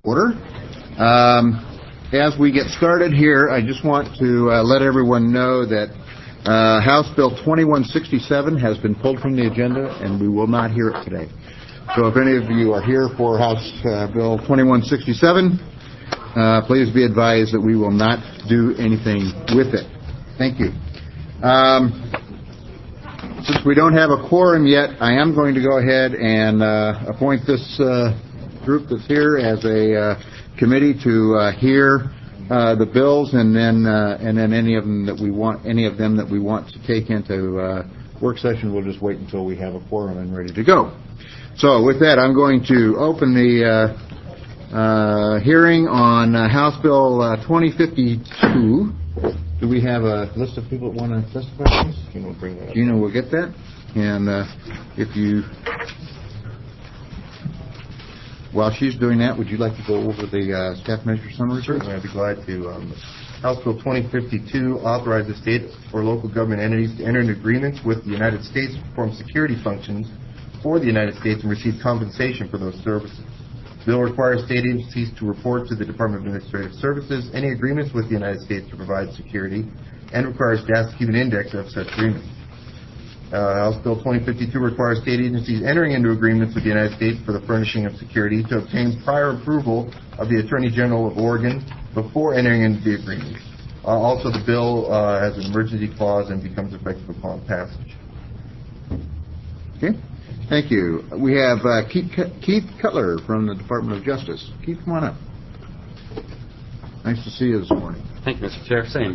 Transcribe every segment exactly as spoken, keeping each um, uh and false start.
Order. Um, as we get started here, I just want to uh, let everyone know that uh, House Bill twenty-one sixty-seven has been pulled from the agenda, and we will not hear it today. So if any of you are here for House uh, Bill twenty-one sixty-seven, uh, please be advised that we will not do anything with it. Thank you. Um, since we don't have a quorum yet, I am going to go ahead and uh, appoint this uh, group that's here as a uh, committee to uh, hear uh, the bills, and then uh, and then any of them that we want any of them that we want to take into uh, work session. We'll just wait until we have a quorum and ready to go. So with that, I'm going to open the uh, uh, hearing on uh, House Bill uh, twenty fifty-two. Do we have a list of people that want to testify? Gina will bring that up. Gina will get that, and uh, if you. While she's doing that, would you like to go over the uh, staff measure summary? Certainly, I'd be glad to. Um, House Bill twenty fifty-two authorizes state or local government entities to enter into agreements with the United States to perform security functions for the United States and receive compensation for those services. The bill requires state agencies to report to the Department of Administrative Services any agreements with the United States to provide security, and requires staff to keep an index of such agreements. Uh, House Bill twenty fifty-two requires state agencies entering into agreements with the United States for the furnishing of security to obtain prior approval of the Attorney General of Oregon before entering into the agreement. Uh, also, the bill uh, has an emergency clause and becomes effective upon passage. Okay. Thank you. We have uh, Keith, Keith Cutler from the Department of Justice. Keith, come on up. Nice to see you this morning. Thank you, Mister Chair. Same.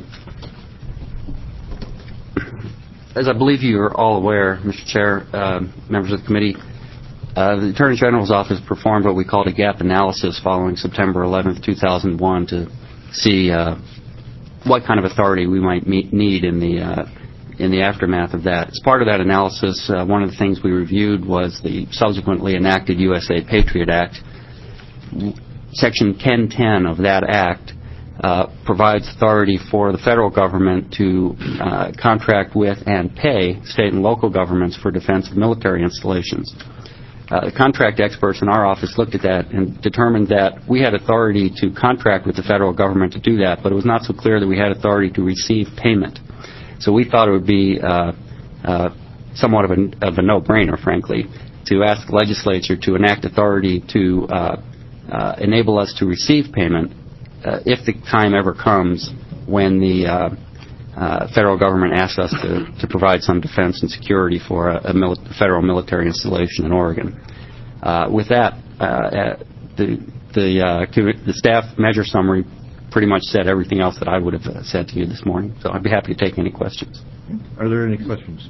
As I believe you are all aware, Mister Chair, uh, members of the committee, uh, the Attorney General's office performed what we called a gap analysis following September eleventh, two thousand one to see uh, what kind of authority we might meet, need in the uh, in the aftermath of that. As part of that analysis, uh, one of the things we reviewed was the subsequently enacted U S A Patriot Act. Section ten ten of that act Uh, provides authority for the federal government to uh, contract with and pay state and local governments for defense of military installations. Uh, the contract experts in our office looked at that and determined that we had authority to contract with the federal government to do that, but it was not so clear that we had authority to receive payment. So we thought it would be uh, uh, somewhat of a, of a no-brainer, frankly, to ask the legislature to enact authority to uh, uh, enable us to receive payment Uh, if the time ever comes when the uh, uh, federal government asks us to, to provide some defense and security for a, a mili- federal military installation in Oregon. Uh, with that, uh, uh, the the, uh, the staff measure summary pretty much said everything else that I would have uh, said to you this morning. So I'd be happy to take any questions. Are there any questions?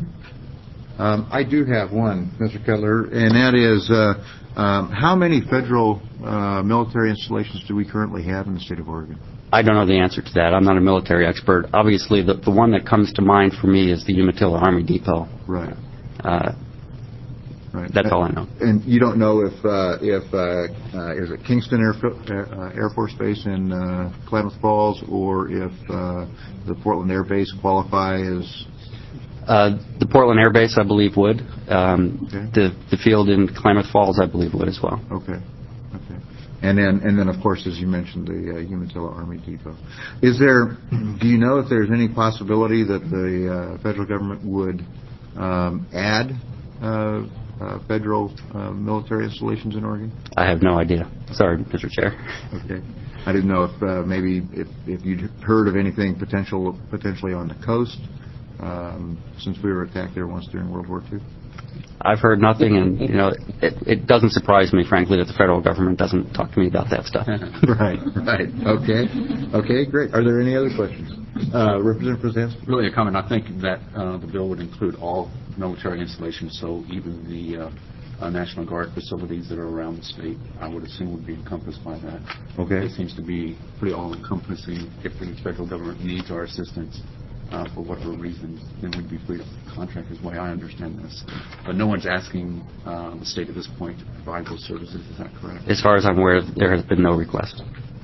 Um, I do have one, Mister Cutler, and that is, uh, um, how many federal uh, military installations do we currently have in the state of Oregon? I don't know the answer to that. I'm not a military expert. Obviously, the, the one that comes to mind for me is the Umatilla Army Depot. Right. Uh, right. That's all I know. And you don't know if, uh, if uh, uh, is it Kingston Air, uh, Air Force Base in uh, Klamath Falls, or if uh, the Portland Air Base qualify as... Uh, the Portland Air Base, I believe, would. Um, okay. The the field in Klamath Falls, I believe, would as well. Okay. Okay. And then, and then, of course, as you mentioned, the uh, Umatilla Army Depot. Is there? Do you know if there's any possibility that the uh, federal government would um, add uh, uh, federal uh, military installations in Oregon? I have no idea. Sorry, Mister Chair. Okay. I didn't know if uh, maybe if, if you'd heard of anything potential potentially on the coast. Um, since we were attacked there once during World War Two? I've heard nothing, and you know, it, it doesn't surprise me, frankly, that the federal government doesn't talk to me about that stuff. Right, right. Okay, okay, great. Are there any other questions? Uh, Representative Brzezinski? Really a comment. I think that uh, the bill would include all military installations, so even the uh, uh, National Guard facilities that are around the state, I would assume would be encompassed by that. Okay. It seems to be pretty all-encompassing. If the federal government needs our assistance, Uh, for whatever reason, then we'd be free to contract, is the way I understand this. But no one's asking uh, the state at this point to provide those services. Is that correct? As far as I'm aware, there has been no request.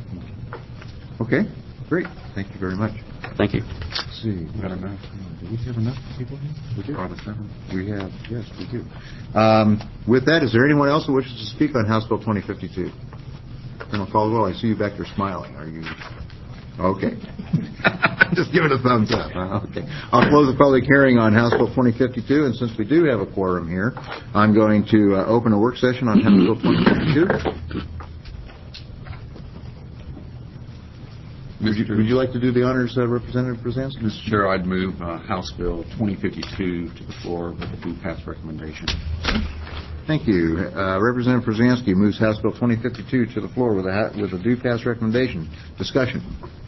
Okay, great. Thank you very much. Thank you. Let's see. We got enough. Do we have enough people here? We do. seven. We have, yes, we do. Um, with that, is there anyone else who wishes to speak on House Bill twenty fifty-two? Colonel Caldwell, I see you back there smiling. Are you... Okay. Just give it a thumbs up. Huh? Okay. I'll close the public hearing on House Bill twenty fifty-two, and since we do have a quorum here, I'm going to uh, open a work session on House Bill twenty fifty-two. Would you, would you like to do the honors, uh, Representative Brzezinski? Mister Chair, I'd move uh, House Bill twenty fifty-two to the floor with a due pass recommendation. Thank you. Uh, Representative Brzezinski moves House Bill twenty fifty-two to the floor with a, ha- with a due pass recommendation. Discussion.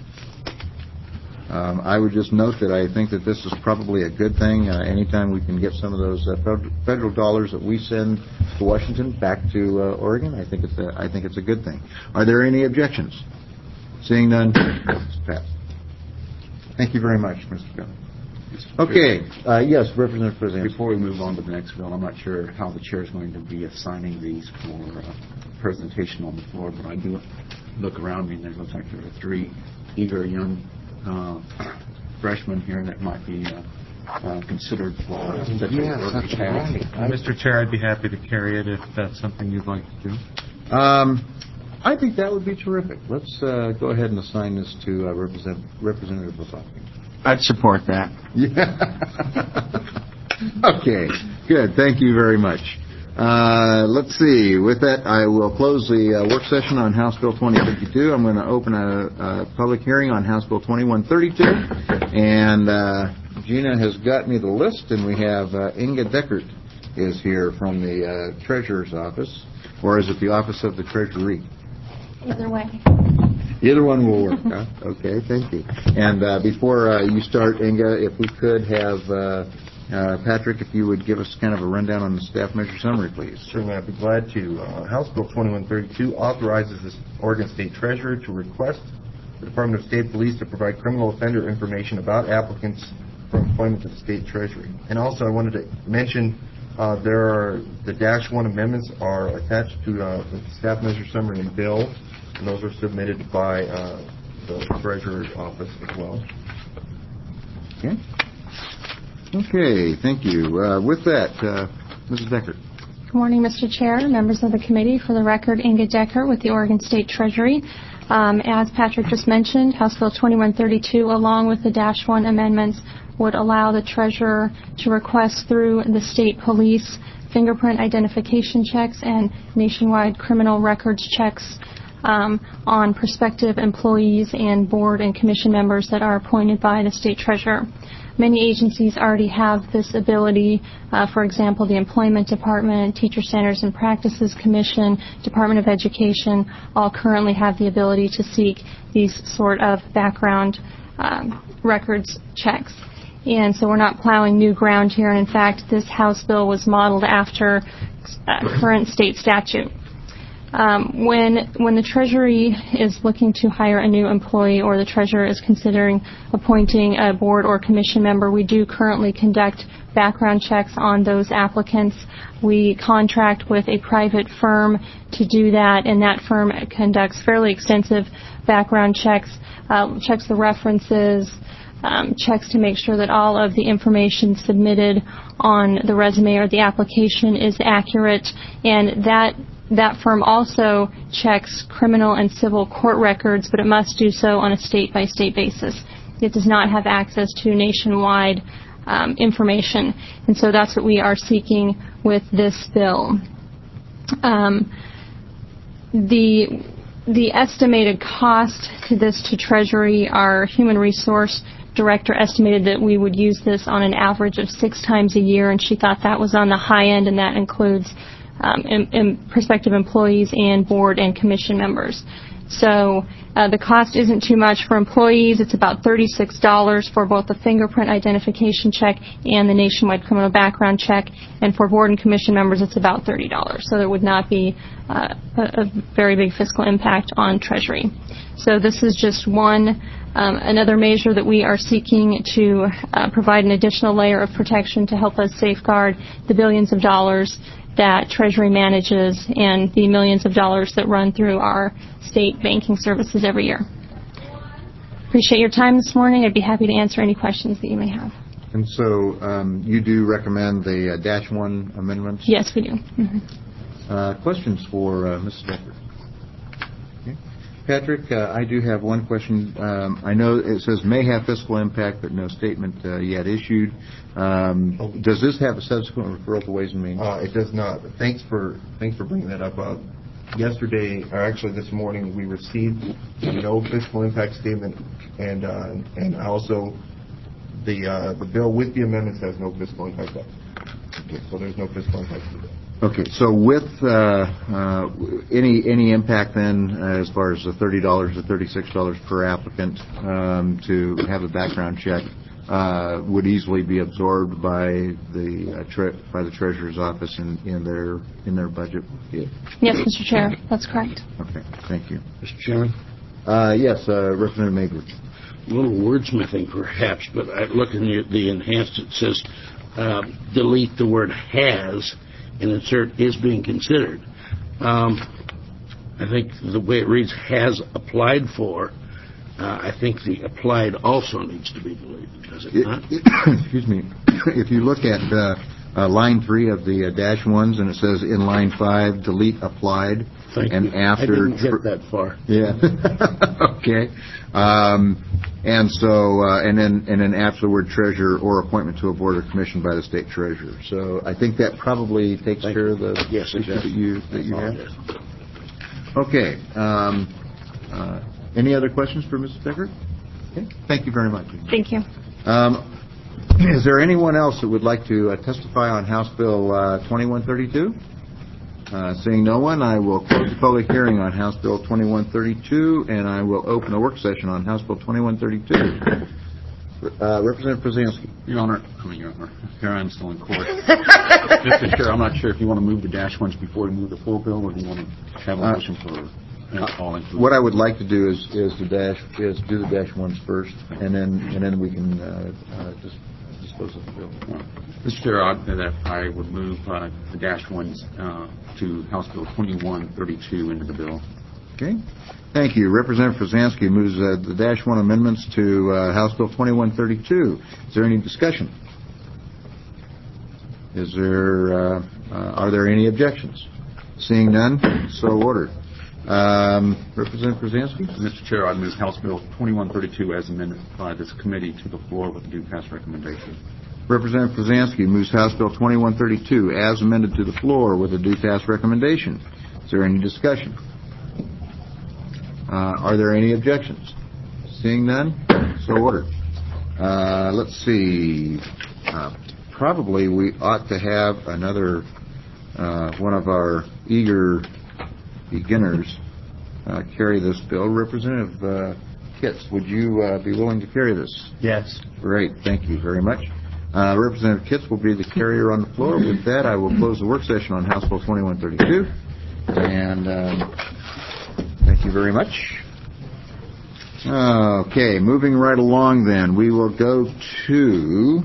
Um, I would just note that I think that this is probably a good thing. Uh, anytime we can get some of those uh, federal dollars that we send to Washington back to uh, Oregon, I think it's a, I think it's a good thing. Are there any objections? Seeing none, it's passed. Thank you very much, Mister Governor. Okay. Uh, yes, Representative Brzezinski. Before we move on to the next bill, I'm not sure how the chair is going to be assigning these for uh, presentation on the floor, but I do look around me and there looks like there are three eager young uh, freshmen here that might be uh, uh, considered for uh, such yes, a that's right. Uh, Mister Chair, I'd be happy to carry it if that's something you'd like to do. Um, I think that would be terrific. Let's uh, go ahead and assign this to uh, Represent- Representative Blasaki. I'd support that. Yeah. Okay, good. Thank you very much. Uh, let's see. With that, I will close the uh, work session on House Bill twenty fifty-two. I'm going to open a, a public hearing on House Bill twenty-one thirty-two. And uh, Gina has got me the list, and we have uh, Inga Deckert is here from the uh, Treasurer's Office. Or is it the Office of the Treasury? Either way. Either one will work, huh? Okay, thank you. And uh, before uh, you start, Inga, if we could have uh, uh, Patrick, if you would give us kind of a rundown on the staff measure summary, please. Certainly, I'd be glad to. Uh, House Bill twenty-one thirty-two authorizes the Oregon State Treasurer to request the Department of State Police to provide criminal offender information about applicants for employment to the State Treasury. And also, I wanted to mention uh, there are the Dash one amendments are attached to uh, the staff measure summary and bill, and those are submitted by uh, the Treasurer's Office as well. Okay. Okay, thank you. Uh, with that, uh, Missus Deckert. Good morning, Mister Chair, members of the committee. For the record, Inga Deckert with the Oregon State Treasury. Um, as Patrick just mentioned, House Bill twenty-one thirty-two, along with the Dash one amendments, would allow the Treasurer to request through the state police fingerprint identification checks and nationwide criminal records checks um, on prospective employees and board and commission members that are appointed by the state treasurer. Many agencies already have this ability. Uh, for example, the Employment Department, Teacher Standards and Practices Commission, Department of Education, all currently have the ability to seek these sort of background um, records checks. And so we're not plowing new ground here. And in fact, this House bill was modeled after uh, current state statute. Um, when when the Treasury is looking to hire a new employee or the Treasurer is considering appointing a board or commission member, we do currently conduct background checks on those applicants. We contract with a private firm to do that, and that firm conducts fairly extensive background checks, uh, checks the references, um, checks to make sure that all of the information submitted on the resume or the application is accurate, and that That firm also checks criminal and civil court records, but it must do so on a state-by-state basis. It does not have access to nationwide um, information, and so that's what we are seeking with this bill. Um, the the estimated cost to this to Treasury, our Human Resource Director estimated that we would use this on an average of six times a year, and she thought that was on the high end, and that includes Um, in, in prospective employees and board and commission members. So uh, the cost isn't too much for employees. It's about thirty-six dollars for both the fingerprint identification check and the nationwide criminal background check. And for board and commission members, it's about thirty dollars. So there would not be uh, a, a very big fiscal impact on Treasury. So this is just one, um, another measure that we are seeking to uh, provide an additional layer of protection to help us safeguard the billions of dollars that Treasury manages and the millions of dollars that run through our state banking services every year. Appreciate your time this morning. I'd be happy to answer any questions that you may have. And so um, you do recommend the uh, Dash one amendments? Yes, we do. Mm-hmm. Uh, questions for uh, Missus Deckert? Okay. Patrick, uh, I do have one question. Um, I know it says may have fiscal impact, but no statement uh, yet issued. Um, does this have a subsequent referral to Ways and Means? Uh, it does not. But thanks for thanks for bringing that up. Uh, yesterday, or actually this morning, we received no fiscal impact statement, and uh, and also the uh, the bill with the amendments has no fiscal impact. Okay, so there's no fiscal impact to the bill. Okay, so with uh, uh, any any impact then, uh, as far as the thirty dollars or thirty-six dollars per applicant um, to have a background check, uh, would easily be absorbed by the uh, tre- by the treasurer's office in, in their in their budget. Yes, Mister Chair, that's correct. Okay, thank you. Mister Chairman? Uh, yes, uh, Representative Magley. A little wordsmithing, perhaps, but I look in the, the enhanced, it says uh, delete the word has and insert is being considered. Um, I think the way it reads, has applied for, uh, I think the applied also needs to be deleted, does it, It, not? it, excuse me. If you look at uh, uh, line three of the uh, dash ones, and it says in line five, delete applied. Thank and you. after I didn't tr- get that far. Yeah. Okay. Um, and so, uh, and then, and then after the word treasurer or appointment to a board or commission by the state treasurer. So I think that probably takes Thank care you. of the Yes, it issue does. that you that you have. Yes. Okay. Um, uh, any other questions for Missus Decker? Okay. Thank you very much. Thank you. Um, is there anyone else that would like to uh, testify on House Bill uh, twenty-one thirty-two? Uh, seeing no one, I will close the public hearing on House Bill twenty-one thirty-two, and I will open a work session on House Bill twenty-one thirty-two. Uh, Representative Brzezinski. Your Honor, I mean, Your Honor, here I am still in court. Mister Chair, I'm not sure if you want to move the dash ones before we move the full bill, or do you want to have a Uh, motion for uh, all included? What I would like to do is is the dash is do the dash ones first, and then and then we can uh, uh, just dispose of the bill. Mister Chair, I, that I would move uh, the dash ones uh, to House Bill twenty-one thirty-two into the bill. Okay. Thank you. Representative Brzezinski moves uh, the dash one amendments to uh, House Bill twenty-one thirty-two. Is there any discussion? Is there uh, uh, are there any objections? Seeing none, so ordered. Um, Representative Brzezinski. Mister Chair, I move House Bill twenty-one thirty-two as amended by this committee to the floor with a due pass recommendation. Representative Brzezinski moves House Bill twenty-one thirty-two as amended to the floor with a due pass recommendation. Is there any discussion? Uh, are there any objections? Seeing none, so ordered. Uh, let's see. Uh, probably we ought to have another uh, one of our eager beginners uh, carry this bill. Representative uh, Kitts, would you uh, be willing to carry this? Yes. Great, thank you very much. Uh, Representative Kitts will be the carrier on the floor. With that, I will close the work session on House Bill twenty-one thirty-two. And um, thank you very much. Okay, moving right along then, we will go to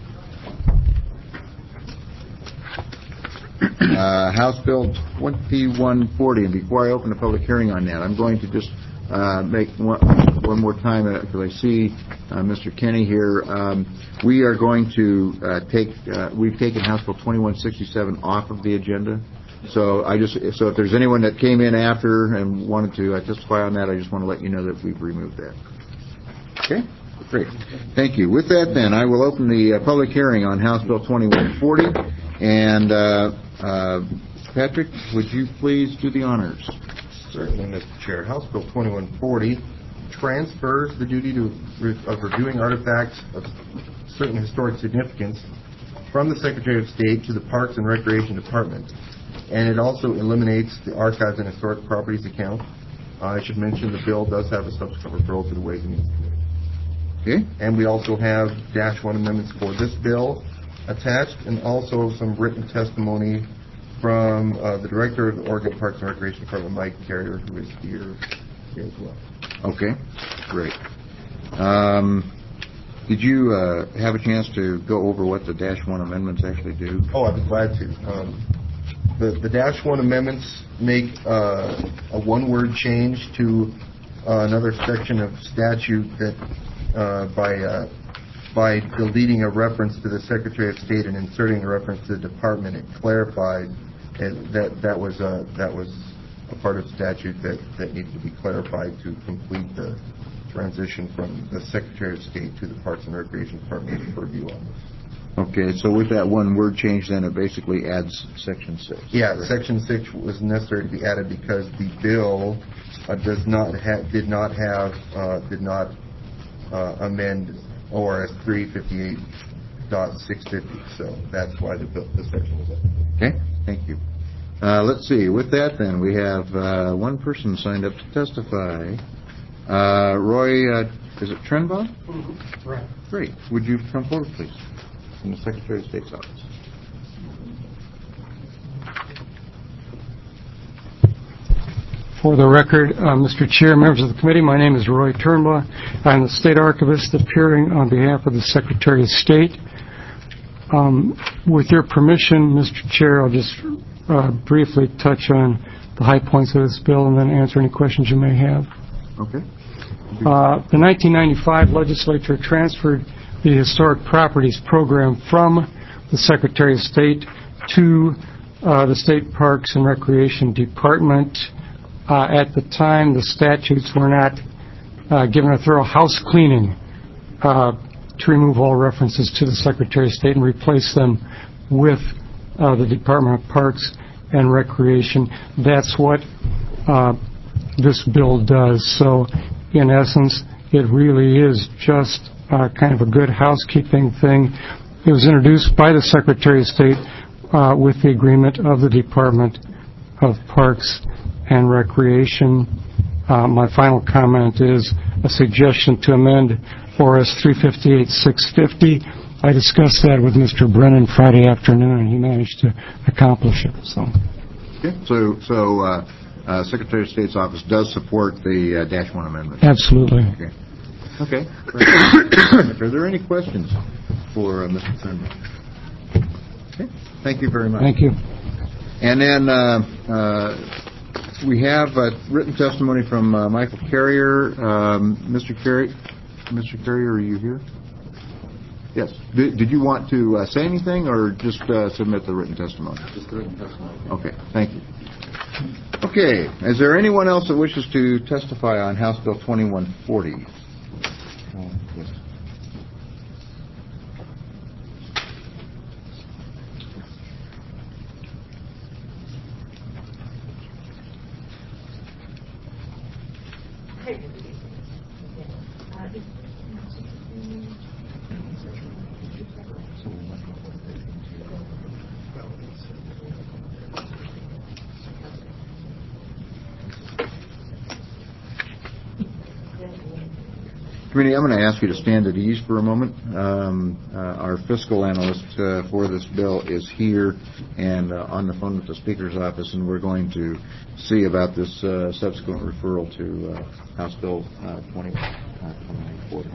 uh, House Bill twenty-one forty. And before I open the public hearing on that, I'm going to just uh, make one, one more time, because uh, I see uh, Mister Kenny here. Um, we are going to uh, take, uh, we've taken House Bill twenty-one sixty-seven off of the agenda. So I just, so if there's anyone that came in after and wanted to uh, testify on that, I just want to let you know that we've removed that. Okay? Great. Thank you. With that, then, I will open the uh, public hearing on House Bill twenty-one forty. And uh, uh, Patrick, would you please do the honors? Certainly, Mister Chair. House Bill twenty-one forty transfers the duty to, of reviewing artifacts of certain historic significance from the Secretary of State to the Parks and Recreation Department. And it also eliminates the Archives and Historic Properties account. Uh, I should mention the bill does have a subsequent referral to the Ways and Means Committee. Okay. And we also have dash one amendments for this bill attached, and also some written testimony from uh, the Director of the Oregon Parks and Recreation Department, Mike Carrier, who is here, here as well. Okay. Great. Um, did you uh, have a chance to go over what the dash one amendments actually do? Oh, I'd be glad to. Um, the, the dash one amendments make uh, a one-word change to uh, another section of statute that uh, by uh, by deleting a reference to the Secretary of State and inserting a reference to the department, it clarified it, that that was uh, that was a part of statute that, that needed to be clarified to complete the transition from the Secretary of State to the Parks and Recreation Department's purview on this. Okay, so with that one word change, then it basically adds Section six. Yeah, Section six was necessary to be added because the bill uh, does not ha- did not have uh, did not uh, amend O R S three fifty-eight point six fifty. So that's why the bill, the section was added. Okay, thank you. Uh, let's see. With that, then we have uh, one person signed up to testify. Uh, Roy, uh, is it Trenbaugh? Mm-hmm. Right. Great. Would you come forward, please? In the Secretary of State's office. For the record, uh, Mister Chair, members of the committee, my name is Roy Turnbaugh. I'm the State Archivist appearing on behalf of the Secretary of State. Um, with your permission, Mister Chair, I'll just uh, briefly touch on the high points of this bill and then answer any questions you may have. Okay. Uh, the nineteen ninety-five legislature transferred the Historic Properties Program from the Secretary of State to uh, the State Parks and Recreation Department. Uh, at the time, the statutes were not uh, given a thorough house cleaning uh, to remove all references to the Secretary of State and replace them with uh, the Department of Parks and Recreation. That's what uh, this bill does. So, in essence, it really is just uh, kind of a good housekeeping thing. It was introduced by the Secretary of State uh, with the agreement of the Department of Parks and Recreation. Uh, my final comment is a suggestion to amend O R S three fifty-eight point six fifty. I discussed that with Mister Brennan Friday afternoon, and he managed to accomplish it. So, okay. So, so uh, uh, Secretary of State's office does support the uh, Dash One amendment. Absolutely. Okay. Okay. Are there any questions for uh, Mister Turnbull? Okay. Thank you very much. Thank you. And then uh, uh, we have uh, written testimony from uh, Michael Carrier. Um, Mister Carrier, Mister Carrier, are you here? Yes. Did, did you want to uh, say anything, or just uh, submit the written testimony? Just the written testimony. Okay. Thank you. Okay. Is there anyone else that wishes to testify on House Bill twenty-one forty? Uh, yes. Committee, I'm going to ask you to stand at ease for a moment. Um, uh, our fiscal analyst uh, for this bill is here and uh, on the phone with the Speaker's office, and we're going to see about this uh, subsequent referral to uh, House Bill uh, twenty forty.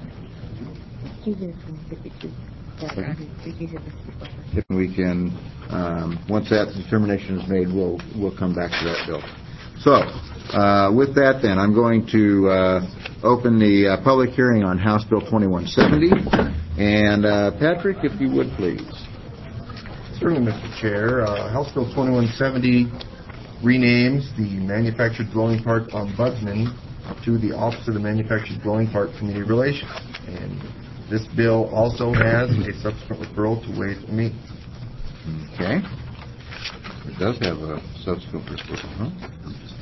If we can, um, once that determination is made, we'll we'll come back to that bill. So, uh, with that, then, I'm going to uh, open the uh, public hearing on House Bill twenty-one seventy. And, uh, Patrick, if you would, please. Certainly, Mister Chair. Uh, House Bill twenty-one seventy renames the Manufactured Dwelling Park Ombudsman to the Office of the Manufactured Dwelling Park Community Relations. And this bill also has a subsequent referral to Ways and Means. Okay. It does have a subsequent referral, huh?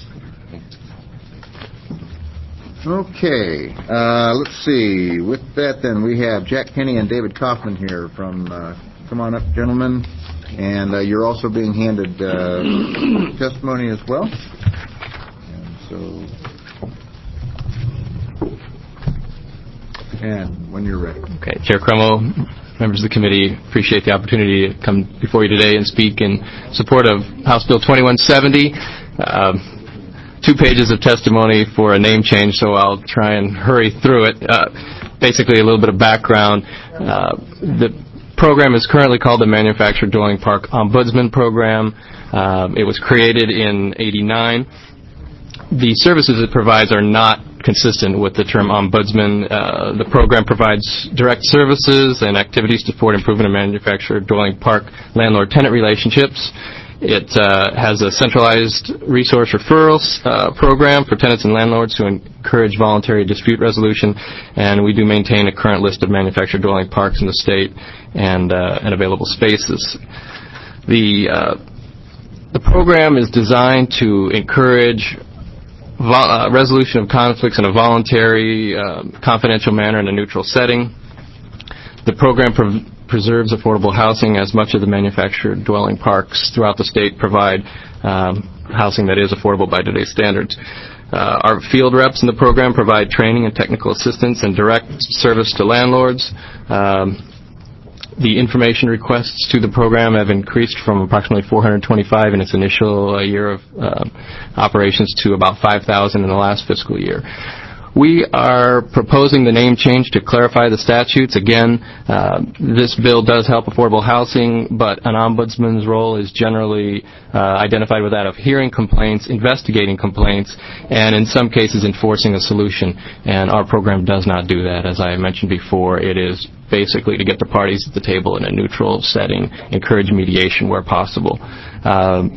Okay, uh, let's see. With that, then, we have Jack Kenny and David Kaufman here from, uh, come on up, gentlemen. And uh, you're also being handed uh, testimony as well. And so, and when you're ready. Okay, Chair Crummell, members of the committee, appreciate the opportunity to come before you today and speak in support of House Bill twenty-one seventy. Um, Two pages of testimony for a name change, so I'll try and hurry through it. Uh, basically, a little bit of background. Uh, the program is currently called the Manufactured Dwelling Park Ombudsman Program. Um, it was created in eighty-nine. The services it provides are not consistent with the term ombudsman. Uh, the program provides direct services and activities to support improvement of manufactured dwelling park landlord-tenant relationships. It uh, has a centralized resource referrals uh, program for tenants and landlords to encourage voluntary dispute resolution, and we do maintain a current list of manufactured dwelling parks in the state and, uh, and available spaces. The, uh, the program is designed to encourage Vol- uh, resolution of conflicts in a voluntary, uh, confidential manner in a neutral setting. The program pre- preserves affordable housing, as much of the manufactured dwelling parks throughout the state provide um, housing that is affordable by today's standards. Uh, our field reps in the program provide training and technical assistance and direct service to landlords. Um, The information requests to the program have increased from approximately four hundred twenty-five in its initial uh, year of uh, operations to about five thousand in the last fiscal year. We are proposing the name change to clarify the statutes. Again, uh, this bill does help affordable housing, but an ombudsman's role is generally uh, identified with that of hearing complaints, investigating complaints, and in some cases enforcing a solution. And our program does not do that. As I mentioned before, it is basically to get the parties at the table in a neutral setting, encourage mediation where possible. Um,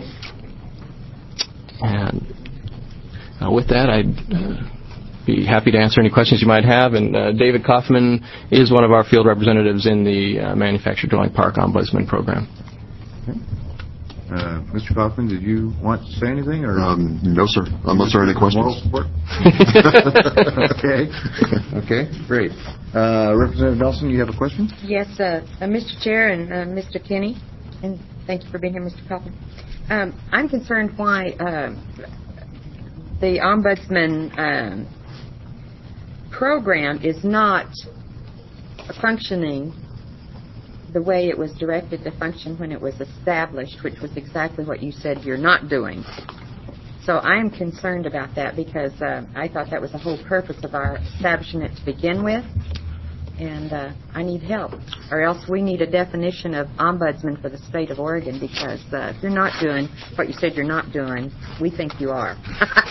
and uh, with that, I'd uh, be happy to answer any questions you might have. And uh, David Kaufman is one of our field representatives in the uh, Manufactured Dwelling Park Ombudsman Program. Okay. Uh, Mister Kaufman, did you want to say anything? Or um, no, sir. Unless there are any questions. Moral support? okay. Okay, great. Uh, Representative Nelson, you have a question? Yes, uh, uh, Mister Chair and uh, Mister Kinney, and thank you for being here, Mister Kaufman. Um, I'm concerned why uh, the Ombudsman um, program is not functioning the way it was directed to function when it was established, which was exactly what you said you're not doing. So I'm concerned about that because uh, I thought that was the whole purpose of our establishing it to begin with, and uh, I need help, or else we need a definition of ombudsman for the state of Oregon, because uh, if you're not doing what you said you're not doing, we think you are.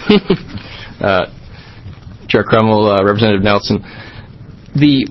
uh, Chair Crummell, uh, Representative Nelson, the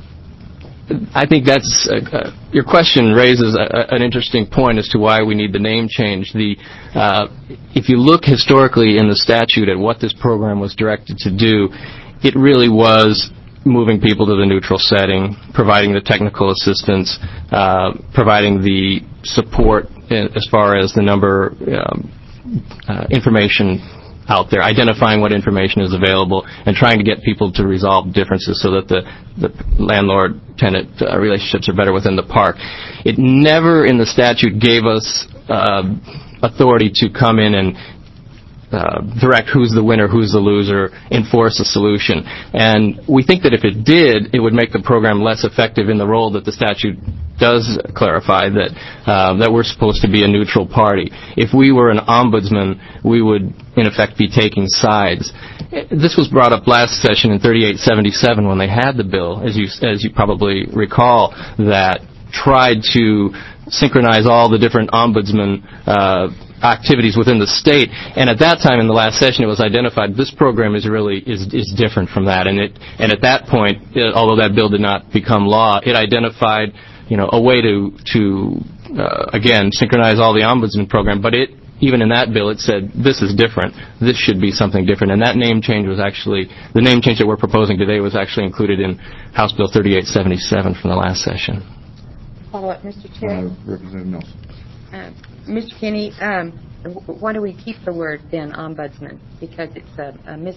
I think that's uh, uh, your question raises a, an interesting point as to why we need the name change. The uh, if you look historically in the statute at what this program was directed to do, it really was moving people to the neutral setting, providing the technical assistance, uh, providing the support in, as far as the number um, uh, information out there, identifying what information is available, and trying to get people to resolve differences so that the, the landlord-tenant uh, relationships are better within the park. It never in the statute gave us uh, authority to come in and uh, direct who's the winner, who's the loser, enforce a solution. And we think that if it did, it would make the program less effective in the role that the statute does clarify, that uh, that we're supposed to be a neutral party. If we were an ombudsman, we would, in effect, be taking sides. This was brought up last session in thirty-eight seventy-seven when they had the bill, as you as you probably recall, that tried to synchronize all the different ombudsman uh, activities within the state. And at that time in the last session, it was identified this program is really is is different from that. And it and at that point, uh, although that bill did not become law, it identified, you know, a way to, to uh, again, synchronize all the ombudsman program. But it, even in that bill, it said, this is different. This should be something different. And that name change was actually, the name change that we're proposing today was actually included in House Bill thirty-eight seventy-seven from the last session. Follow up, Mister Chair. Uh, Representative Nelson. Uh, Mister Kinney, um, why do we keep the word, then, ombudsman? Because it's a, a mis,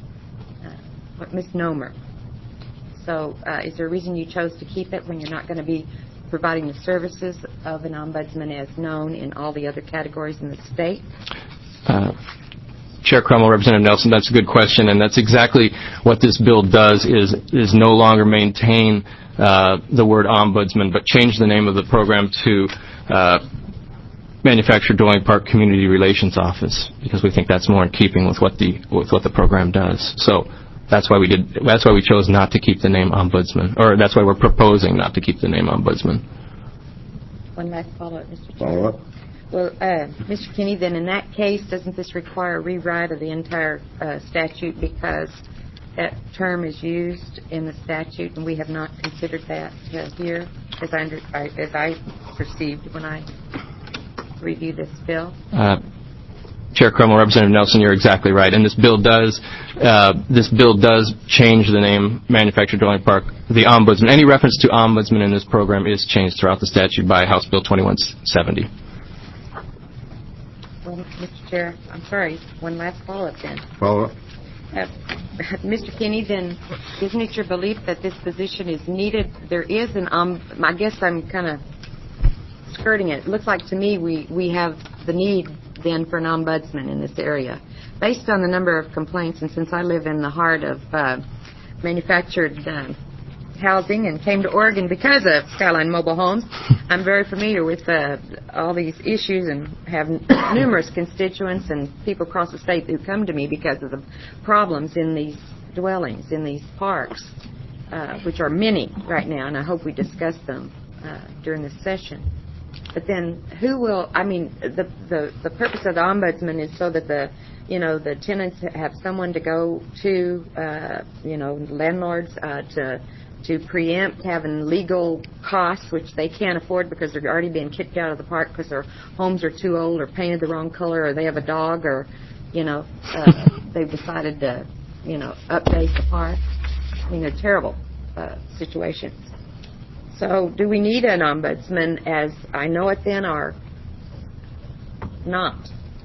uh, misnomer. So uh, is there a reason you chose to keep it when you're not going to be providing the services of an ombudsman as known in all the other categories in the state? Uh, Chair Crummell, Representative Nelson, that's a good question, and that's exactly what this bill does, is is no longer maintain uh, the word ombudsman, but change the name of the program to uh, Manufactured Dwelling Park Community Relations Office, because we think that's more in keeping with what the with what the program does. So that's why we did. That's why we chose not to keep the name ombudsman, or that's why we're proposing not to keep the name ombudsman. One last follow-up, Mister Chair. Follow-up. Well, uh, Mister Kinney, then in that case, doesn't this require a rewrite of the entire uh, statute, because that term is used in the statute and we have not considered that uh, here, as I, under, I, as I perceived when I review this bill? Uh, Chair Crummell, Representative Nelson, you're exactly right. And this bill does uh, this bill does change the name Manufactured Dwelling Park, the Ombudsman. Any reference to Ombudsman in this program is changed throughout the statute by House Bill twenty-one seventy. Well, Mister Chair, I'm sorry, one last follow-up then. Follow-up? Uh, Mister Kinney, then isn't it your belief that this position is needed? There is an, um, I guess I'm kind of skirting it. It looks like to me we, we have the need then for an ombudsman in this area. Based on the number of complaints, and since I live in the heart of uh, manufactured uh, housing and came to Oregon because of Skyline Mobile Homes, I'm very familiar with uh, all these issues and have n- numerous constituents and people across the state who come to me because of the problems in these dwellings, in these parks, uh, which are many right now, and I hope we discuss them uh, during this session. But then, who will? I mean, the the the purpose of the ombudsman is so that the, you know, the tenants have someone to go to, uh, you know, landlords uh, to to preempt having legal costs which they can't afford because they're already being kicked out of the park because their homes are too old or painted the wrong color or they have a dog or, you know, uh, they've decided to, you know, update the park. I mean, they're terrible uh, situations. So do we need an ombudsman as I know it then or not?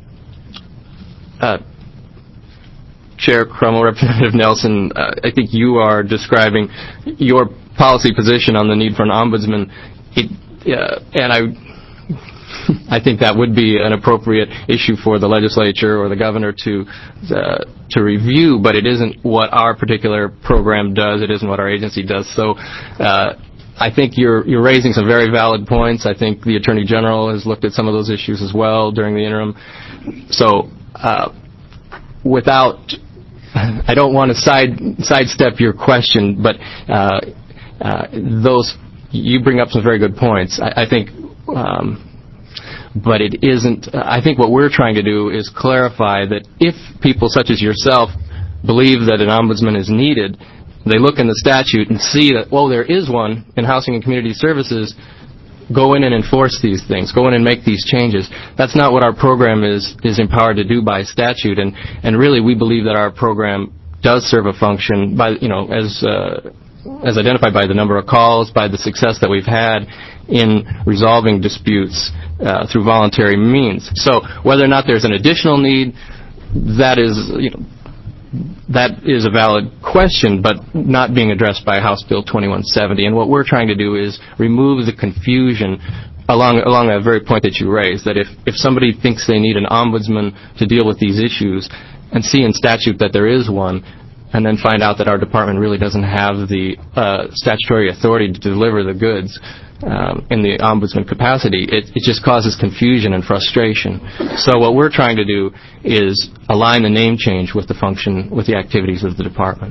Uh, Chair Crummell, Representative Nelson, uh, I think you are describing your policy position on the need for an ombudsman, it, uh, and I, I think that would be an appropriate issue for the legislature or the governor to uh, to review, but it isn't what our particular program does. It isn't what our agency does. So. Uh, I think you're you're raising some very valid points. I think the Attorney General has looked at some of those issues as well during the interim. So, uh, without, I don't want to side sidestep your question, but uh, uh, those you bring up some very good points. I, I think, um, but it isn't. I think what we're trying to do is clarify that if people such as yourself believe that an ombudsman is needed, they look in the statute and see that, well, there is one in Housing and Community Services, go in and enforce these things, go in and make these changes. That's not what our program is is empowered to do by statute, and, and really we believe that our program does serve a function by, you know, as uh, as identified by the number of calls, by the success that we've had in resolving disputes uh, through voluntary means. So whether or not there's an additional need, that is, you know, that is a valid question, but not being addressed by House Bill twenty-one seventy. And what we're trying to do is remove the confusion along along that very point that you raised, that if, if somebody thinks they need an ombudsman to deal with these issues and see in statute that there is one, and then find out that our department really doesn't have the uh, statutory authority to deliver the goods um, in the ombudsman capacity, it, it just causes confusion and frustration. So what we're trying to do is align the name change with the function, with the activities of the department.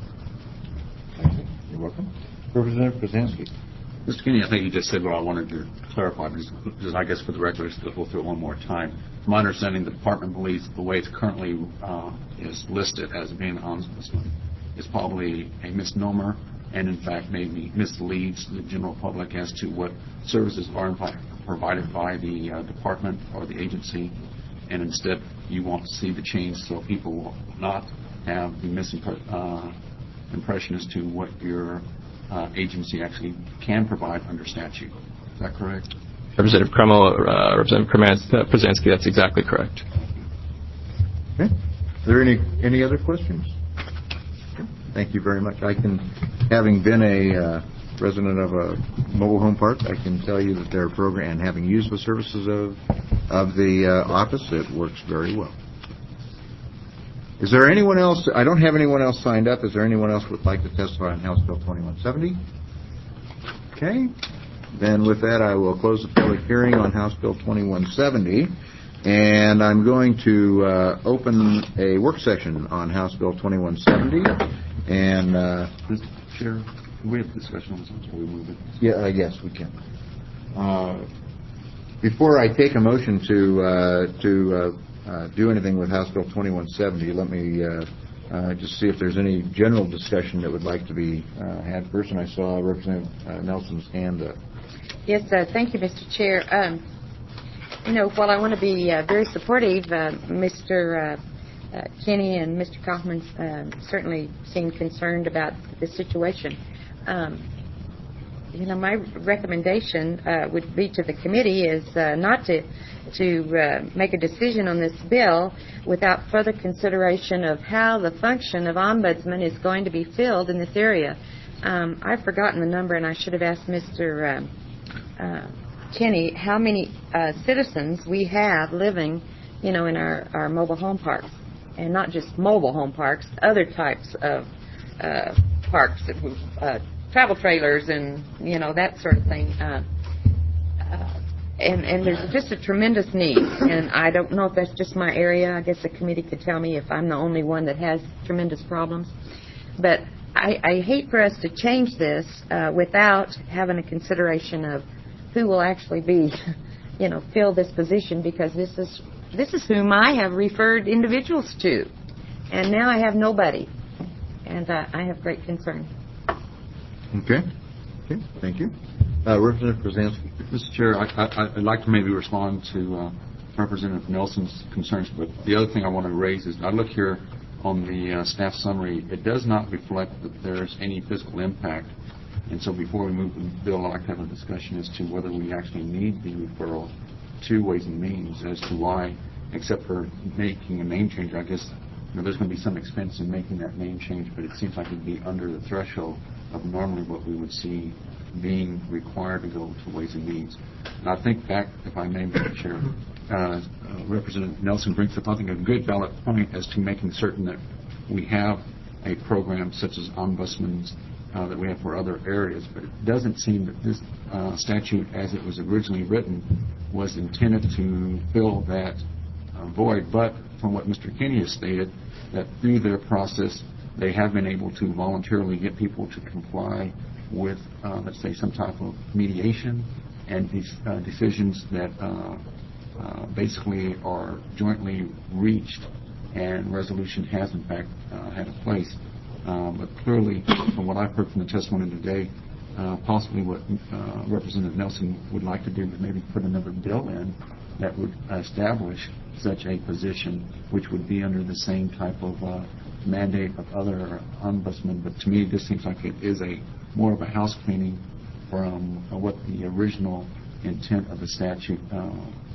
You're welcome. Representative Krasinski. Mister Kinney, I think you just said what I wanted to clarify, because, because I guess for the record, let's go through it one more time. From my understanding, the department believes the way it's currently uh, is listed as being an ombudsman is probably a misnomer, and in fact maybe misleads the general public as to what services are in fact provided by the uh, department or the agency, and instead you want to see the change so people will not have the misimpression uh, impression as to what your uh, agency actually can provide under statute. Is that correct? Representative Crummell, uh, Representative Krasinski, that's exactly correct. Okay. Are there any any other questions? Okay. Thank you very much. I can, having been a uh, resident of a mobile home park, I can tell you that their program, and having used the services of of the uh, office, it works very well. Is there anyone else? I don't have anyone else signed up. Is there anyone else who would like to testify on House Bill twenty-one seventy? Okay. Then with that, I will close the public hearing on House Bill twenty-one seventy, and I'm going to uh, open a work session on House Bill twenty-one seventy. And uh, Mister Chair, can we have discussion on this before we move it? Yeah, uh, yes, we can. Uh, before I take a motion to uh, to uh, uh, do anything with House Bill twenty-one seventy, let me uh, uh, just see if there's any general discussion that would like to be uh, had first. And I saw Representative uh, Nelson's hand up. Yes, uh, thank you, Mister Chair. Um, you know, while I want to be uh, very supportive, uh, Mister Uh, uh, Kenny and Mister Kaufman uh, certainly seem concerned about the situation. Um, you know, my recommendation uh, would be to the committee is uh, not to to uh, make a decision on this bill without further consideration of how the function of ombudsman is going to be filled in this area. Um, I've forgotten the number, and I should have asked Mister Uh, uh, Kenny how many uh, citizens we have living, you know, in our, our mobile home parks, and not just mobile home parks, other types of uh, parks, uh, travel trailers, and you know that sort of thing. Uh, uh, and and there's just a tremendous need, and I don't know if that's just my area. I guess the committee could tell me if I'm the only one that has tremendous problems, but I, I hate for us to change this uh, without having a consideration of who will actually be, you know, fill this position, because this is this is whom I have referred individuals to, and now I have nobody, and uh, I have great concern. Okay. Okay. Thank you. Uh, Representative Krasansky. Mister Chair, I, I, I'd like to maybe respond to uh, Representative Nelson's concerns, but the other thing I want to raise is I look here on the uh, staff summary. It does not reflect that there's any fiscal impact. And so before we move the bill, I'd like to have a discussion as to whether we actually need the referral to Ways and Means as to why, except for making a name change. I guess you know, there's going to be some expense in making that name change, but it seems like it would be under the threshold of normally what we would see being required to go to Ways and Means. And I think back, if I may, Mister Chair, uh, uh, Representative Nelson brings up, I think, a good valid point as to making certain that we have a program such as Ombudsman's Uh, that we have for other areas, but it doesn't seem that this uh, statute, as it was originally written, was intended to fill that uh, void. But from what Mister Kenny has stated, that through their process, they have been able to voluntarily get people to comply with, uh, let's say, some type of mediation and these uh, decisions that uh, uh, basically are jointly reached, and resolution has, in fact, uh, had a place. Uh, but clearly, from what I've heard from the testimony today, uh, possibly what uh, Representative Nelson would like to do is maybe put another bill in that would establish such a position, which would be under the same type of uh, mandate of other ombudsmen. But to me, this seems like it is a more of a house cleaning from uh, what the original intent of the statute uh,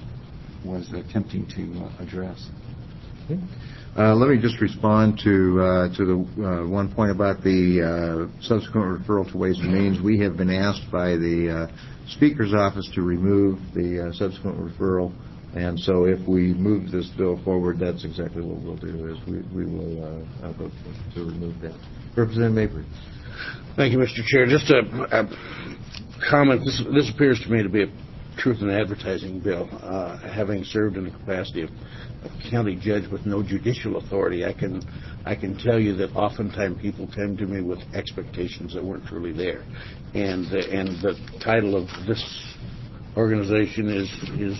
was attempting to uh, address. Okay. Uh, let me just respond to uh, to the uh, one point about the uh, subsequent referral to Ways and Means. We have been asked by the uh, Speaker's office to remove the uh, subsequent referral, and so if we move this bill forward, that's exactly what we'll do. Is we, we will uh, uh, vote to remove that. Representative Mabry. Thank you, Mister Chair. Just a, a comment. This, this appears to me to be a truth in advertising bill. Uh, having served in the capacity of a county judge with no judicial authority, I can I can tell you that oftentimes people come to me with expectations that weren't truly there, and uh, and the title of this organization is is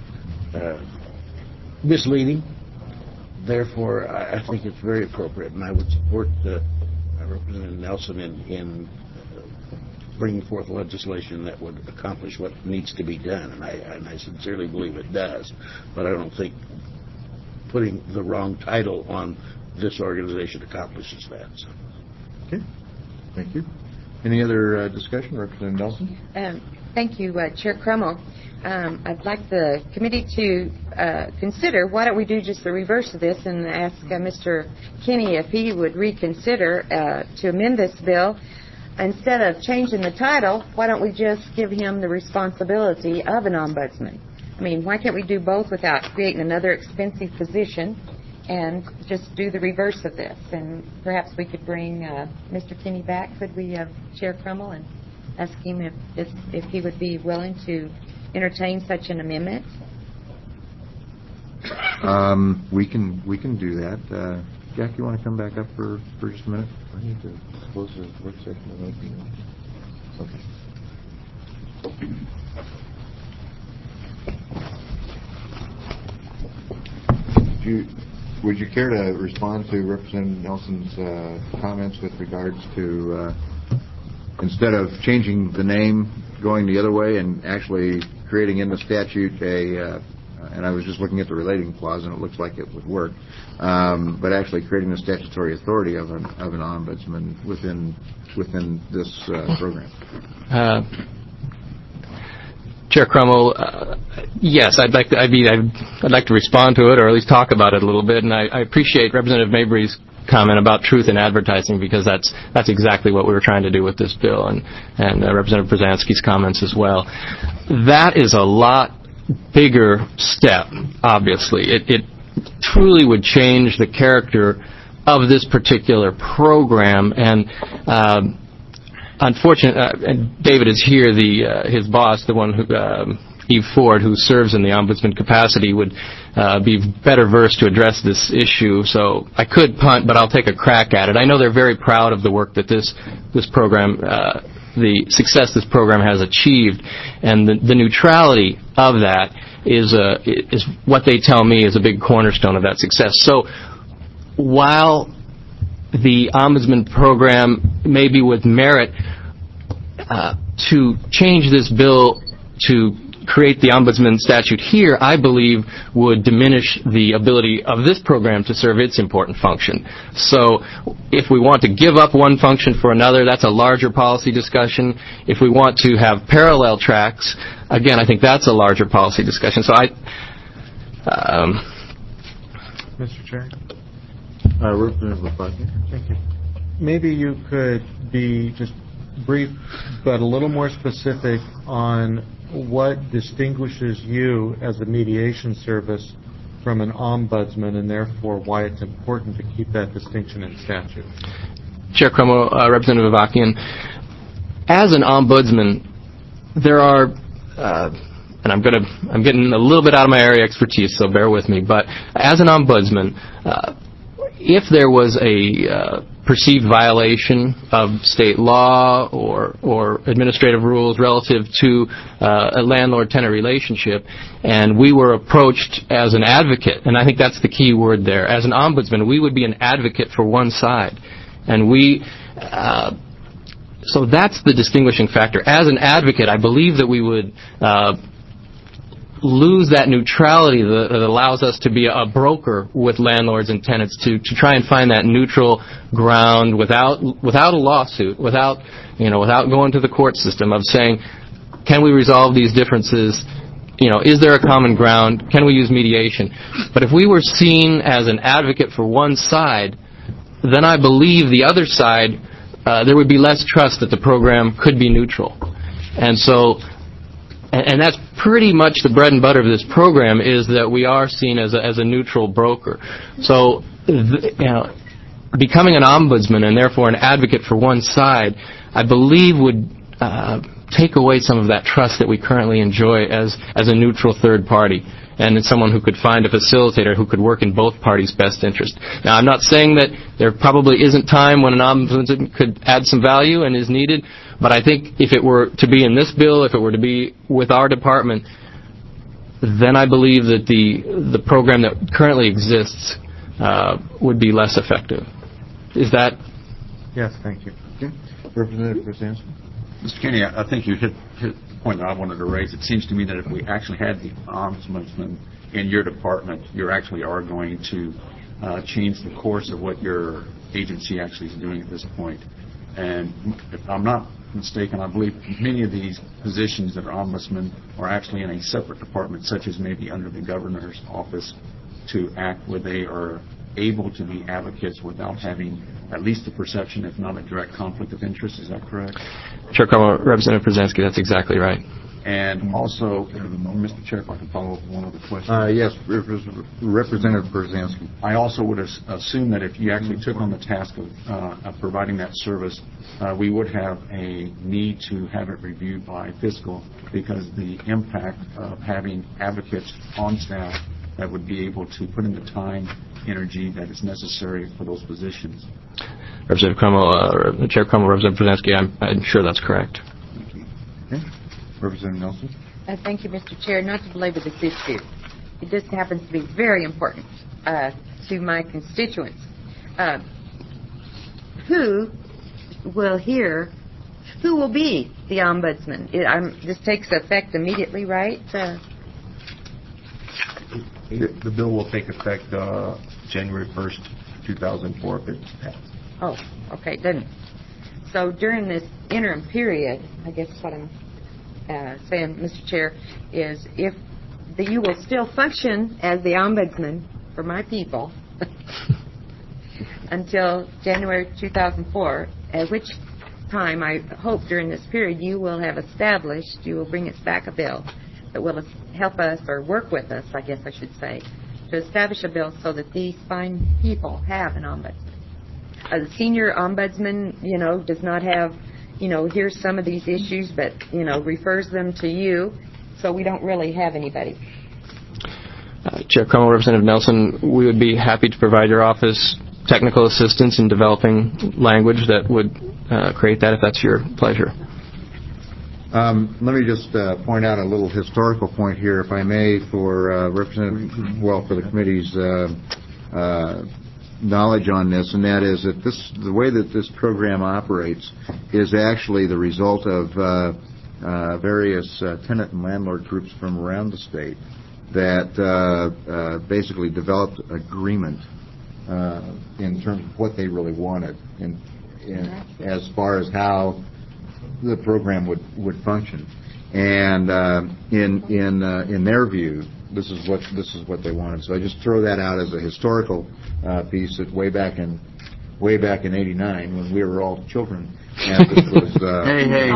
uh, misleading. Therefore, I, I think it's very appropriate, and I would support uh, Representative Nelson in in bringing forth legislation that would accomplish what needs to be done, and I, and I sincerely believe it does. But I don't think putting the wrong title on this organization accomplishes that. So. Okay. Thank you. Any other uh, discussion, Representative Nelson? Um, thank you, uh, Chair Crummell. Um, I'd like the committee to uh, consider, why don't we do just the reverse of this and ask uh, Mister Kenny if he would reconsider uh, to amend this bill. Instead of changing the title, why don't we just give him the responsibility of an ombudsman? I mean, why can't we do both without creating another expensive position and just do the reverse of this? And perhaps we could bring uh, Mister Kenny back, could we, uh, Chair Crummell, and ask him if, if, if he would be willing to entertain such an amendment? Um, we can we can do that. Uh, Jack, you want to come back up for, for just a minute? I need to close the work session. Okay. Would you, would you care to respond to Representative Nelson's uh, comments with regards to uh, instead of changing the name, going the other way, and actually creating in the statute a uh, and I was just looking at the relating clause, and it looks like it would work. Um, but actually creating the statutory authority of an, of an ombudsman within within this uh, program. Uh, Chair Crummell, uh, yes, I'd like to, I'd, be, I'd, I'd like to respond to it, or at least talk about it a little bit, and I, I appreciate Representative Mabry's comment about truth in advertising, because that's that's exactly what we were trying to do with this bill, and, and uh, Representative Brzezinski's comments as well. That is a lot bigger step, obviously. It, it truly would change the character of this particular program, and um, unfortunately, uh, and David is here, the uh, his boss, the one who, um, Eve Ford, who serves in the ombudsman capacity, would uh, be better versed to address this issue. So I could punt, but I'll take a crack at it. I know they're very proud of the work that this this program, uh, the success this program has achieved, and the, the neutrality of that is uh, is what they tell me is a big cornerstone of that success. So while the ombudsman program may be with merit, uh, to change this bill to create the ombudsman statute here, I believe, would diminish the ability of this program to serve its important function. So if we want to give up one function for another, that's a larger policy discussion. If we want to have parallel tracks, again, I think that's a larger policy discussion. So I... Um, Mister Chair? Uh, Representative LaFauci. Thank you. Maybe you could be just brief, but a little more specific on what distinguishes you as a mediation service from an ombudsman, and therefore why it's important to keep that distinction in statute. Chair Crummell, uh, Representative Avakian, as an ombudsman, there are, uh, and I'm going to, I'm getting a little bit out of my area of expertise, so bear with me, but as an ombudsman, uh, if there was a uh, perceived violation of state law or or administrative rules relative to uh, a landlord-tenant relationship, and we were approached as an advocate, and I think that's the key word there. As an ombudsman, we would be an advocate for one side, and we. Uh, so that's the distinguishing factor. As an advocate, I believe that we would. Uh, lose that neutrality that, that allows us to be a broker with landlords and tenants to, to try and find that neutral ground without without a lawsuit, without you know without going to the court system of saying, can we resolve these differences? You know, is there a common ground? Can we use mediation? But if we were seen as an advocate for one side, then I believe the other side, uh, there would be less trust that the program could be neutral. And so And that's pretty much the bread and butter of this program, is that we are seen as a, as a neutral broker. So, th- you know, becoming an ombudsman and therefore an advocate for one side, I believe would uh, take away some of that trust that we currently enjoy as, as a neutral third party, and it's someone who could find a facilitator who could work in both parties' best interest. Now, I'm not saying that there probably isn't time when an ombudsman could add some value and is needed, but I think if it were to be in this bill, if it were to be with our department, then I believe that the the program that currently exists uh, would be less effective. Is that? Yes, thank you. Okay. Representative Brzezinski. Mister Kenney, I think you hit, hit the point that I wanted to raise. It seems to me that if we actually had the ombudsman in your department, you actually are going to uh, change the course of what your agency actually is doing at this point. And if I'm not mistaken, I believe many of these positions that are ombudsman are actually in a separate department, such as maybe under the governor's office, to act where they are able to be advocates without having at least the perception, if not a direct conflict of interest. Is that correct? Chair Crummell, Representative Brzezinski, that's exactly right. And also, Mister Chair, if I can follow up with one other question. Uh, yes, Representative Brzezinski. I also would as- assume that if you actually took on the task of, uh, of providing that service, uh, we would have a need to have it reviewed by fiscal, because the impact of having advocates on staff that would be able to put in the time, energy that is necessary for those positions. Representative Crummell, uh, Chair Crummell, Representative Brzezinski, I'm, I'm sure that's correct. Thank you. Okay. Representative Nelson. Uh, thank you, Mister Chair. Not to belabor this issue, it just happens to be very important uh, to my constituents. Uh, who will hear? Who will be the ombudsman? It, I'm, this takes effect immediately, right? Uh, The bill will take effect uh, January first, two thousand four, if it's passed. Oh, okay, it didn't. So during this interim period, I guess what I'm uh, saying, Mister Chair, is if the, you will still function as the ombudsman for my people until January two thousand four, at which time I hope during this period you will have established, you will bring us back a bill that will help us, or work with us, I guess I should say, to establish a bill so that these fine people have an ombudsman. A senior ombudsman, you know, does not have, you know, here's some of these issues, but, you know, refers them to you, so we don't really have anybody. Uh, Chair Crummell, Representative Nelson, we would be happy to provide your office technical assistance in developing language that would uh, create that, if that's your pleasure. Um, let me just uh, point out a little historical point here, if I may, for uh, Representative, well, for the committee's uh, uh, knowledge on this, and that is that this, the way that this program operates, is actually the result of uh, uh, various uh, tenant and landlord groups from around the state that uh, uh, basically developed agreement uh, in terms of what they really wanted, in, in, as far as how the program would, would function, and uh, in in uh, in their view, this is what this is what they wanted. So I just throw that out as a historical uh, piece that way back in way back in eighty-nine, when we were all children, and this was uh, hey hey.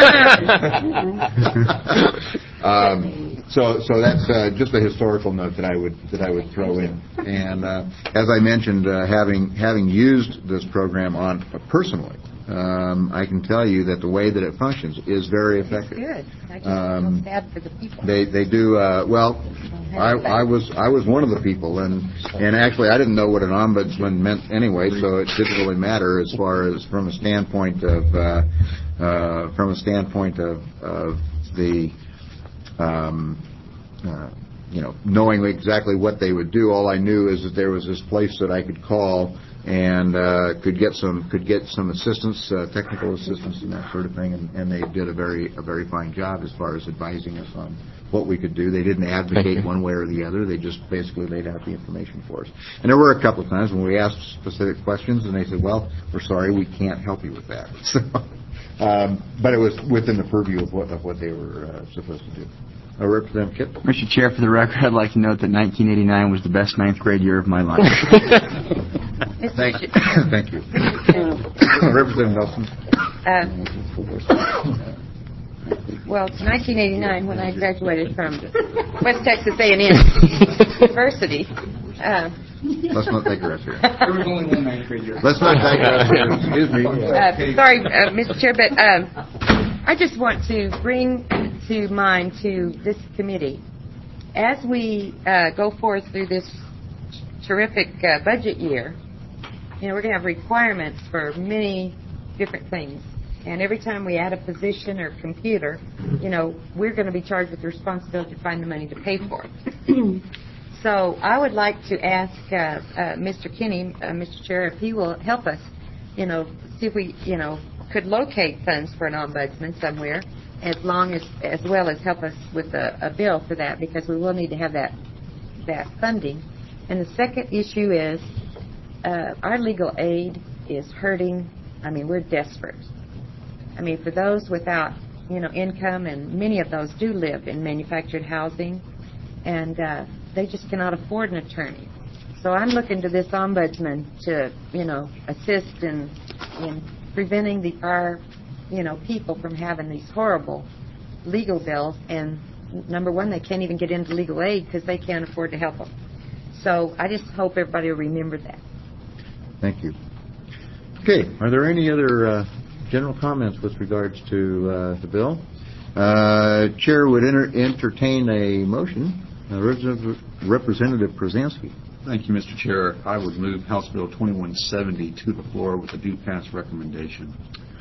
um, so so that's uh, just a historical note that I would that I would throw in. And uh, as I mentioned, uh, having having used this program on uh, personally. Um, I can tell you that the way that it functions is very effective. It's good. I just Um, feel sad for the people. They they do uh, well. I, I was I was one of the people, and and actually I didn't know what an ombudsman meant anyway, so it didn't really matter as far as from a standpoint of uh, uh, from a standpoint of, of the um, uh, you know, knowing exactly what they would do. All I knew is that there was this place that I could call and uh, could get some could get some assistance, uh, technical assistance, and that sort of thing. And, and they did a very a very fine job as far as advising us on what we could do. They didn't advocate one way or the other. They just basically laid out the information for us. And there were a couple of times when we asked specific questions, and they said, "Well, we're sorry, we can't help you with that." So, um, but it was within the purview of what of what they were uh, supposed to do. Uh, Representative Kip. Mister Chair, for the record, I'd like to note that nineteen eighty-nine was the best ninth grade year of my life. Thank you. Thank you. Representative Nelson. Uh, well, it's nineteen eighty-nine when I graduated from West Texas A and M University. Uh, Let's not digress here. There was only one ninth grade year. Let's not digress here. Excuse me. Uh, sorry, uh, Mister Chair, but um, I just want to bring to mind to this committee, as we uh, go forth through this terrific uh, budget year, you know, we're going to have requirements for many different things. And every time we add a position or computer, you know, we're going to be charged with the responsibility to find the money to pay for it. So I would like to ask uh, uh, Mister Kinney, uh, Mister Chair, if he will help us, you know, see if we, you know, could locate funds for an ombudsman somewhere, as long as, as well as help us with a, a bill for that, because we will need to have that that funding. And the second issue is uh, our legal aid is hurting. I mean, we're desperate. I mean, for those without, you know, income, and many of those do live in manufactured housing, and uh, they just cannot afford an attorney. So I'm looking to this ombudsman to, you know, assist in in preventing the our, you know, people from having these horrible legal bills. And number one, they can't even get into legal aid because they can't afford to help them. So I just hope everybody will remember that. Thank you. Okay, are there any other uh, general comments with regards to uh, the bill? Uh, Chair would enter- entertain a motion. Uh, Representative, Representative Przansky. Thank you, Mister Chair. I would move House Bill twenty-one seventy to the floor with a due pass recommendation.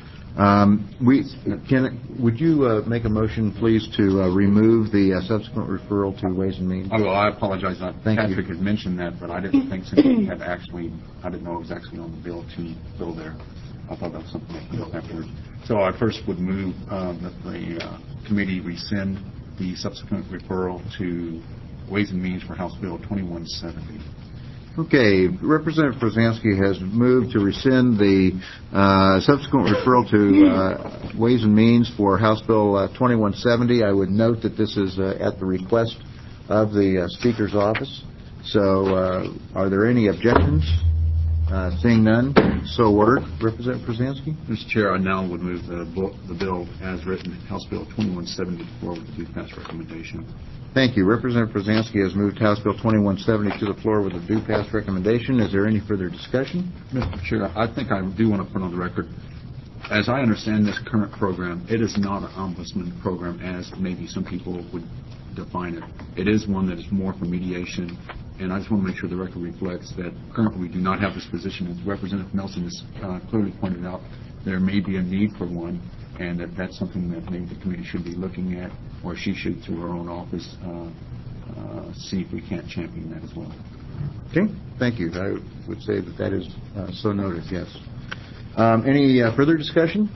Um, we can. Would you uh, make a motion, please, to uh, remove the uh, subsequent referral to Ways and Means? Oh, well, I apologize. I, Thank Patrick you. had mentioned that, but I didn't think since we had actually, I didn't know it was actually on the bill to bill there. I thought that was something that came up afterwards. So I first would move uh, that the uh, committee rescind the subsequent referral to Ways and Means for House Bill twenty-one seventy. Okay, Representative Prozanski has moved to rescind the uh, subsequent referral to uh, Ways and Means for House Bill uh, twenty-one seventy. I would note that this is uh, at the request of the uh, Speaker's office. So, uh, are there any objections? Uh, seeing none, so ordered. Representative Prozanski? Mister Chair, I now would move the, bo- the bill as written, House Bill twenty-one seventy-four, with the due pass recommendation. Thank you. Representative Prozanski has moved House Bill twenty-one seventy to the floor with a due pass recommendation. Is there any further discussion? Mister Chair, I think I do want to put on the record, as I understand this current program, it is not an ombudsman program as maybe some people would define it. It is one that is more for mediation, and I just want to make sure the record reflects that currently we do not have this position. As Representative Nelson has uh, clearly pointed out, there may be a need for one, and that that's something that maybe the committee should be looking at, or she should, through her own office, uh, uh, see if we can't champion that as well. Okay, thank you. I would say that that is uh, so noted, yes. Um, any uh, further discussion?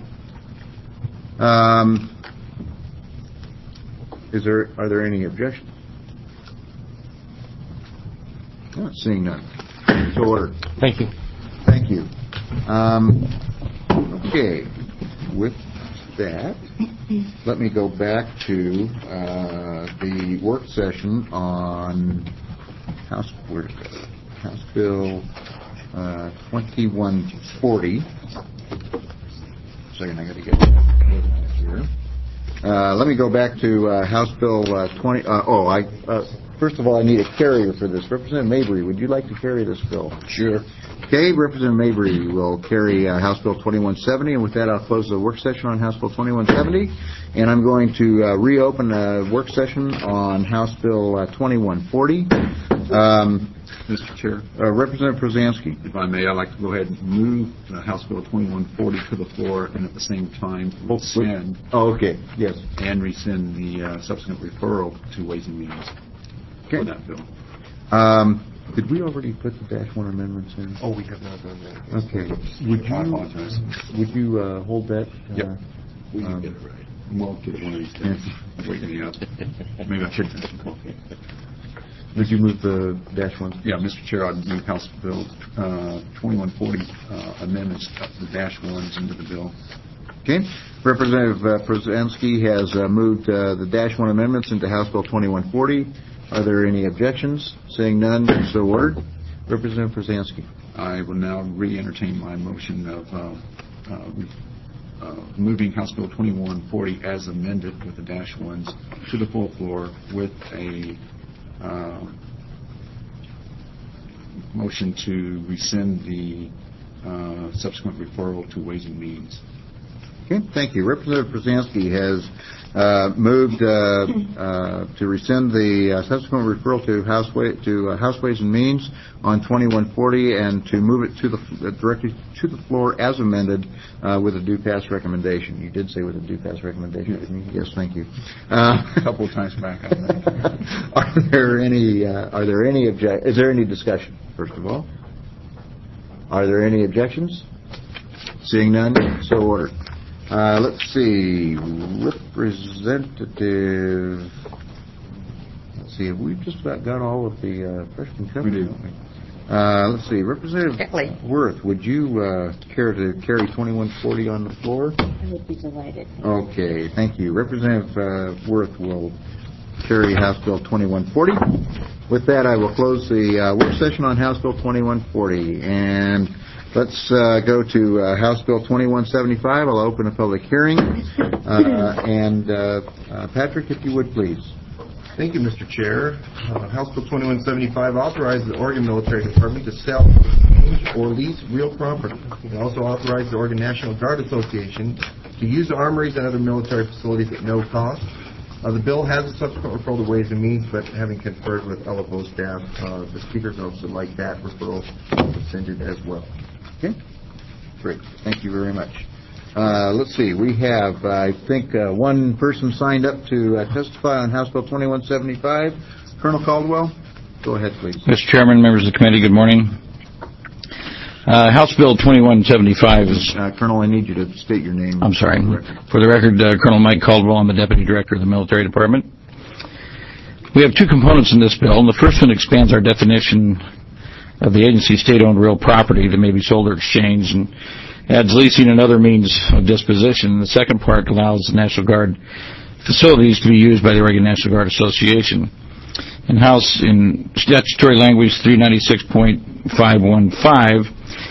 Um, is there, are there any objections? Oh, seeing none. So ordered. Thank you. Thank you. Um, okay, with that, let me go back to uh, the work session on House, where did it go? House Bill uh, twenty-one forty. Second, I got to get that here. Uh, let me go back to uh, House Bill uh, twenty. Uh, oh, I. Uh, First of all, I need a carrier for this. Representative Mabry, would you like to carry this bill? Sure. Okay, Representative Mabry will carry uh, House Bill twenty-one seventy, and with that, I'll close the work session on House Bill twenty-one seventy, and I'm going to uh, reopen a work session on House Bill uh, twenty-one forty. Um, Mister Chair. Uh, Representative Prozanski. If I may, I'd like to go ahead and move uh, House Bill twenty-one forty to the floor, and at the same time rescind. Oh, okay. Yes. And rescind the uh, subsequent referral to Ways and Means. Okay. For that bill. Um, did we already put the dash one amendments in? Oh, we have not done that. Okay. Would you, I apologize. Would you uh, hold that? Uh, Yep. We can um, get it right. We'll get it one of these days. Waking me up. Maybe I should drink some coffee. Would you move the dash one? Yeah, Mister Chair, I'd move House Bill uh, twenty-one forty uh, amendments, uh, the dash ones into the bill. Okay. Representative uh, Prozanski has uh, moved uh, the dash one amendments into House Bill twenty-one forty. Are there any objections? Seeing none, so ordered. Representative Prozanski. I will now re-entertain my motion of uh, uh, uh, moving House Bill twenty-one forty as amended with the dash ones to the full floor with a uh, motion to rescind the uh, subsequent referral to Ways and Means. Okay, thank you. Representative Prozanski has uh, moved uh, uh, to rescind the uh, subsequent referral to House Way, to uh, House Ways and Means on twenty-one forty, and to move it to the uh, directly to the floor as amended uh, with a due pass recommendation. You did say with a due pass recommendation, didn't you? Yes, thank you. Uh, a couple of times back, I think. Are there any? Uh, are there any object? Is there any discussion? First of all, are there any objections? Seeing none, so ordered. Uh, let's see, Representative, let's see, have we just about got all of the uh, freshmen covered? We do. Uh, let's see, Representative Kelly. Worth, would you uh, care to carry twenty-one forty on the floor? I would be delighted. Okay, thank you. Representative uh, Worth will carry House Bill twenty-one forty. With that, I will close the uh, work session on House Bill twenty-one forty, and let's uh, go to uh, House Bill twenty-one seventy-five. I'll open a public hearing. Uh, and, uh, uh, Patrick, if you would, please. Thank you, Mister Chair. Uh, House Bill twenty-one seventy-five authorizes the Oregon Military Department to sell, exchange, or lease real property. It also authorizes the Oregon National Guard Association to use armories and other military facilities at no cost. Uh, the bill has a subsequent referral to Ways and Means, but having conferred with L F O staff, uh, the Speaker's office would like that referral rescinded as well. Okay. Great. Thank you very much. Uh, let's see. We have, uh, I think, uh, one person signed up to uh, testify on House Bill twenty-one seventy-five. Colonel Caldwell, go ahead, please. Mister Chairman, members of the committee, good morning. Uh, House Bill twenty-one seventy-five is... Uh, Colonel, I need you to state your name. I'm sorry. For the record, uh, Colonel Mike Caldwell, I'm the Deputy Director of the Military Department. we have two components in this bill, and the first one expands our definition of the agency's state-owned real property that may be sold or exchanged, and adds leasing and other means of disposition. The second part allows the National Guard facilities to be used by the Oregon National Guard Association. In House, in statutory language three ninety-six point five one five,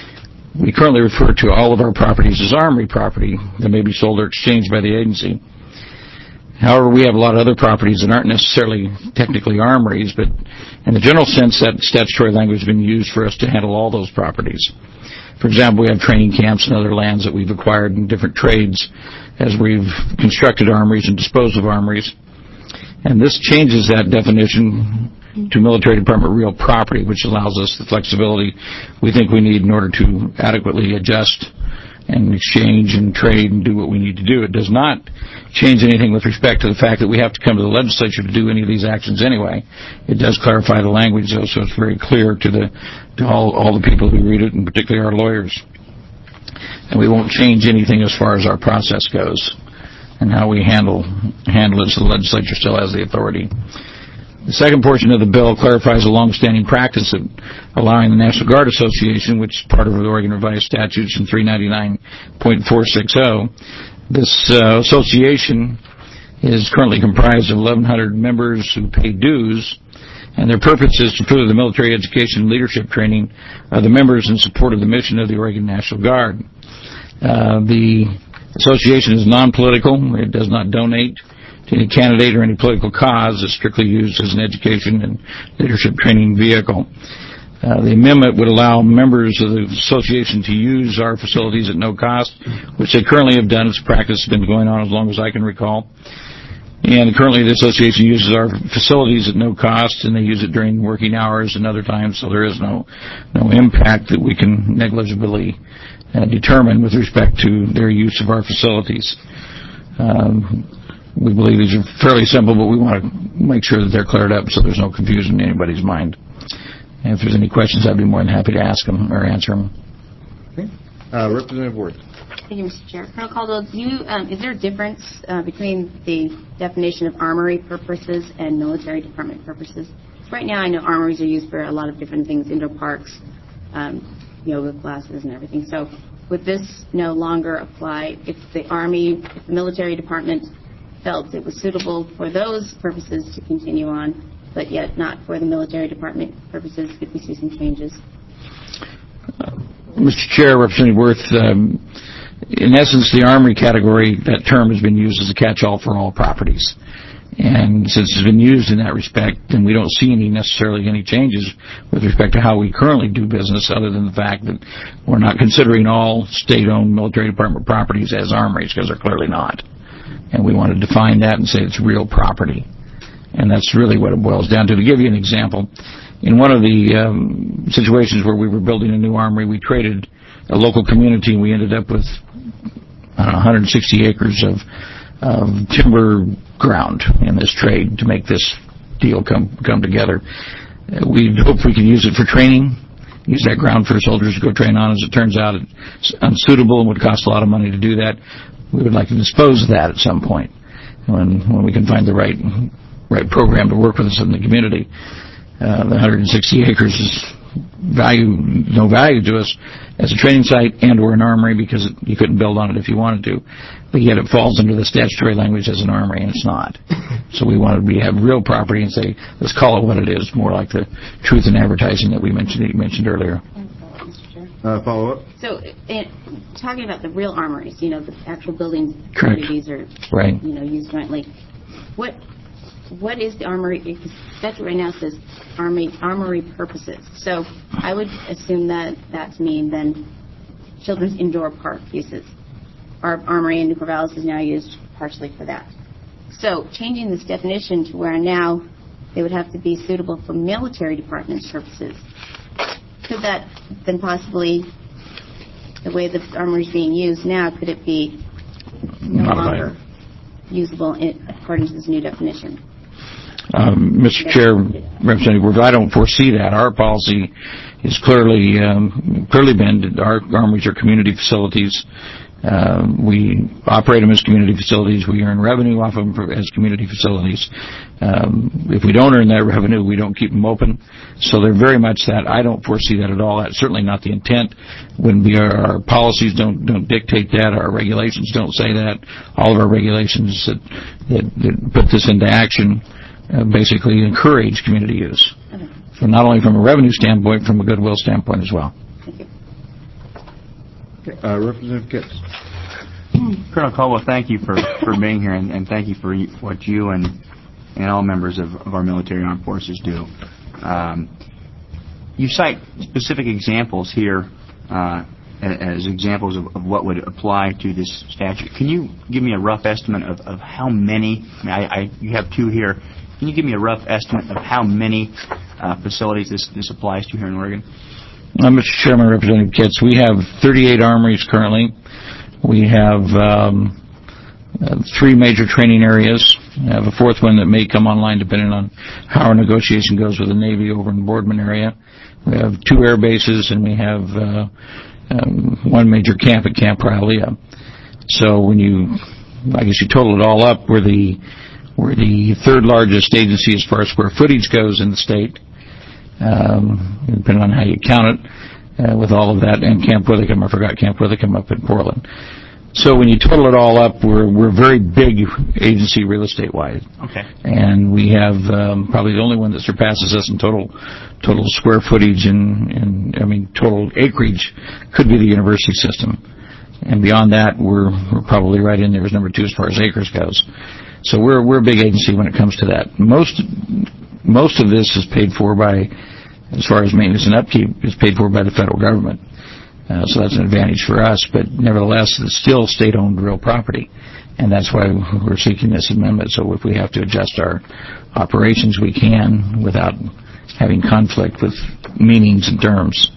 we currently refer to all of our properties as armory property that may be sold or exchanged by the agency. However, we have a lot of other properties that aren't necessarily technically armories, but in the general sense, that statutory language has been used for us to handle all those properties. For example, we have training camps and other lands that we've acquired in different trades as we've constructed armories and disposed of armories. And this changes that definition to military department real property, which allows us the flexibility we think we need in order to adequately adjust and exchange and trade and do what we need to do. It does not change anything with respect to the fact that we have to come to the legislature to do any of these actions anyway. It does clarify the language, though, so it's very clear to the to all, all the people who read it, and particularly our lawyers. And we won't change anything as far as our process goes and how we handle handle it, so the legislature still has the authority. The second portion of the bill clarifies a long-standing practice of allowing the National Guard Association, which is part of the Oregon Revised Statutes in three ninety-nine point four sixty. This uh, association is currently comprised of eleven hundred members who pay dues, and their purpose is to further the military education and leadership training of the members in support of the mission of the Oregon National Guard. Uh, the association is non-political. It does not donate to any candidate or any political cause. Is strictly used as an education and leadership training vehicle. Uh, the amendment would allow members of the association to use our facilities at no cost, which they currently have done. It's a practice that's been going on as long as I can recall. And currently the association uses our facilities at no cost, and they use it during working hours and other times, so there is no no impact that we can negligibly uh, determine with respect to their use of our facilities. Um, We believe these are fairly simple, but we want to make sure that they're cleared up so there's no confusion in anybody's mind. And if there's any questions, I'd be more than happy to ask them or answer them. Okay. Uh, Representative Ward. Thank you, Mister Chair. Colonel Caldwell, do you, um, is there a difference uh, between the definition of armory purposes and military department purposes? Right now, I know armories are used for a lot of different things, indoor parks, um, yoga classes, and everything. So would this no longer apply if the Army, if the military department felt it was suitable for those purposes to continue on, but yet not for the military department purposes? Could we see some changes? Uh, Mister Chair, Representative Worth, um, in essence, the Armory category, that term has been used as a catch-all for all properties. And since it's been used in that respect, then we don't see any necessarily any changes with respect to how we currently do business, other than the fact that we're not considering all state-owned military department properties as armories, because they're clearly not. And we want to define that and say it's real property. And that's really what it boils down to. To give you an example, in one of the um, situations where we were building a new armory, we traded a local community, and we ended up with I don't know, one hundred sixty acres of, of timber ground in this trade to make this deal come come together. Uh, we hope we can use it for training, use that ground for soldiers to go train on. As it turns out, it's unsuitable and would cost a lot of money to do that. We would like to dispose of that at some point when when we can find the right right program to work with us in the community. Uh, the one hundred sixty acres is value no value to us as a training site and or an armory, because it, you couldn't build on it if you wanted to. But yet it falls under the statutory language as an armory, and it's not. So we wanted to have real property and say, let's call it what it is, more like the truth in advertising that we mentioned that you mentioned earlier. Uh, follow up. So, uh, talking about the real armories, you know, the actual buildings, Correct. these are, right. you know, used jointly. What what is the armory? Because statute right now says armory armory purposes. So I would assume that that's mean then children's indoor park uses. Our armory in Newport Vallis is now used partially for that. So changing this definition to where now they would have to be suitable for military department purposes. Could that then possibly, the way the armory is being used now, could it be no Not longer right. usable in, according to this new definition? Um, Mister Chair, Representative, I don't foresee that. Our policy is clearly um, clearly been that our armories are community facilities, Uh, we operate them as community facilities. We earn revenue off of them as community facilities. Um, if we don't earn that revenue, we don't keep them open. So they're very much that. I don't foresee that at all. That's certainly not the intent. When we are, our policies don't don't dictate that. Our regulations don't say that. All of our regulations that, that, that put this into action uh, basically encourage community use. Okay. So not only from a revenue standpoint, from a goodwill standpoint as well. Thank you. Uh, Representative Kitts. Colonel Caldwell, thank you for, for being here, and, and thank you for what you and, and all members of, of our military armed forces do. Um, you cite specific examples here uh, as examples of, of what would apply to this statute. Can you give me a rough estimate of, of how many? I mean, I, I, you have two here. Can you give me a rough estimate of how many uh, facilities this, this applies to here in Oregon? Uh, Mister Chairman, Representative Kitts, we have thirty-eight armories currently. We have um, uh, three major training areas. We have a fourth one that may come online depending on how our negotiation goes with the Navy over in the Boardman area. We have two air bases, and we have uh, um, one major camp at Camp Rylea. So when you, I guess you total it all up, we're the, we're the third largest agency as far as square footage goes in the state. Um, depending on how you count it, uh, with all of that, and Camp Withicum, I forgot Camp Withicum up in Portland. So when you total it all up, we're we're very big agency real estate wide. Okay. And we have um, probably the only one that surpasses us in total total square footage and, and I mean total acreage could be the university system. And beyond that, we're we're probably right in there as number two as far as acres goes. So we're we're a big agency when it comes to that. Most most of this is paid for by, as far as maintenance and upkeep, is paid for by the federal government. Uh, so that's an advantage for us. But nevertheless, it's still state-owned real property, and that's why we're seeking this amendment. So if we have to adjust our operations, we can without having conflict with meanings and terms.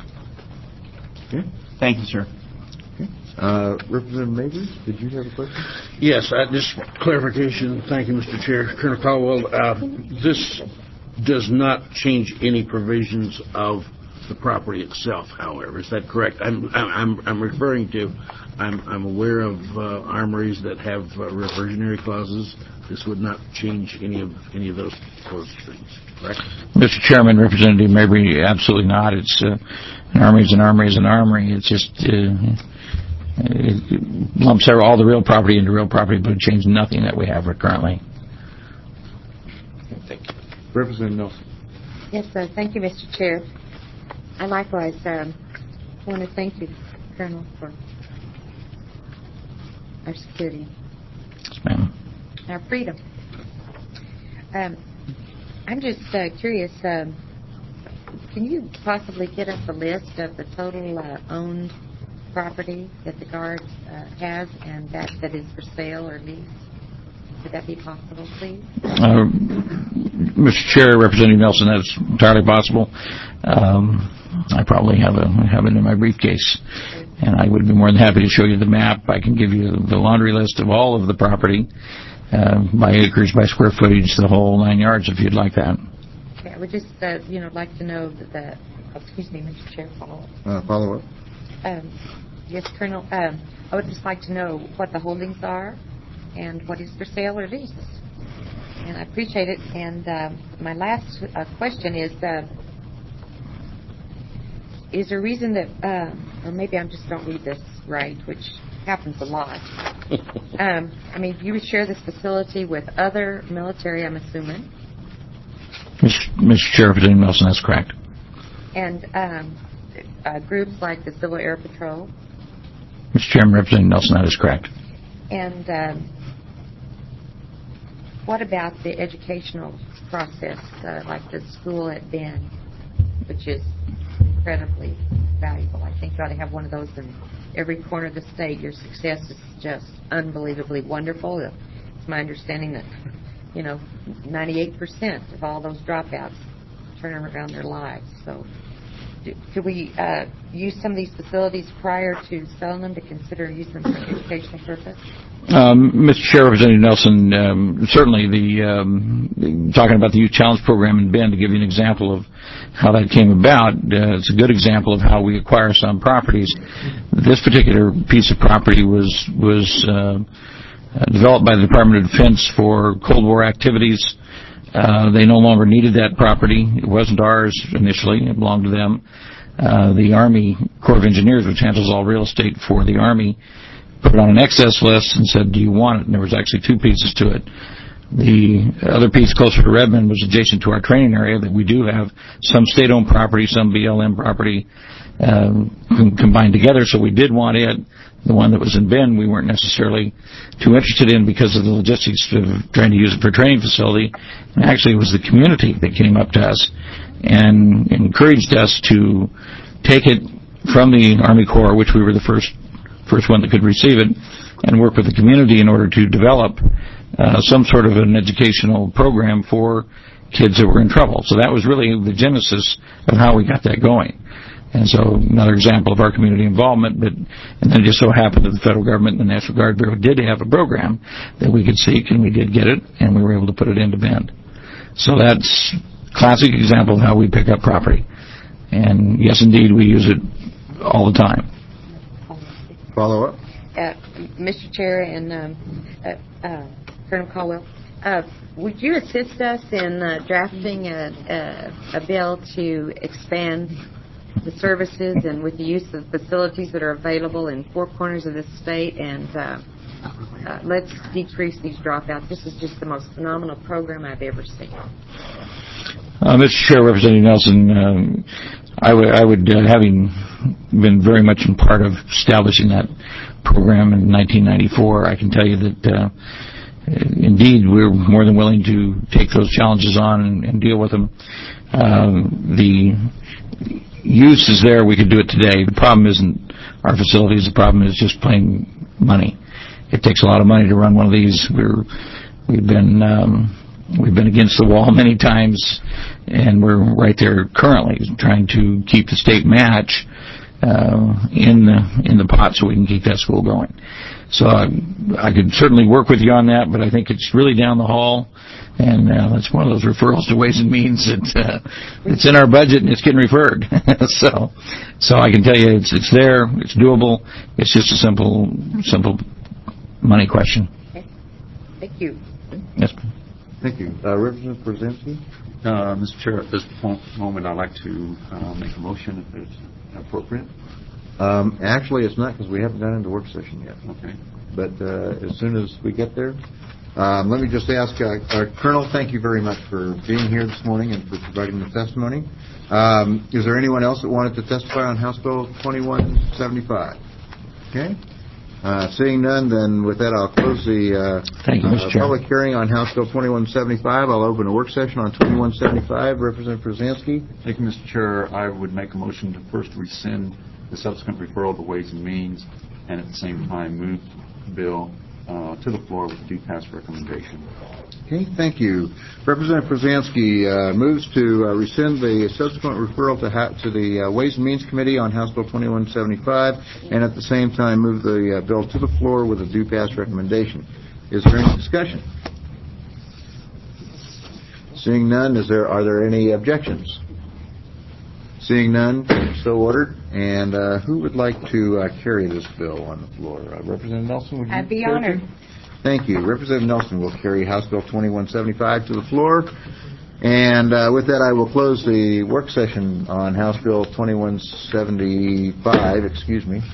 Okay. Thank you, sir. Uh, Representative Majors, did you have a question? Yes, uh, just clarification. Thank you, Mister Chair. Colonel Caldwell, uh, this does not change any provisions of the property itself, however. Is that correct? I'm, I'm, I'm referring to, I'm, I'm aware of uh, armories that have uh, reversionary clauses. This would not change any of any of those, those things, correct? Mister Chairman, Representative Mabry, absolutely not. It's uh, an armory is an armory is an armory. It's just... Uh, It lumps all the real property into real property, but it changes nothing that we have currently. Thank you. Representative Nelson. Yes, sir. Thank you, Mister Chair. I likewise um, want to thank you, Colonel, for our security, Yes, ma'am. our freedom. Um, I'm just uh, curious, um, can you possibly get us a list of the total uh, owned property that the Guard uh, has and that, that is for sale or lease? Would that be possible, please? Uh, Mister Chair, Representative Nelson, that's entirely possible. Um, I probably have, a, have it in my briefcase, and I would be more than happy to show you the map. I can give you the laundry list of all of the property, uh, by acres, by square footage, the whole nine yards, if you'd like that. Okay, I would just, uh, you know, like to know that, the, oh, excuse me, Mister Chair, follow up. Uh, follow up. Um, yes, Colonel, um, I would just like to know what the holdings are and what is for sale or lease. And I appreciate it. And um, my last uh, question is, uh, is there a reason that, uh, or maybe I just don't read this right, which happens a lot. um, I mean, you would share this facility with other military, I'm assuming. Mister Chair, Representative Nelson, that's correct. And um, uh, groups like the Civil Air Patrol. Mister Chairman, Representative Nelson, that is correct. And um, what about the educational process, uh, like the school at Bend, which is incredibly valuable? I think you ought to have one of those in every corner of the state. Your success is just unbelievably wonderful. It's my understanding that, you know, ninety-eight percent of all those dropouts turn around their lives. So do, could we uh, use some of these facilities prior to selling them to consider using them for educational purpose? Um, Mister Chair, Representative Nelson, um, certainly the um, talking about the Youth Challenge Program in Bend, to give you an example of how that came about, uh, it's a good example of how we acquire some properties. This particular piece of property was was uh, developed by the Department of Defense for Cold War activities. Uh, they no longer needed that property. It wasn't ours initially. It belonged to them. Uh, the Army Corps of Engineers, which handles all real estate for the Army, put it on an excess list and said, do you want it? And there was actually two pieces to it. The other piece closer to Redmond was adjacent to our training area that we do have some state-owned property, some B L M property uh, combined together, so we did want it. The one that was in Bend we weren't necessarily too interested in because of the logistics of trying to use it for a training facility. And actually, it was the community that came up to us and encouraged us to take it from the Army Corps, which we were the first first one that could receive it, and work with the community in order to develop uh, some sort of an educational program for kids that were in trouble. So that was really the genesis of how we got that going. And so another example of our community involvement, but and then it just so happened that the federal government and the National Guard Bureau did have a program that we could seek, and we did get it, and we were able to put it into Bend. So that's a classic example of how we pick up property. And yes, indeed, we use it all the time. Follow up? Uh, Mister Chair and um, uh, uh, Colonel Caldwell, uh, would you assist us in uh, drafting a, a, a bill to expand the services and with the use of facilities that are available in four corners of this state, and uh, uh, let's decrease these dropouts. This is just the most phenomenal program I've ever seen. Uh, Mister Chair, Representative Nelson, um, I would, I would uh, having been very much in part of establishing that program in nineteen ninety-four, I can tell you that uh, indeed we're more than willing to take those challenges on and, and deal with them. Um, the use is there. We could do it today. The problem isn't our facilities. The problem is just plain money. It takes a lot of money to run one of these. We're, we've been um, we've been against the wall many times, and we're right there currently trying to keep the state match uh, in the in the pot so we can keep that school going. So I, I could certainly work with you on that, but I think it's really down the hall. And uh, that's one of those referrals to Ways and Means that uh, it's in our budget and it's getting referred. so, so I can tell you it's it's there, it's doable. It's just a simple simple money question. Okay. Thank you. Yes. Thank you, uh, Representative Brzezinski. Uh, Mister Chair, at this moment, I'd like to uh, make a motion if it's appropriate. Um, actually, it's not because we haven't gone into work session yet. Okay. But uh, as soon as we get there. Um, let me just ask, uh, uh, Colonel, thank you very much for being here this morning and for providing the testimony. Um, is there anyone else that wanted to testify on House Bill twenty-one seventy-five? Okay. Uh, seeing none, then with that, I'll close the uh, Thank you, Mister uh, Chair. public hearing on House Bill twenty-one seventy-five. I'll open a work session on twenty-one seventy-five. Representative Brzezinski. Thank you, Mister Chair. I would make a motion to first rescind the subsequent referral to Ways and Means, and at the same time move the bill Uh, to the floor with due pass recommendation. Okay, thank you. Representative Brzezinski uh, moves to uh, rescind the subsequent referral to, ha- to the uh, Ways and Means Committee on House Bill twenty-one seventy-five, and at the same time move the uh, bill to the floor with a due pass recommendation. Is there any discussion? Seeing none, is there are there any objections? Seeing none, so ordered. And uh, who would like to uh, carry this bill on the floor? Uh, Representative Nelson, would you? I'd be care honored. to? Thank you. Representative Nelson will carry House Bill twenty-one seventy-five to the floor. And uh, with that, I will close the work session on House Bill twenty-one seventy-five. Excuse me.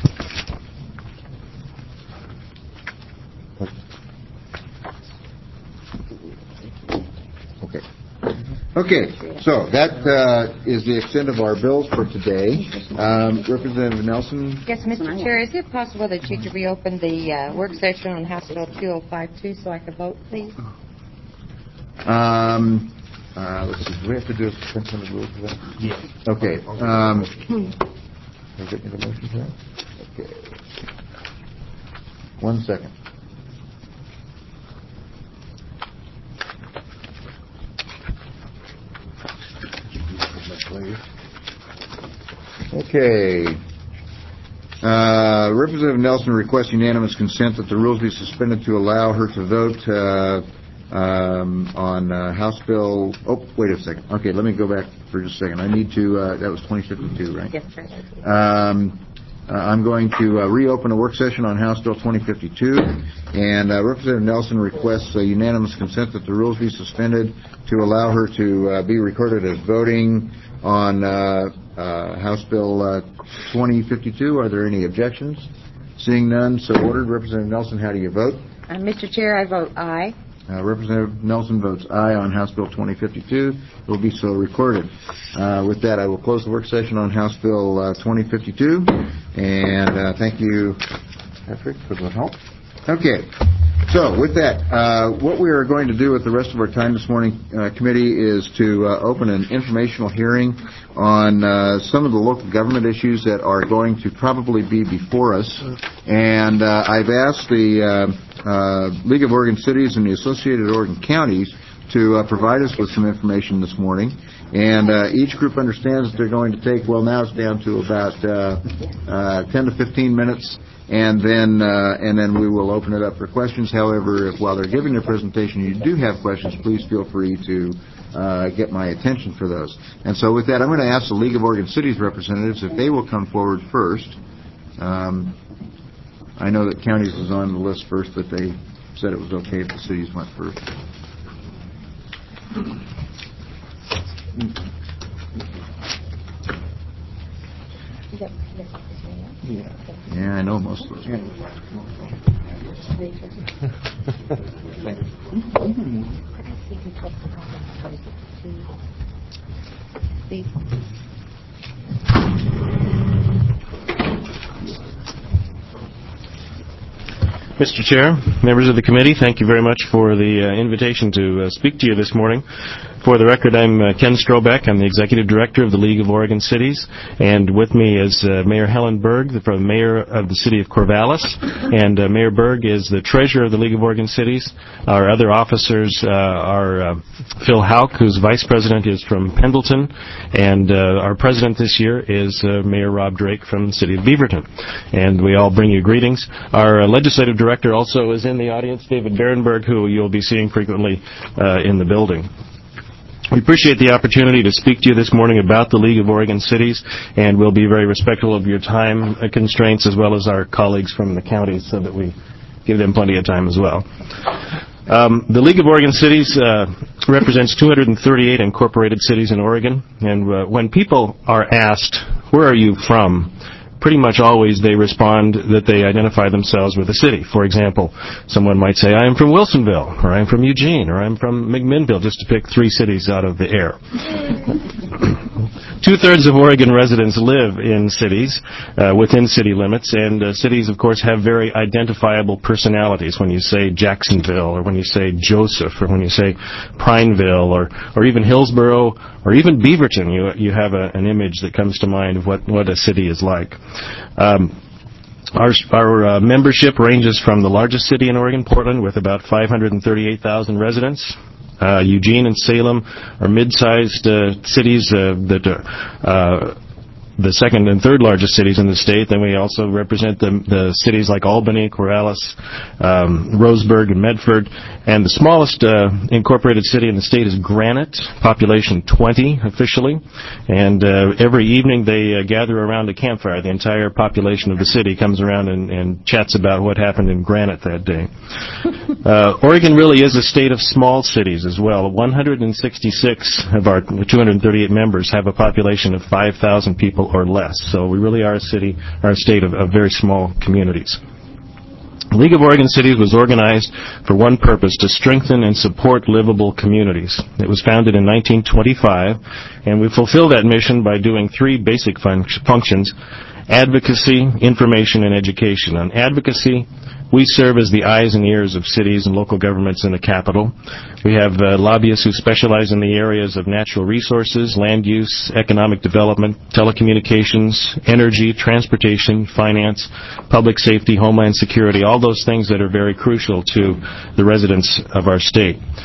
Okay. Okay, so that uh, is the extent of our bills for today. Um, Representative Nelson? Yes, Mister Chair, is it possible that you could reopen the uh, work session on House Bill two oh five two so I could vote, please? Um, uh, let's see, do we have to do a suspension of the rules for that? Yeah. Okay. Um, can you get me the motion for that? Okay. One second. Later. Okay. Uh, Representative Nelson requests unanimous consent that the rules be suspended to allow her to vote uh, um, on uh, House Bill. Oh, wait a second. Okay, let me go back for just a second. I need to. Uh, that was twenty fifty-two, right? Yes, sir. Um, uh, I'm going to uh, reopen a work session on House Bill twenty fifty-two, and uh, Representative Nelson requests uh, unanimous consent that the rules be suspended to allow her to uh, be recorded as voting on uh, uh, House Bill uh, twenty fifty-two. Are there any objections? Seeing none, so ordered. Representative Nelson, how do you vote? Uh, Mister Chair, I vote aye. Uh, Representative Nelson votes aye on House Bill twenty fifty-two. It will be so recorded. Uh, with that, I will close the work session on House Bill uh, twenty fifty-two. And uh, thank you, Patrick, for the help. Okay. So, with that, uh, what we are going to do with the rest of our time this morning, uh, committee, is to uh, open an informational hearing on uh, some of the local government issues that are going to probably be before us. And uh, I've asked the uh, uh, League of Oregon Cities and the Associated Oregon Counties to uh, provide us with some information this morning. And uh, each group understands that they're going to take, well, now it's down to about uh, uh, ten to fifteen minutes. And then, uh, and then we will open it up for questions. However, if while they're giving their presentation you do have questions, please feel free to uh, get my attention for those. And so, with that, I'm going to ask the League of Oregon Cities representatives if they will come forward first. Um, I know that counties was on the list first, but they said it was okay if the cities went first. Yeah. Yeah, I know most of those people. Mister Chair, members of the committee, thank you very much for the uh, invitation to uh, speak to you this morning. For the record, I'm uh, Ken Strobeck. I'm the Executive Director of the League of Oregon Cities, and with me is uh, Mayor Helen Berg, the Mayor of the City of Corvallis, and uh, Mayor Berg is the Treasurer of the League of Oregon Cities. Our other officers uh, are uh, Phil Hauk, whose Vice President is from Pendleton, and uh, our President this year is uh, Mayor Rob Drake from the City of Beaverton. And we all bring you greetings. Our uh, Legislative Director also is in the audience, David Berenberg, who you'll be seeing frequently uh, in the building. We appreciate the opportunity to speak to you this morning about the League of Oregon Cities, and we'll be very respectful of your time constraints as well as our colleagues from the counties so that we give them plenty of time as well. Um, the League of Oregon Cities uh, represents two hundred thirty-eight incorporated cities in Oregon, and uh, when people are asked, where are you from? Pretty much always they respond that they identify themselves with a city. For example, someone might say, I am from Wilsonville, or I'm from Eugene, or I'm from McMinnville, just to pick three cities out of the air. Two-thirds of Oregon residents live in cities, uh, within city limits, and uh, cities, of course, have very identifiable personalities. When you say Jacksonville, or when you say Joseph, or when you say Prineville, or, or even Hillsborough, or even Beaverton, you, you have a, an image that comes to mind of what, what a city is like. Um, Our, our uh, membership ranges from the largest city in Oregon, Portland, with about five hundred thirty-eight thousand residents. Uh, Eugene and Salem are mid-sized uh, cities uh, that are uh, the second and third largest cities in the state. Then we also represent the, the cities like Albany, Corvallis, um, Roseburg, and Medford. And the smallest uh, incorporated city in the state is Granite, population twenty officially. And uh, every evening they uh, gather around a campfire. The entire population of the city comes around and, and chats about what happened in Granite that day. Uh, Oregon really is a state of small cities as well. one hundred sixty-six of our two hundred thirty-eight members have a population of five thousand people or less. So we really are a city, or a state of, of very small communities. The League of Oregon Cities was organized for one purpose, to strengthen and support livable communities. It was founded in nineteen twenty-five, and we fulfill that mission by doing three basic fun- functions: advocacy, information, and education. On advocacy, we serve as the eyes and ears of cities and local governments in the capital. We have uh, lobbyists who specialize in the areas of natural resources, land use, economic development, telecommunications, energy, transportation, finance, public safety, homeland security, all those things that are very crucial to the residents of our state.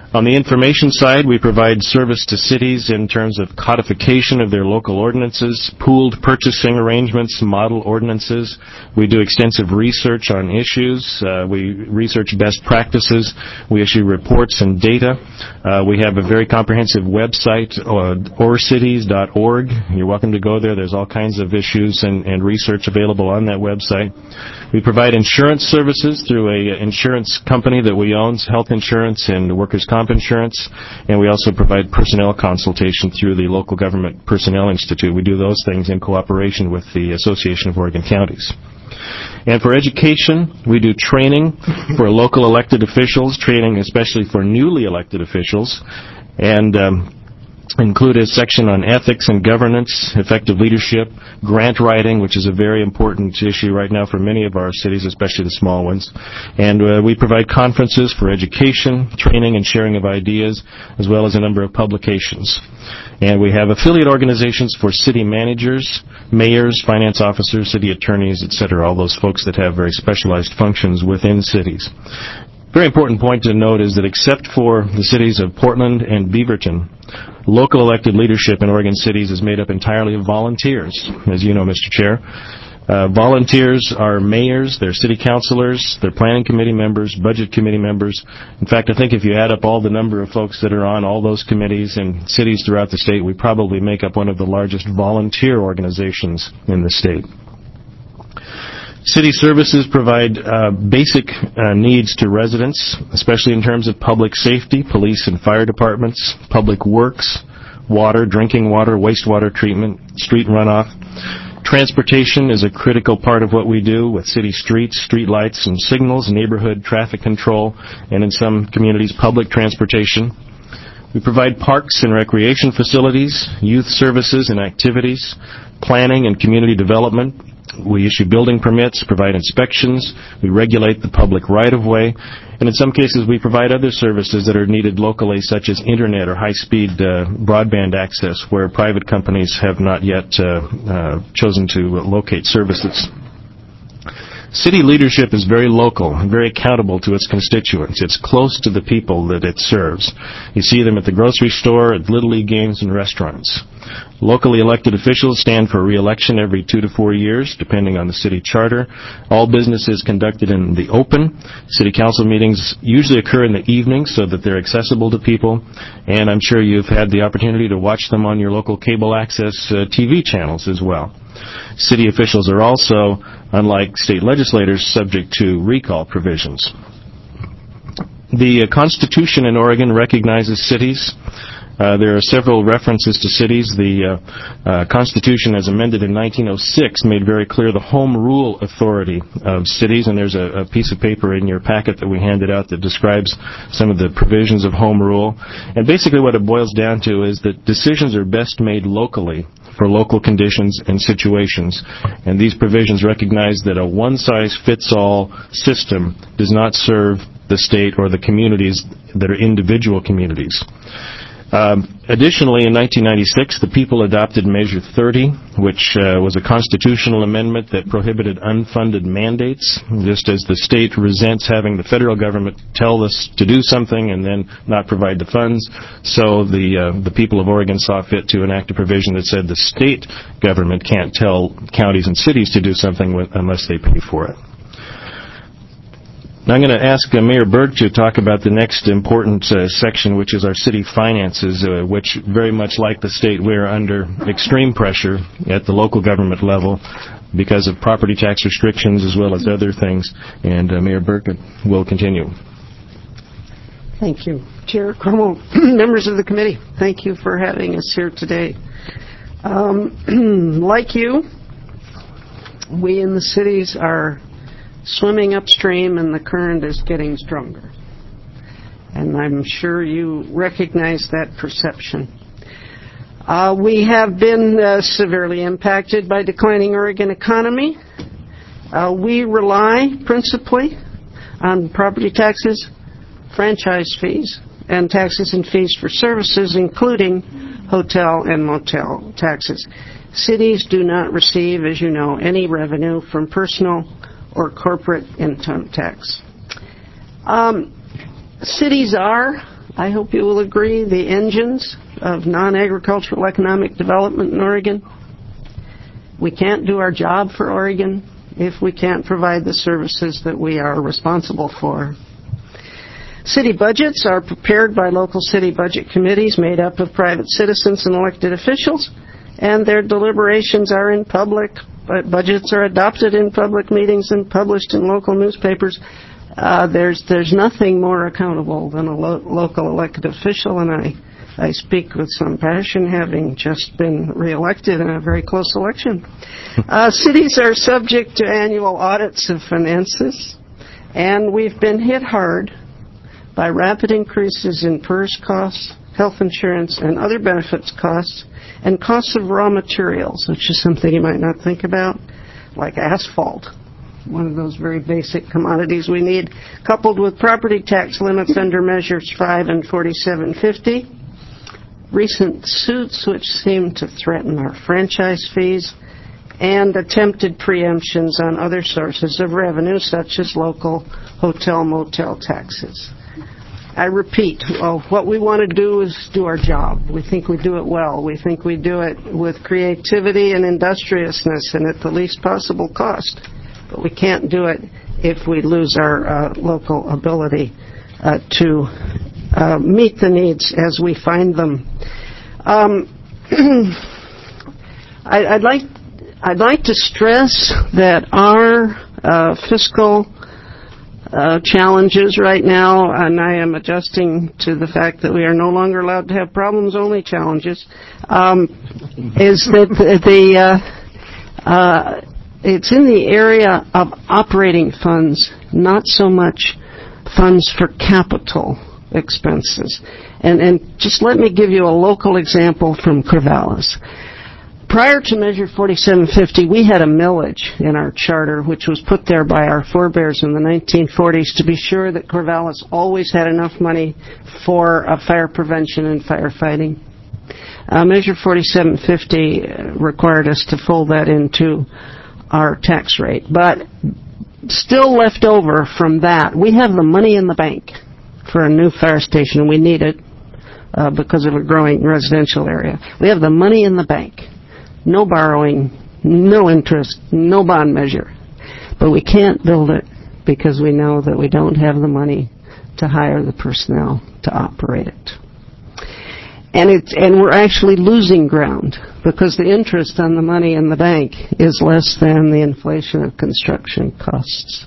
On the information side, we provide service to cities in terms of codification of their local ordinances, pooled purchasing arrangements, model ordinances. We do extensive research on issues. Uh, we research best practices. We issue reports and data. Uh, we have a very comprehensive website, uh, or cities dot org. You're welcome to go there. There's all kinds of issues and, and research available on that website. We provide insurance services through a insurance company that we own, health insurance and workers' comp insurance, and we also provide personnel consultation through the Local Government Personnel Institute. We do those things in cooperation with the Association of Oregon Counties. And for education, we do training for local elected officials, training especially for newly elected officials, and um, include a section on ethics and governance, effective leadership, grant writing, which is a very important issue right now for many of our cities, especially the small ones. And uh, we provide conferences for education, training, and sharing of ideas, as well as a number of publications. And we have affiliate organizations for city managers, mayors, finance officers, city attorneys, et cetera, all those folks that have very specialized functions within cities. Very important point to note is that except for the cities of Portland and Beaverton, local elected leadership in Oregon cities is made up entirely of volunteers, as you know, Mister Chair. Uh, volunteers are mayors, they're city councilors, they're planning committee members, budget committee members. In fact, I think if you add up all the number of folks that are on all those committees in cities throughout the state, we probably make up one of the largest volunteer organizations in the state. City services provide uh, basic uh, needs to residents, especially in terms of public safety, police and fire departments, public works, water, drinking water, wastewater treatment, street runoff. Transportation is a critical part of what we do with city streets, street lights and signals, neighborhood traffic control, and in some communities, public transportation. We provide parks and recreation facilities, youth services and activities, planning and community development. We issue building permits, provide inspections, we regulate the public right-of-way, and in some cases we provide other services that are needed locally, such as internet or high-speed uh, broadband access, where private companies have not yet uh, uh, chosen to locate services. City leadership is very local and very accountable to its constituents. It's close to the people that it serves. You see them at the grocery store, at Little League games, and restaurants. Locally elected officials stand for re-election every two to four years, depending on the city charter. All business is conducted in the open. City council meetings usually occur in the evening so that they're accessible to people, and I'm sure you've had the opportunity to watch them on your local cable access uh, T V channels as well. City officials are also, unlike state legislators, subject to recall provisions. The uh, Constitution in Oregon recognizes cities. Uh, there are several references to cities. The uh, uh, Constitution, as amended in nineteen oh six, made very clear the home rule authority of cities, and there's a, a piece of paper in your packet that we handed out that describes some of the provisions of home rule. And basically what it boils down to is that decisions are best made locally for local conditions and situations. And these provisions recognize that a one-size-fits-all system does not serve the state or the communities that are individual communities. Um, additionally, in nineteen ninety-six, the people adopted Measure thirty, which uh, was a constitutional amendment that prohibited unfunded mandates, just as the state resents having the federal government tell us to do something and then not provide the funds. So the uh, the people of Oregon saw fit to enact a provision that said the state government can't tell counties and cities to do something with, unless they pay for it. Now I'm going to ask uh, Mayor Berg to talk about the next important uh, section, which is our city finances, uh, which very much like the state, we're under extreme pressure at the local government level because of property tax restrictions as well as other things. And uh, Mayor Berg will continue. Thank you. Chair Cuomo, members of the committee, thank you for having us here today. Um, like you, we in the cities are swimming upstream and the current is getting stronger. And I'm sure you recognize that perception. Uh, we have been uh, severely impacted by declining Oregon economy. Uh, we rely principally on property taxes, franchise fees, and taxes and fees for services, including hotel and motel taxes. Cities do not receive, as you know, any revenue from personal or corporate income tax. Um, cities are I hope you will agree, the engines of non-agricultural economic development in Oregon. We can't do our job for Oregon if we can't provide the services that we are responsible for. City budgets are prepared by local city budget committees made up of private citizens and elected officials, and their deliberations are in public. Budgets are adopted in public meetings and published in local newspapers. Uh, there's there's nothing more accountable than a lo- local elected official, and I, I speak with some passion, having just been reelected in a very close election. Uh, cities are subject to annual audits of finances, and we've been hit hard by rapid increases in PERS costs, health insurance, and other benefits costs, and costs of raw materials, which is something you might not think about, like asphalt, one of those very basic commodities we need, coupled with property tax limits under Measures five and forty-seven fifty, recent suits which seem to threaten our franchise fees, and attempted preemptions on other sources of revenue, such as local hotel-motel taxes. I repeat, well, what we want to do is do our job. We think we do it well. We think we do it with creativity and industriousness and at the least possible cost. But we can't do it if we lose our uh, local ability uh, to uh, meet the needs as we find them. Um, I, I'd like I'd like to stress that our uh, fiscal Uh, challenges right now, and I am adjusting to the fact that we are no longer allowed to have problems, only challenges, um, is that the, the uh, uh, it's in the area of operating funds, not so much funds for capital expenses. And, and just let me give you a local example from Corvallis. Prior to Measure forty-seven fifty, we had a millage in our charter, which was put there by our forebears in the nineteen forties to be sure that Corvallis always had enough money for uh, fire prevention and firefighting. Uh, Measure forty-seven fifty required us to fold that into our tax rate. But still left over from that, we have the money in the bank for a new fire station, and we need it uh, because of a growing residential area. We have the money in the bank. No borrowing, no interest, no bond measure. But we can't build it because we know that we don't have the money to hire the personnel to operate it. And it's, and we're actually losing ground because the interest on the money in the bank is less than the inflation of construction costs.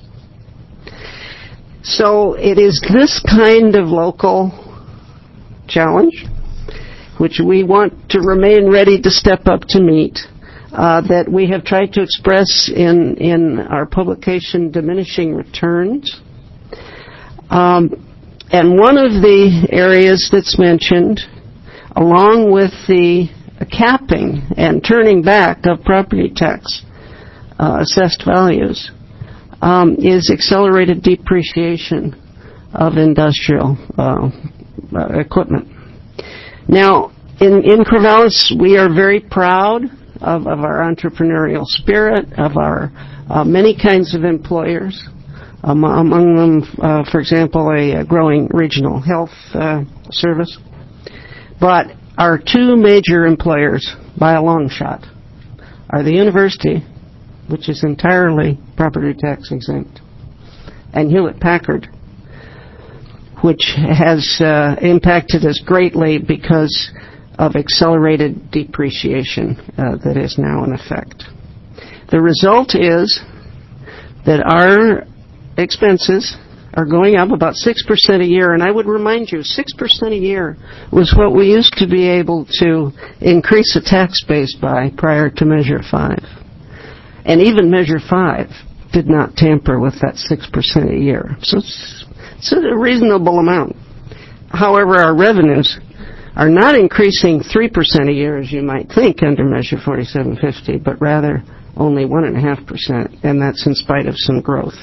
So it is this kind of local challenge, which we want to remain ready to step up to meet, uh, that we have tried to express in, in our publication, Diminishing Returns. Um, and one of the areas that's mentioned, along with the capping and turning back of property tax uh, assessed values, um, is accelerated depreciation of industrial uh, uh, equipment. Now, in, in Corvallis, we are very proud of, of our entrepreneurial spirit, of our uh, many kinds of employers, um, among them, uh, for example, a, a growing regional health uh, service. But our two major employers, by a long shot, are the university, which is entirely property tax exempt, and Hewlett-Packard, which has uh, impacted us greatly because of accelerated depreciation uh, that is now in effect. The result is that our expenses are going up about six percent a year, and I would remind you, six percent a year was what we used to be able to increase the tax base by prior to Measure five. And even Measure five did not tamper with that six percent a year. So it's It's a reasonable amount. However, our revenues are not increasing three percent a year, as you might think, under Measure forty-seven fifty, but rather only one point five percent, and that's in spite of some growth.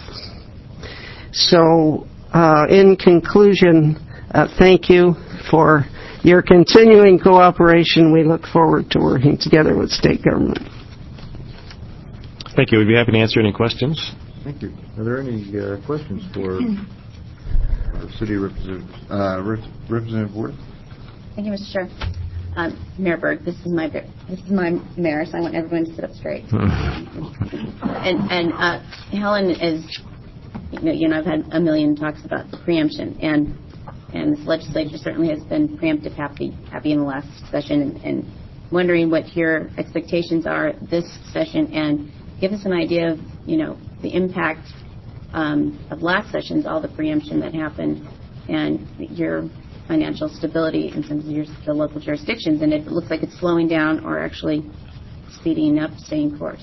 So, uh, in conclusion, uh, thank you for your continuing cooperation. We look forward to working together with state government. Thank you. We'd be happy to answer any questions. Thank you. Are there any uh, questions for our City Representative, uh, Representative Worth. Thank you, Mister Chair. Um, Mayor Berg, this is my this is my mayor, so I want everyone to sit up straight. and and uh, Helen is, you know, you know, I've had a million talks about preemption, and and this legislature certainly has been preemptive happy happy in the last session, and, and wondering what your expectations are this session, and give us an idea of, you know, the impact um, of last session's, all the preemption that happened, and your financial stability in terms of your, the local jurisdictions, and if it looks like it's slowing down or actually speeding up, staying course.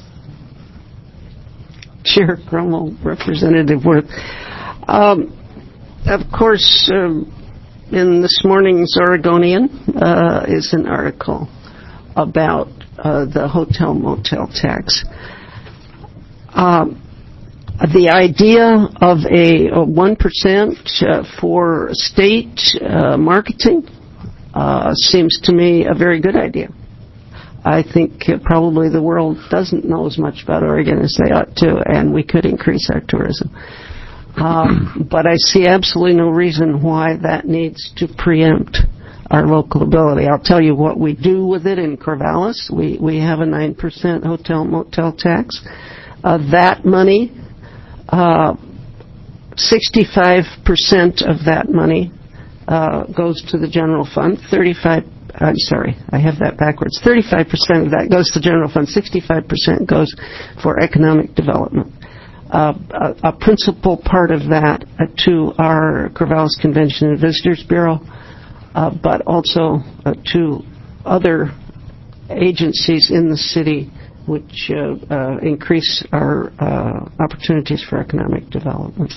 Chair Crummell, Representative Worth. Um, of course, um, in this morning's Oregonian uh, is an article about uh, the hotel motel tax. Um, The idea of a, a one percent uh, for state uh, marketing uh, seems to me a very good idea. I think uh, probably the world doesn't know as much about Oregon as they ought to, and we could increase our tourism. Um, but I see absolutely no reason why that needs to preempt our local ability. I'll tell you what we do with it in Corvallis. We, we have a nine percent hotel motel tax. Uh, that money... Uh, sixty-five percent of that money uh, goes to the general fund. thirty-five, I'm sorry, I have that backwards. thirty-five percent of that goes to the general fund. sixty-five percent goes for economic development. Uh, a, a principal part of that uh, to our Corvallis Convention and Visitors Bureau, uh, but also uh, to other agencies in the city which uh, uh, increase our uh, opportunities for economic development.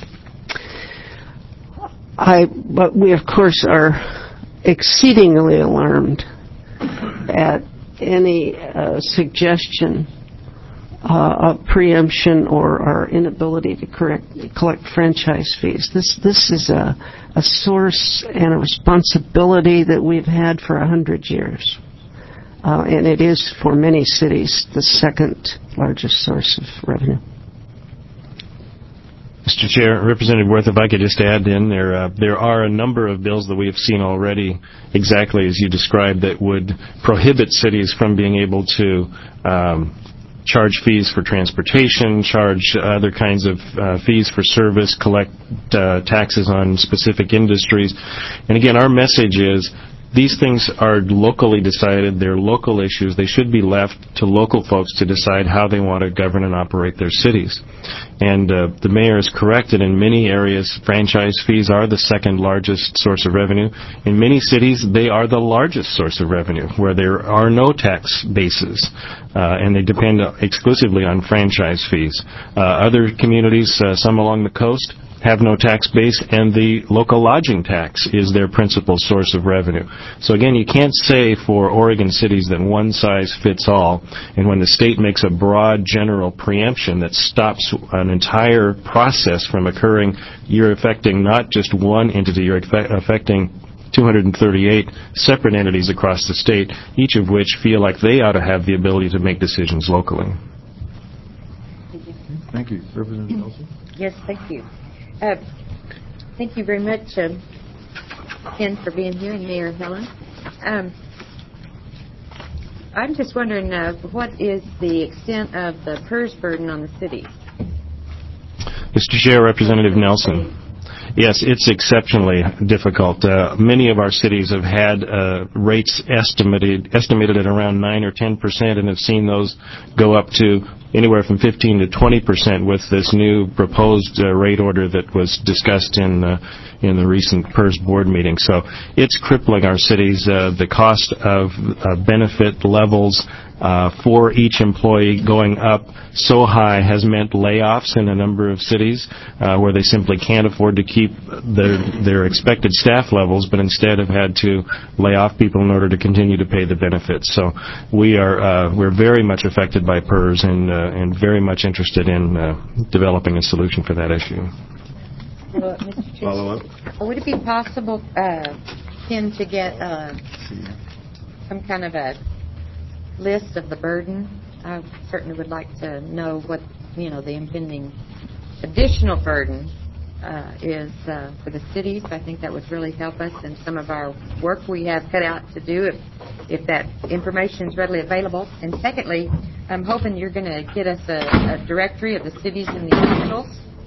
I, but we, of course, are exceedingly alarmed at any uh, suggestion uh, of preemption or our inability to correct, collect franchise fees. This this is a, a source and a responsibility that we've had for a hundred years. Uh, and it is, for many cities, the second largest source of revenue. Mister Chair, Representative Worth, if I could just add in, there uh, there are a number of bills that we have seen already, exactly as you described, that would prohibit cities from being able to um, charge fees for transportation, charge other kinds of uh, fees for service, collect uh, taxes on specific industries. And again, our message is, these things are locally decided. They're local issues. They should be left to local folks to decide how they want to govern and operate their cities. And uh, the mayor is correct that in many areas, franchise fees are the second largest source of revenue. In many cities, they are the largest source of revenue, where there are no tax bases, uh, and they depend exclusively on franchise fees. Uh, other communities, uh, some along the coast, have no tax base, and the local lodging tax is their principal source of revenue. So again, you can't say for Oregon cities that one size fits all, and when the state makes a broad general preemption that stops an entire process from occurring, you're affecting not just one entity, you're affecting two hundred thirty-eight separate entities across the state, each of which feel like they ought to have the ability to make decisions locally. Thank you. Thank you. Representative Nelson? Yes, thank you. Uh, thank you very much, uh, Ken, for being here, and Mayor Helen. Um, I'm just wondering, uh, what is the extent of the PERS burden on the cities? Mister Chair, Representative Nelson. Yes, it's exceptionally difficult. Uh, many of our cities have had uh, rates estimated estimated at around nine or ten percent, and have seen those go up to anywhere from fifteen to twenty percent with this new proposed uh, rate order that was discussed in uh, in the recent PERS board meeting. So it's crippling our cities. Uh, the cost of uh, benefit levels uh, for each employee going up so high has meant layoffs in a number of cities uh, where they simply can't afford to keep their their expected staff levels, but instead have had to lay off people in order to continue to pay the benefits. So we are uh, we're very much affected by PERS, and uh, and very much interested in uh, developing a solution for that issue. Well, Mister Follow up. Would it be possible, uh, Ken, to get uh, some kind of a list of the burden? I certainly would like to know what, you know, the impending additional burden uh, is uh, for the cities. I think that would really help us in some of our work we have cut out to do if, if that information is readily available. And secondly, I'm hoping you're going to get us a, a directory of the cities and the officials.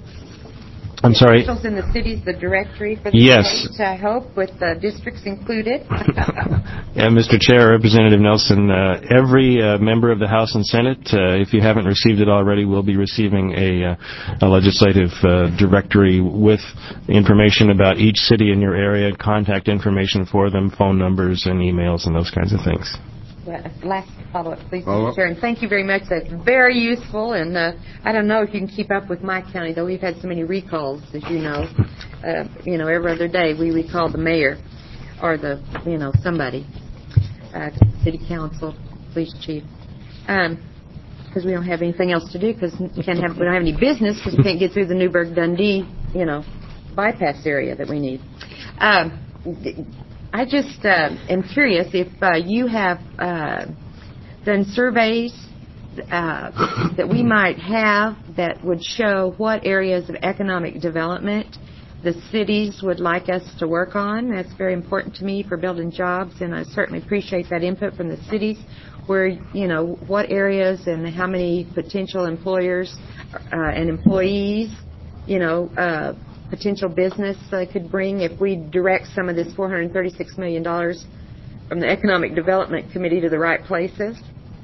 I'm sorry. Officials in the cities, the directory for the Yes. state, I hope, with the districts included. Yeah, Mister Chair, Representative Nelson, uh, every uh, member of the House and Senate, uh, if you haven't received it already, will be receiving a, uh, a legislative uh, directory with information about each city in your area, contact information for them, phone numbers and emails and those kinds of things. Well, last follow-up, please, Follow-up. Mister Chair, and thank you very much. That's very useful, and uh, I don't know if you can keep up with my county, though we've had so many recalls, as you know. Uh, you know, every other day we recall the mayor or the, you know, somebody, uh, city council, police chief, because um, we don't have anything else to do because we can't have we don't have any business because we can't get through the Newburgh-Dundee, you know, bypass area that we need. Um, I just uh, am curious if uh, you have uh, done surveys uh, that we might have that would show what areas of economic development the cities would like us to work on. That's very important to me for building jobs, and I certainly appreciate that input from the cities where, you know, what areas and how many potential employers uh, and employees, you know, uh, potential business uh, could bring if we direct some of this four hundred thirty-six million dollars from the Economic Development Committee to the right places.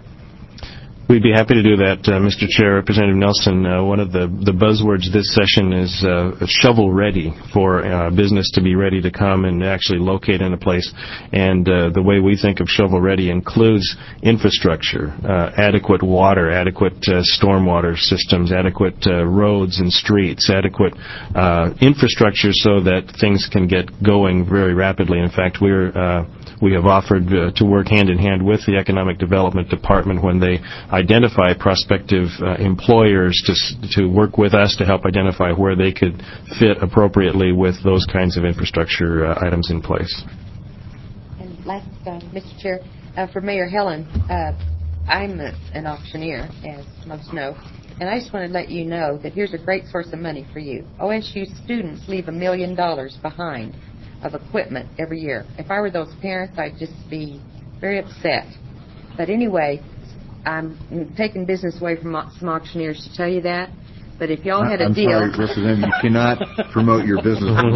We'd be happy to do that, uh, Mister Chair. Representative Nelson, uh, one of the, the buzzwords this session is uh, shovel-ready, for uh, business to be ready to come and actually locate in a place. And uh, the way we think of shovel-ready includes infrastructure, uh, adequate water, adequate uh, stormwater systems, adequate uh, roads and streets, adequate uh, infrastructure so that things can get going very rapidly. In fact, we're uh, we have offered uh, to work hand-in-hand with the Economic Development Department when they identify prospective uh, employers to to work with us to help identify where they could fit appropriately with those kinds of infrastructure uh, items in place. And last, uh, Mister Chair, uh, for Mayor Helen, uh, I'm a, an auctioneer, as most know, and I just want to let you know that here's a great source of money for you. O S U students leave a million dollars behind of equipment every year. If I were those parents, I'd just be very upset. But anyway, I'm taking business away from some auctioneers to tell you that. But if y'all had a I'm deal... sorry, Representative, you cannot promote your business. so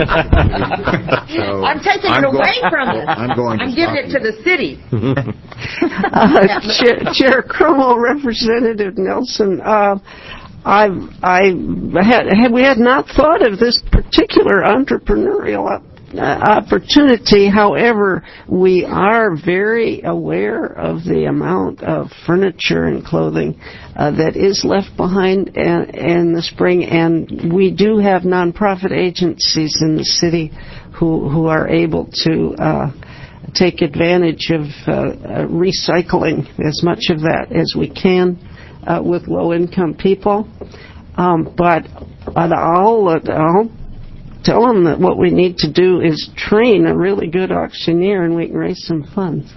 I'm taking I'm it go- away from us. I'm going to I'm giving stop it to the city. uh, Chair, Chair Crummell, Representative Nelson, uh, I, I had, had we had not thought of this particular entrepreneurial uh, opportunity. However, we are very aware of the amount of furniture and clothing uh, that is left behind in, in the spring, and we do have nonprofit agencies in the city who who are able to uh, take advantage of uh, uh, recycling as much of that as we can. Uh, with low-income people, um, but I'll, I'll tell them that what we need to do is train a really good auctioneer, and we can raise some funds.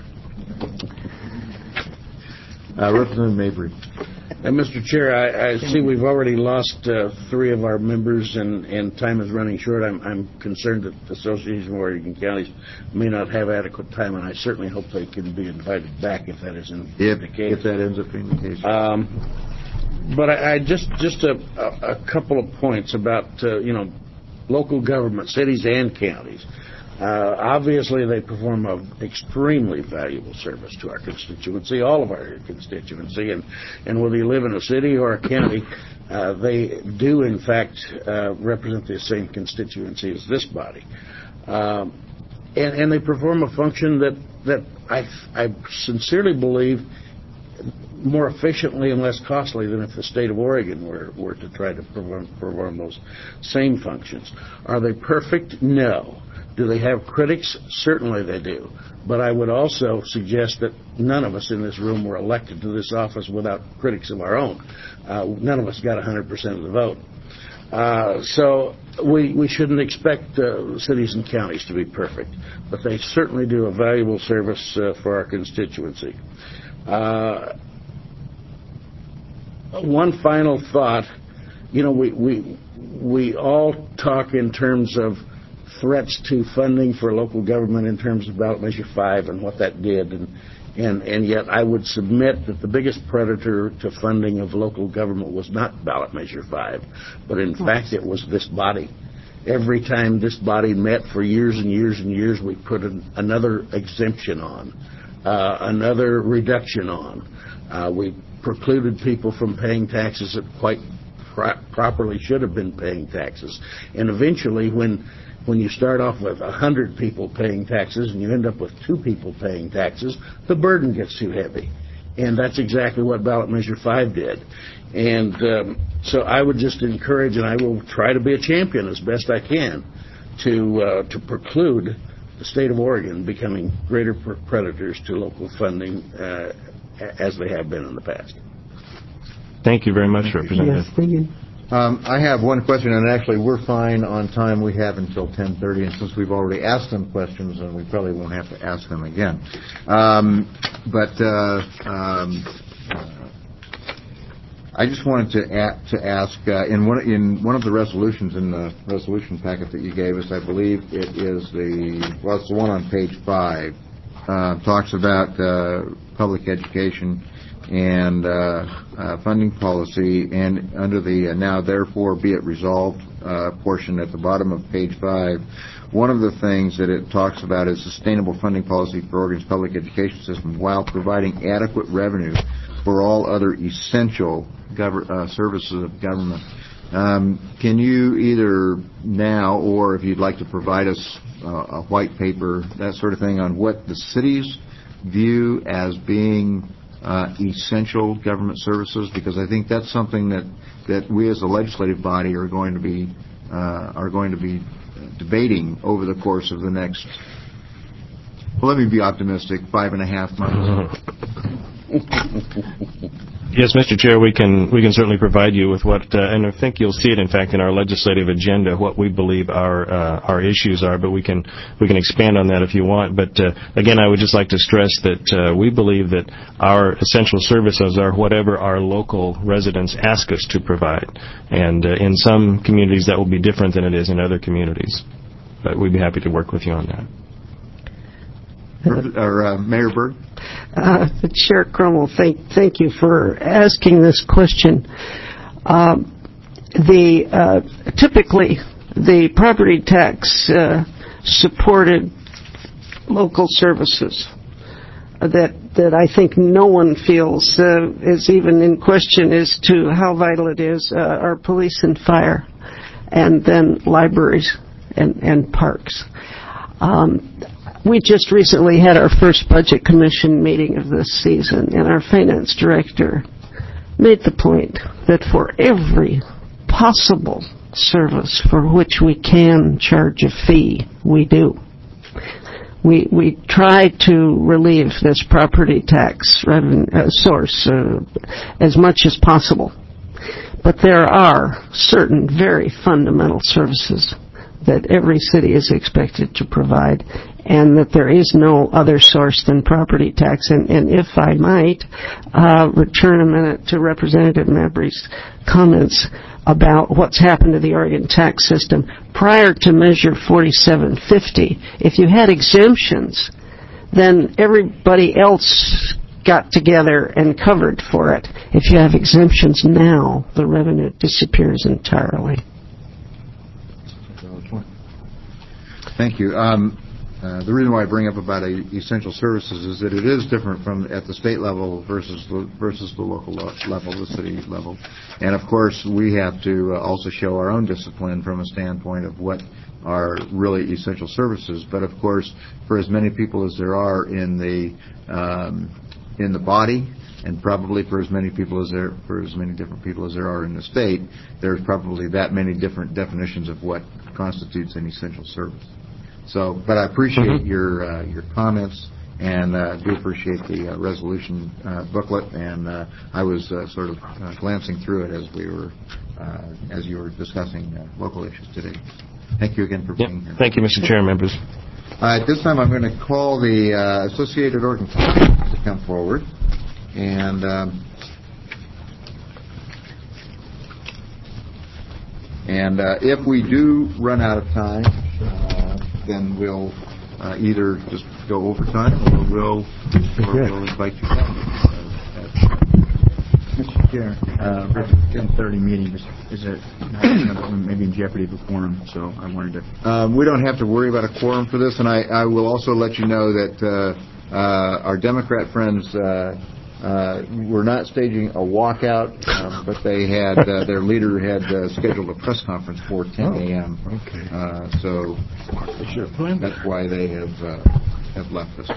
Uh, Representative Mabry. Uh, Mister Chair, I, I see we've already lost uh, three of our members, and, and time is running short. I'm, I'm concerned that the Association of Oregon Counties may not have adequate time, and I certainly hope they can be invited back if that isn't if, the case. If that ends up being the case. Um, but I, I just just a, a, a couple of points about uh, you know local government, cities and counties. Uh, obviously, they perform an extremely valuable service to our constituency, all of our constituency, and, and whether you live in a city or a county, uh, they do, in fact, uh, represent the same constituency as this body. Um, and, and they perform a function that, that I, I sincerely believe more efficiently and less costly than if the state of Oregon were, were to try to perform, perform those same functions. Are they perfect? No. Do they have critics? Certainly they do. But I would also suggest that none of us in this room were elected to this office without critics of our own. Uh, none of us got one hundred percent of the vote. Uh, so we, we shouldn't expect uh, cities and counties to be perfect. But they certainly do a valuable service uh, for our constituency. Uh, one final thought. you know, we, we, we all talk in terms of threats to funding for local government in terms of ballot measure five and what that did. And, and, and yet I would submit that the biggest predator to funding of local government was not ballot measure five, but in fact it was this body. Every time this body met for years and years and years, we put an, another exemption on, uh, another reduction on. Uh, we precluded people from paying taxes that quite pro- properly should have been paying taxes. And eventually, when when you start off with a hundred people paying taxes and you end up with two people paying taxes, the burden gets too heavy. And that's exactly what ballot measure five did. And um, so I would just encourage, and I will try to be a champion as best I can, to uh, to preclude the state of Oregon becoming greater predators to local funding uh, as they have been in the past. Thank you very much, Representative. Yes, thank you. Um, I have one question, and actually we're fine on time. We have until ten thirty, and since we've already asked them questions, then we probably won't have to ask them again. Um, but uh, um, uh, I just wanted to a- to ask uh, in one in one of the resolutions in the resolution packet that you gave us, I believe it is the well, it's the one on page five. Uh, talks about uh, public education and uh, uh, funding policy, and under the uh, now therefore be it resolved uh, portion at the bottom of page five, one of the things that it talks about is sustainable funding policy for Oregon's public education system while providing adequate revenue for all other essential gov- uh, services of government. Um, can you either now, or if you'd like to provide us uh, a white paper, that sort of thing, on what the city's view as being Uh, essential government services, because I think that's something that, that we as a legislative body are going to be uh, are going to be debating over the course of the next, well, let me be optimistic, five and a half months. Yes, Mister Chair, we can we can certainly provide you with what, uh, and I think you'll see it, in fact, in our legislative agenda, what we believe our uh, our issues are. But we can we can expand on that if you want. But uh, again, I would just like to stress that uh, we believe that our essential services are whatever our local residents ask us to provide, and uh, in some communities that will be different than it is in other communities. But we'd be happy to work with you on that. Or uh, Mayor Berg? Uh, Chair Crummell, thank thank you for asking this question. Um, the uh, typically the property tax uh, supported local services that that I think no one feels uh, is even in question as to how vital it is. Uh, are police and fire, and then libraries and and parks. Um, We just recently had our first Budget Commission meeting of this season, and our finance director made the point that for every possible service for which we can charge a fee, we do. We we try to relieve this property tax revenue, uh, source uh, as much as possible. But there are certain very fundamental services that every city is expected to provide, and that there is no other source than property tax. And, and if I might uh, return a minute to Representative Mabry's comments about what's happened to the Oregon tax system. Prior to Measure forty-seven fifty, if you had exemptions, then everybody else got together and covered for it. If you have exemptions now, the revenue disappears entirely. Thank you. Um, uh, the reason why I bring up about a, essential services is that it is different from at the state level versus the, versus the local lo- level, the city level. And, of course, we have to uh, also show our own discipline from a standpoint of what are really essential services. But, of course, for as many people as there are in the um, in the body, and probably for as many people as there for as many different people as there are in the state, there's probably that many different definitions of what constitutes an essential service. So, but I appreciate mm-hmm. your uh, your comments, and uh, do appreciate the uh, resolution uh, booklet. And uh, I was uh, sort of uh, glancing through it as we were uh, as you were discussing uh, local issues today. Thank you again for yep. being here. Thank you, Mister Chair, members. Uh, at this time, I'm going to call the uh, Associated Oregon to come forward, and. Um, And uh, if we do run out of time, uh, then we'll uh, either just go over time or we'll, or we'll invite you back. Mister Chair, uh, ten thirty meeting is, is it maybe in jeopardy of a quorum, so I wanted to... Um, we don't have to worry about a quorum for this, and I, I will also let you know that uh, uh, our Democrat friends uh, uh, were not staging a walkout, uh, but they had, uh, their leader had uh, scheduled a press conference for ten a.m. Oh, okay. Uh, so that's why they have, uh, have left us.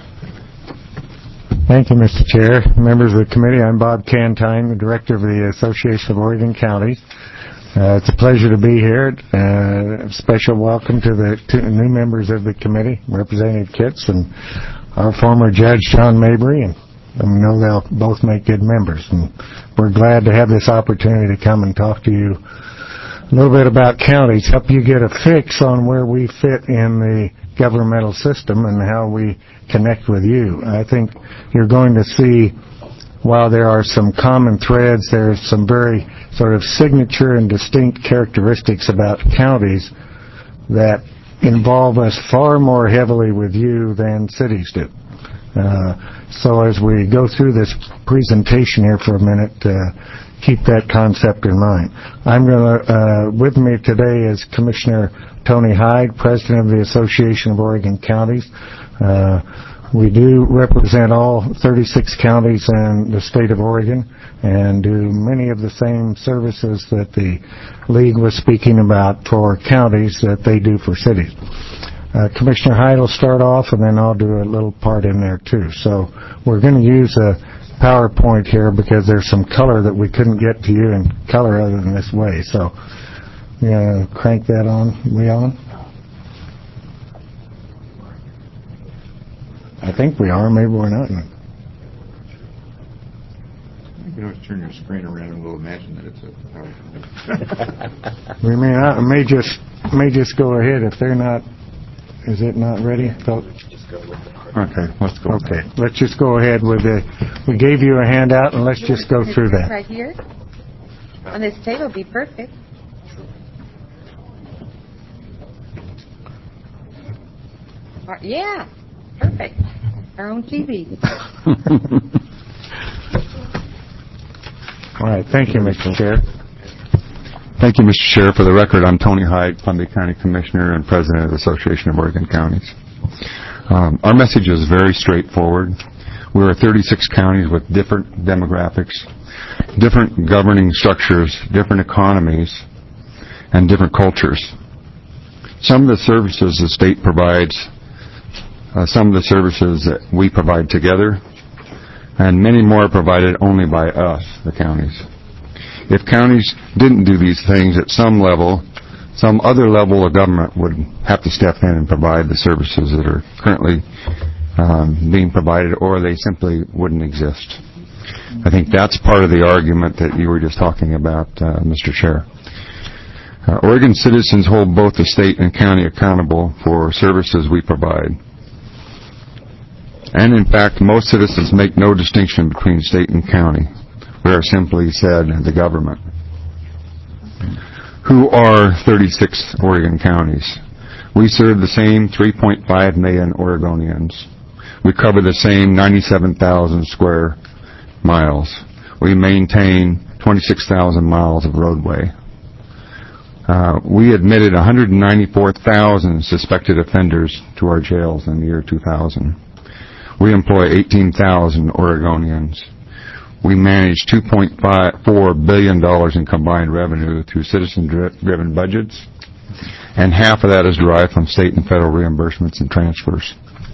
Thank you, Mister Chair. Members of the committee, I'm Bob Cantine, the director of the Association of Oregon Counties. Uh, it's a pleasure to be here. Uh, a special welcome to the two new members of the committee, Representative Kitts and our former judge, John Mabry, and I know they'll both make good members. And we're glad to have this opportunity to come and talk to you a little bit about counties, help you get a fix on where we fit in the governmental system and how we connect with you. I think you're going to see, while there are some common threads, there's some very sort of signature and distinct characteristics about counties that involve us far more heavily with you than cities do. Uh, so as we go through this presentation here for a minute, uh, keep that concept in mind. I'm going to, uh, with me today is Commissioner Tony Hyde, President of the Association of Oregon Counties. Uh, we do represent all thirty-six counties in the state of Oregon and do many of the same services that the League was speaking about for counties that they do for cities. Uh, Commissioner Hyde will start off, and then I'll do a little part in there, too. So we're going to use a PowerPoint here because there's some color that we couldn't get to you in color other than this way. So, you know, crank that on. We on? I think we are. Maybe we're not. You can always turn your screen around and we'll imagine that it's a PowerPoint. We may not. May just may just go ahead if they're not. Is it not ready? Okay, let's go. Okay, let's just go ahead with the. We gave you a handout, and let's just go through that. Right here on this table, be perfect. Or, yeah, perfect. Our own T V. All right, thank you, Mister Chair. Thank you, Mister Chair. For the record, I'm Tony Hyde, Columbia County Commissioner and President of the Association of Oregon Counties. Um, our message is very straightforward. We're thirty-six counties with different demographics, different governing structures, different economies, and different cultures. Some of the services the state provides, uh, some of the services that we provide together, and many more are provided only by us, the counties. If counties didn't do these things at some level, some other level of government would have to step in and provide the services that are currently um, being provided, or they simply wouldn't exist. I think that's part of the argument that you were just talking about, uh, Mister Chair. Uh, Oregon citizens hold both the state and county accountable for services we provide. And in fact, most citizens make no distinction between state and county. We are simply said the government. Who are thirty-six Oregon counties? We serve the same three point five million Oregonians. We cover the same ninety-seven thousand square miles. We maintain twenty-six thousand miles of roadway. Uh, we admitted one hundred ninety-four thousand suspected offenders to our jails in the year two thousand. We employ eighteen thousand Oregonians. We manage two point four billion dollars in combined revenue through citizen-driven budgets, and half of that is derived from state and federal reimbursements and transfers.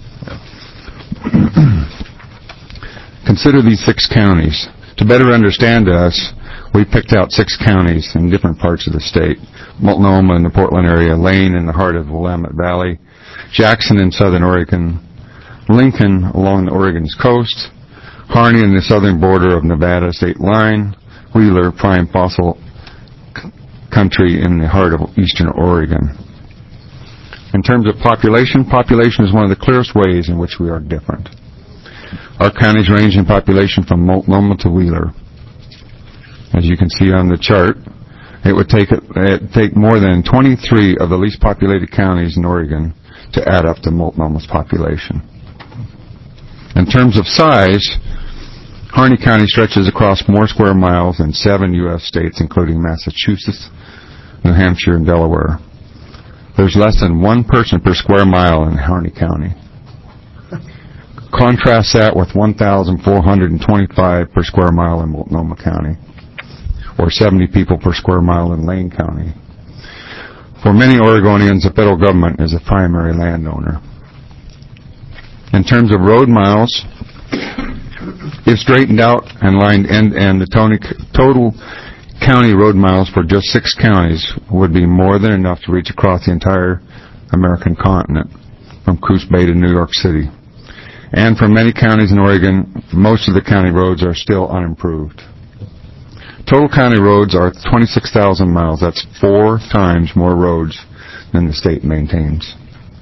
Consider these six counties. To better understand us, we picked out six counties in different parts of the state. Multnomah in the Portland area, Lane in the heart of the Willamette Valley, Jackson in southern Oregon, Lincoln along the Oregon's coast, Harney in the southern border of Nevada state line, Wheeler, prime fossil c- country in the heart of eastern Oregon. In terms of population, population is one of the clearest ways in which we are different. Our counties range in population from Multnomah to Wheeler. As you can see on the chart, It would take it it'd take more than twenty-three of the least populated counties in Oregon to add up to Multnoma's population. In terms of size, Harney County stretches across more square miles than seven U S states, including Massachusetts, New Hampshire, and Delaware. There's less than one person per square mile in Harney County. Contrast that with one thousand four hundred twenty-five per square mile in Multnomah County, or seventy people per square mile in Lane County. For many Oregonians, the federal government is a primary landowner. In terms of road miles, if straightened out and lined end-to-end, the total county road miles for just six counties would be more than enough to reach across the entire American continent, from Coos Bay to New York City. And for many counties in Oregon, most of the county roads are still unimproved. Total county roads are twenty-six thousand miles. That's four times more roads than the state maintains.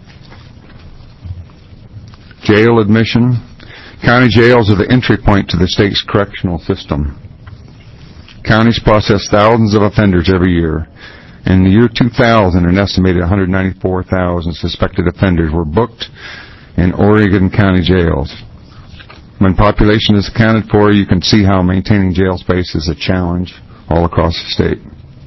Jail admission. County jails are the entry point to the state's correctional system. Counties process thousands of offenders every year. In the year two thousand, an estimated one hundred ninety-four thousand suspected offenders were booked in Oregon county jails. When population is accounted for, you can see how maintaining jail space is a challenge all across the state.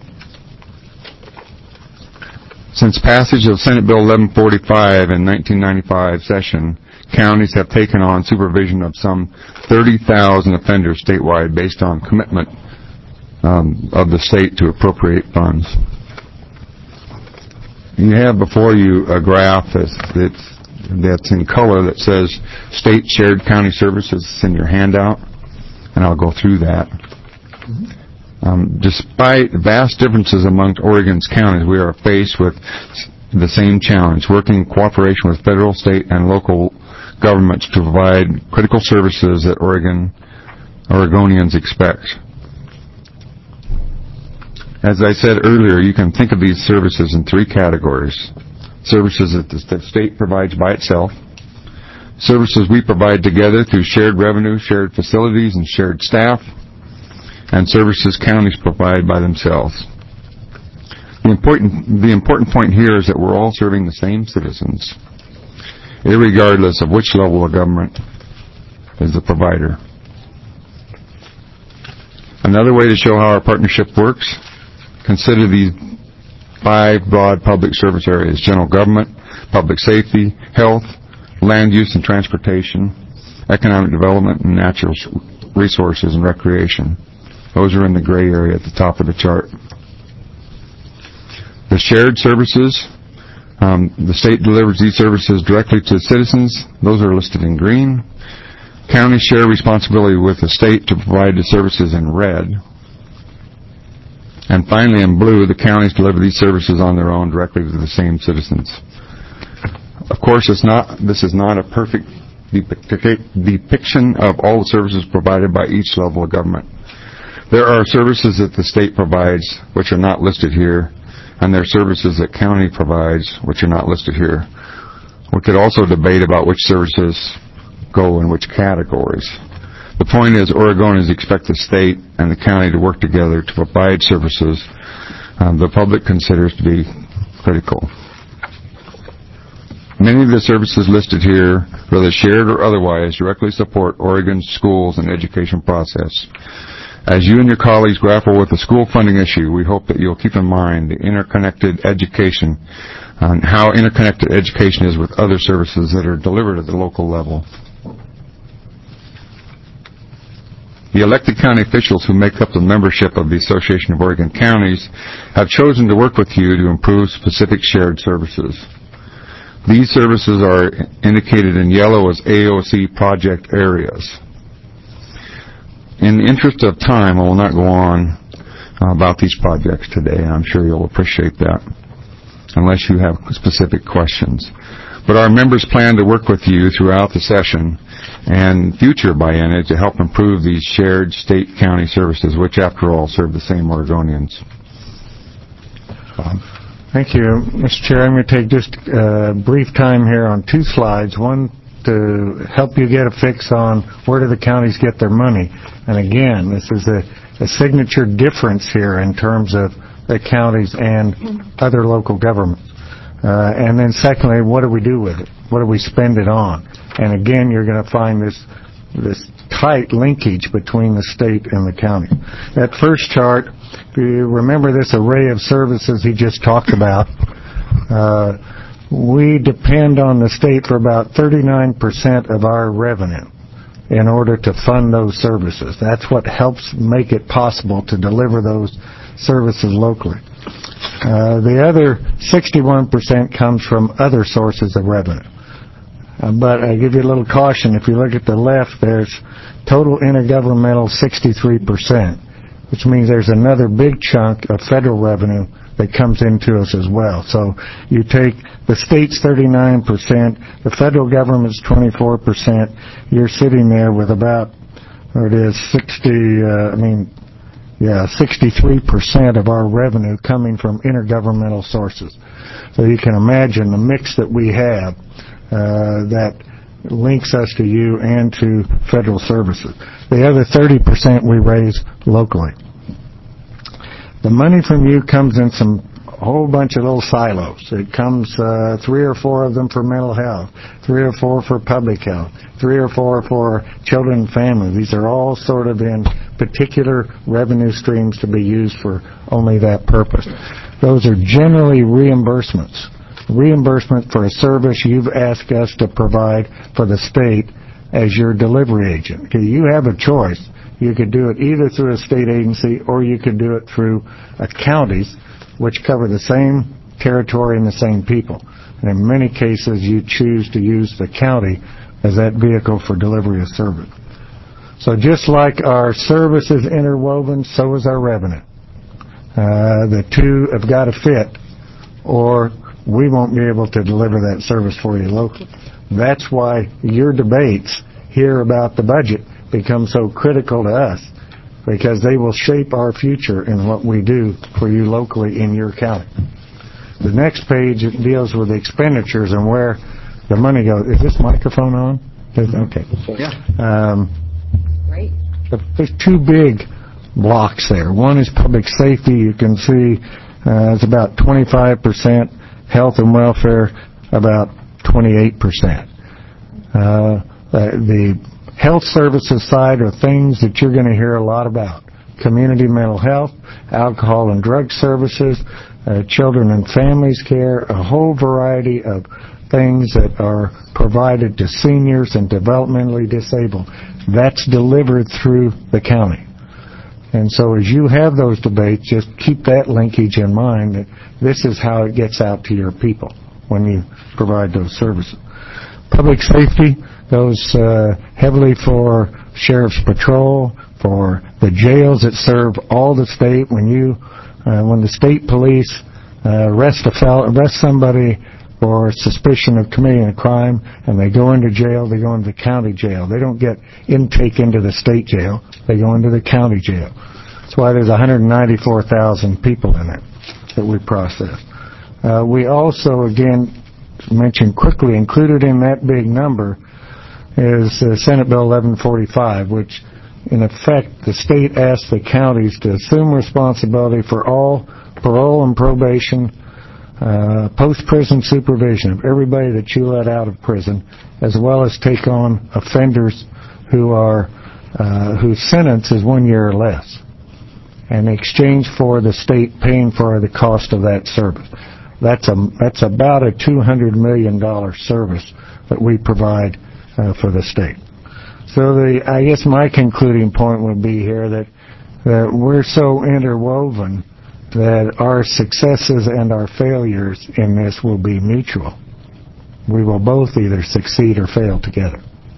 Since passage of Senate Bill eleven forty-five in nineteen ninety-five session, counties have taken on supervision of some thirty thousand offenders statewide based on commitment um, of the state to appropriate funds. You have before you a graph that's, that's, that's in color that says state shared county services. It's in your handout, and I'll go through that. Um, despite vast differences among Oregon's counties, we are faced with the same challenge, working in cooperation with federal, state, and local governments to provide critical services that Oregon Oregonians expect. As I said earlier, you can think of these services in three categories. Services that the state provides by itself, services we provide together through shared revenue, shared facilities, and shared staff, and services counties provide by themselves. The important, the important point here is that we're all serving the same citizens, irregardless of which level of government is the provider. Another way to show how our partnership works, consider these five broad public service areas: general government, public safety, health, land use and transportation, economic development, and natural resources and recreation. Those are in the gray area at the top of the chart. The shared services, um, the state delivers these services directly to citizens. Those are listed in green. Counties share responsibility with the state to provide the services in red. And finally, in blue, the counties deliver these services on their own directly to the same citizens. Of course, it's not, this is not a perfect depiction of all the services provided by each level of government. There are services that the state provides which are not listed here, and there are services that county provides which are not listed here. We could also debate about which services go in which categories. The point is, Oregonians expect the state and the county to work together to provide services um, the public considers to be critical. Many of the services listed here, whether shared or otherwise, directly support Oregon's schools and education process. As you and your colleagues grapple with the school funding issue, we hope that you'll keep in mind the interconnected education and how interconnected education is with other services that are delivered at the local level. The elected county officials who make up the membership of the Association of Oregon Counties have chosen to work with you to improve specific shared services. These services are indicated in yellow as A O C project areas. In the interest of time, I will not go on about these projects today. I'm sure you'll appreciate that, unless you have specific questions. But our members plan to work with you throughout the session and future biennium to help improve these shared state-county services, which, after all, serve the same Oregonians. Bob. Thank you, Mister Chair. I'm going to take just a brief time here on two slides. One to help you get a fix on where do the counties get their money. And again, this is a, a signature difference here in terms of the counties and other local governments. Uh, and then secondly, what do we do with it? What do we spend it on? And again, you're going to find this this tight linkage between the state and the county. That first chart, if you remember this array of services he just talked about, uh, we depend on the state for about thirty-nine percent of our revenue in order to fund those services. That's what helps make it possible to deliver those services locally. Uh, the other sixty-one percent comes from other sources of revenue. Uh, but I give you a little caution. If you look at the left, there's total intergovernmental sixty-three percent, which means there's another big chunk of federal revenue that comes into us as well. So you take the state's thirty-nine percent, the federal government's twenty-four percent, you're sitting there with about, what it is, sixty, uh, I mean, yeah, sixty-three percent of our revenue coming from intergovernmental sources. So you can imagine the mix that we have uh, that links us to you and to federal services. The other thirty percent we raise locally. The money from you comes in some a whole bunch of little silos. It comes uh, three or four of them for mental health, three or four for public health, three or four for children and families. These are all sort of in particular revenue streams to be used for only that purpose. Those are generally reimbursements. Reimbursement for a service you've asked us to provide for the state as your delivery agent. Okay, you have a choice. You could do it either through a state agency or you could do it through uh, counties, which cover the same territory and the same people. And in many cases, you choose to use the county as that vehicle for delivery of service. So just like our service is interwoven, so is our revenue. Uh, the two have got to fit, or we won't be able to deliver that service for you locally. That's why your debates here about the budget become so critical to us, because they will shape our future in what we do for you locally in your county. The next page deals with the expenditures and where the money goes. Is this microphone on? Okay. Yeah. Um, Great. There's two big blocks there. One is public safety. You can see uh, it's about twenty-five percent. Health and welfare, about twenty-eight percent. Uh, the health services side are things that you're going to hear a lot about. Community mental health, alcohol and drug services, uh, children and families care, a whole variety of things that are provided to seniors and developmentally disabled. That's delivered through the county. And so as you have those debates, just keep that linkage in mind, that this is how it gets out to your people when you provide those services. Public safety goes uh, heavily for sheriff's patrol, for the jails that serve all the state. When you, uh, when the state police uh, arrest a fel- arrest somebody for suspicion of committing a crime and they go into jail, they go into the county jail. They don't get intake into the state jail. They go into the county jail. That's why there's one hundred ninety-four thousand people in it that we process. Uh, we also, again, mentioned quickly, included in that big number is uh, Senate Bill eleven forty-five, which in effect the state asks the counties to assume responsibility for all parole and probation, uh, post-prison supervision of everybody that you let out of prison, as well as take on offenders who are uh, whose sentence is one year or less, in exchange for the state paying for the cost of that service. That's a that's about a two hundred million dollars service that we provide uh, for the state. So the I guess my concluding point would be here that that we're so interwoven that our successes and our failures in this will be mutual. We will both either succeed or fail together.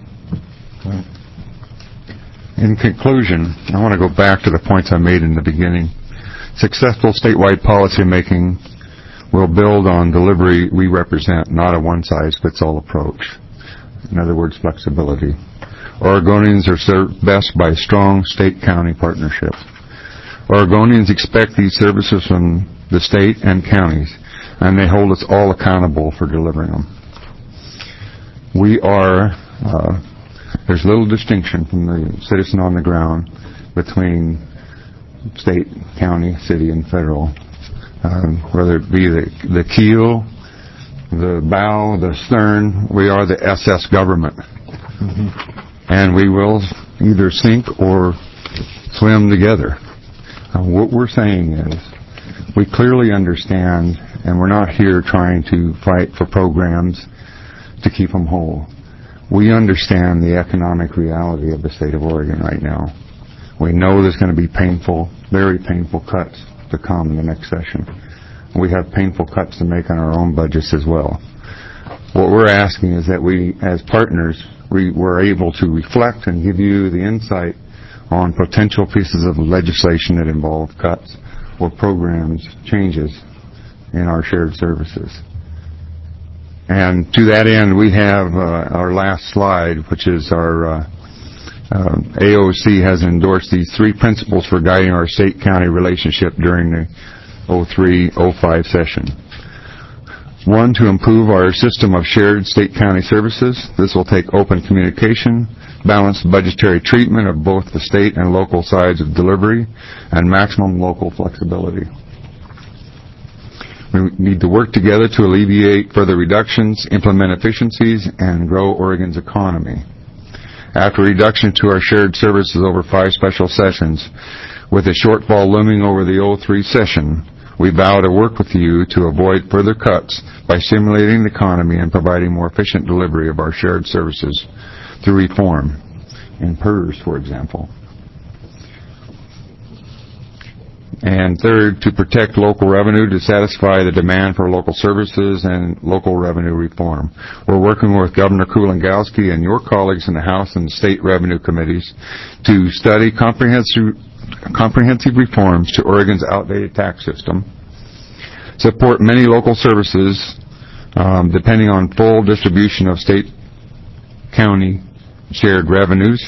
In conclusion, I want to go back to the points I made in the beginning. Successful statewide policy making will build on delivery we represent, not a one-size-fits-all approach. In other words, flexibility. Oregonians are served best by strong state-county partnership. Oregonians expect these services from the state and counties, and they hold us all accountable for delivering them. We are, uh, there's little distinction from the citizen on the ground between state, county, city, and federal um, whether it be the, the keel, the bow, the stern. We are the S S government. Mm-hmm. And we will either sink or swim together. Uh, what we're saying is we clearly understand, and we're not here trying to fight for programs to keep them whole. We understand the economic reality of the state of Oregon right now. We know there's going to be painful, very painful cuts to come in the next session. We have painful cuts to make on our own budgets as well. What we're asking is that we, as partners, we were able to reflect and give you the insight on potential pieces of legislation that involve cuts or programs, changes in our shared services. And to that end, we have uh, our last slide, which is our uh, uh, A O C has endorsed these three principles for guiding our state-county relationship during the oh three oh five session. One, to improve our system of shared state-county services. This will take open communication, balanced budgetary treatment of both the state and local sides of delivery, and maximum local flexibility. We need to work together to alleviate further reductions, implement efficiencies, and grow Oregon's economy. After reduction to our shared services over five special sessions, with a shortfall looming over the oh three session, we vow to work with you to avoid further cuts by stimulating the economy and providing more efficient delivery of our shared services through reform, in PERS, for example. And third, to protect local revenue to satisfy the demand for local services and local revenue reform. We're working with Governor Kulongoski and your colleagues in the House and State Revenue Committees to study comprehensive comprehensive reforms to Oregon's outdated tax system, support many local services um, depending on full distribution of state-county shared revenues,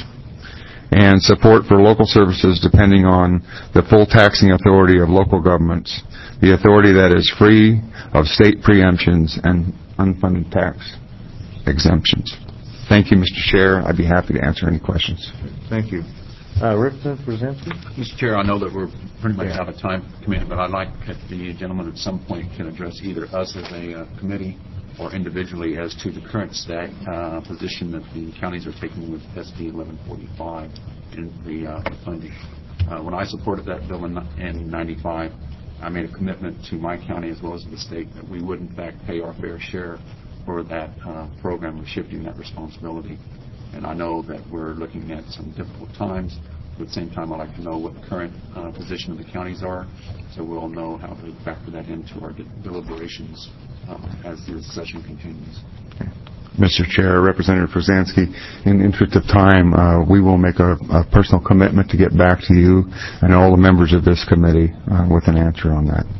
and support for local services depending on the full taxing authority of local governments, the authority that is free of state preemptions and unfunded tax exemptions. Thank you, Mister Chair. I'd be happy to answer any questions. Thank you. Uh, Representative Brzezinski? Mister Chair, I know that we're pretty much out of time, committee, but I'd like that the gentleman at some point can address either us as a uh, committee or individually as to the current stat, uh, position that the counties are taking with S B eleven forty-five in the uh, funding. Uh, when I supported that bill in, in ninety-five, I made a commitment to my county as well as the state that we would in fact pay our fair share for that uh, program of shifting that responsibility. And I know that we're looking at some difficult times. But at the same time, I'd like to know what the current uh, position of the counties are, so we'll know how to factor that into our deliberations uh, as the session continues. Mister Chair, Representative Brzezinski, in the interest of time, uh, we will make a, a personal commitment to get back to you and all the members of this committee uh, with an answer on that.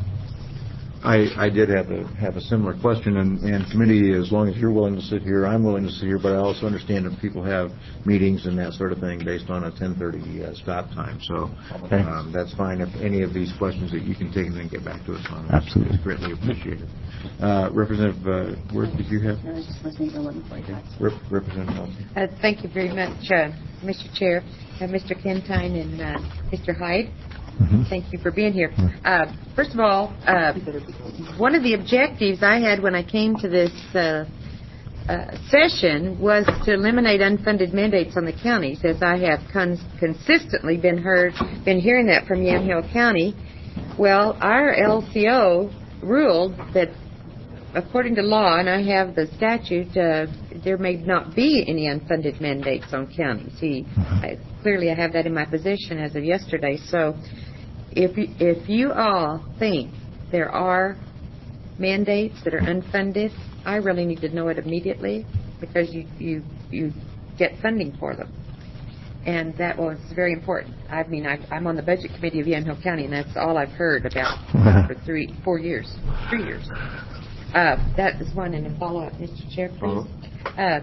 I, I did have a have a similar question, and, and committee, as long as you're willing to sit here, I'm willing to sit here, but I also understand that people have meetings and that sort of thing based on a ten thirty uh, stop time. So um, that's fine. If any of these questions that you can take and then get back to us on, absolutely, it's greatly appreciated. Uh, Representative uh, Worth, did you have? No, I was just listening to eleven forty-five. Rep, Representative Nelson. Uh, thank you very much, uh, Mister Chair, uh, Mister Kentine, and uh, Mister Hyde. Mm-hmm. Thank you for being here. Uh, first of all, uh, one of the objectives I had when I came to this uh, uh, session was to eliminate unfunded mandates on the counties, as I have con- consistently been heard, been hearing that from Yamhill County. Well, our L C O ruled that, according to law, and I have the statute, uh, there may not be any unfunded mandates on counties. He, I, clearly, I have that in my position as of yesterday. So, if you, if you all think there are mandates that are unfunded, I really need to know it immediately, because you you, you get funding for them. And that was very important. I mean, I, I'm on the budget committee of Yamhill County, and that's all I've heard about for three, four years, three years. Uh, that is one. And a follow-up, Mister Chair, please. Uh,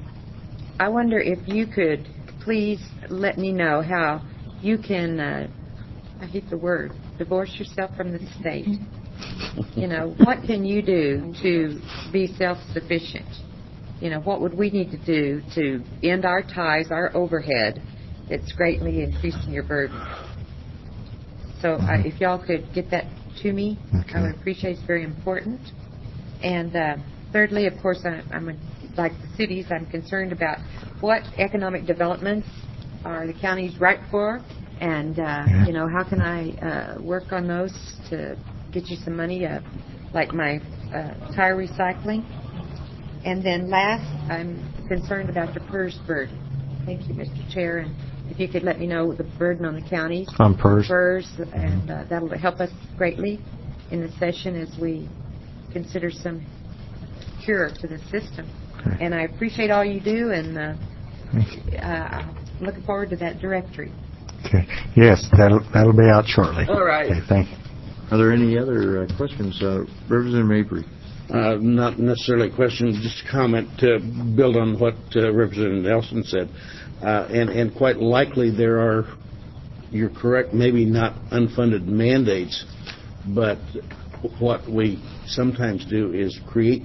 I wonder if you could please let me know how you can, uh, I hate the word, divorce yourself from the state. You know, what can you do to be self-sufficient? You know, what would we need to do to end our ties, our overhead, that's greatly increasing your burden? So uh, if y'all could get that to me. Okay. I would appreciate. It's very important. And uh, thirdly, of course, I, I'm a, like the cities. I'm concerned about what economic developments are the counties ripe for, and uh, Yeah. you know, how can I uh, work on those to get you some money, uh, like my uh, tire recycling. And then last, I'm concerned about the PERS burden. Thank you, Mister Chair, and if you could let me know the burden on the counties. On PERS. PERS, and uh, that'll help us greatly in the session as we consider some cure to the system. Okay. And I appreciate all you do, and uh, uh, I'm looking forward to that directory. Okay. Yes, that'll that'll be out shortly. All right. Okay, thank you. Are there any other uh, questions? Uh, Representative Mabry. Uh, not necessarily a question, just a comment to build on what uh, Representative Nelson said. Uh, and, and quite likely there are, you're correct, maybe not unfunded mandates, but what we sometimes do is create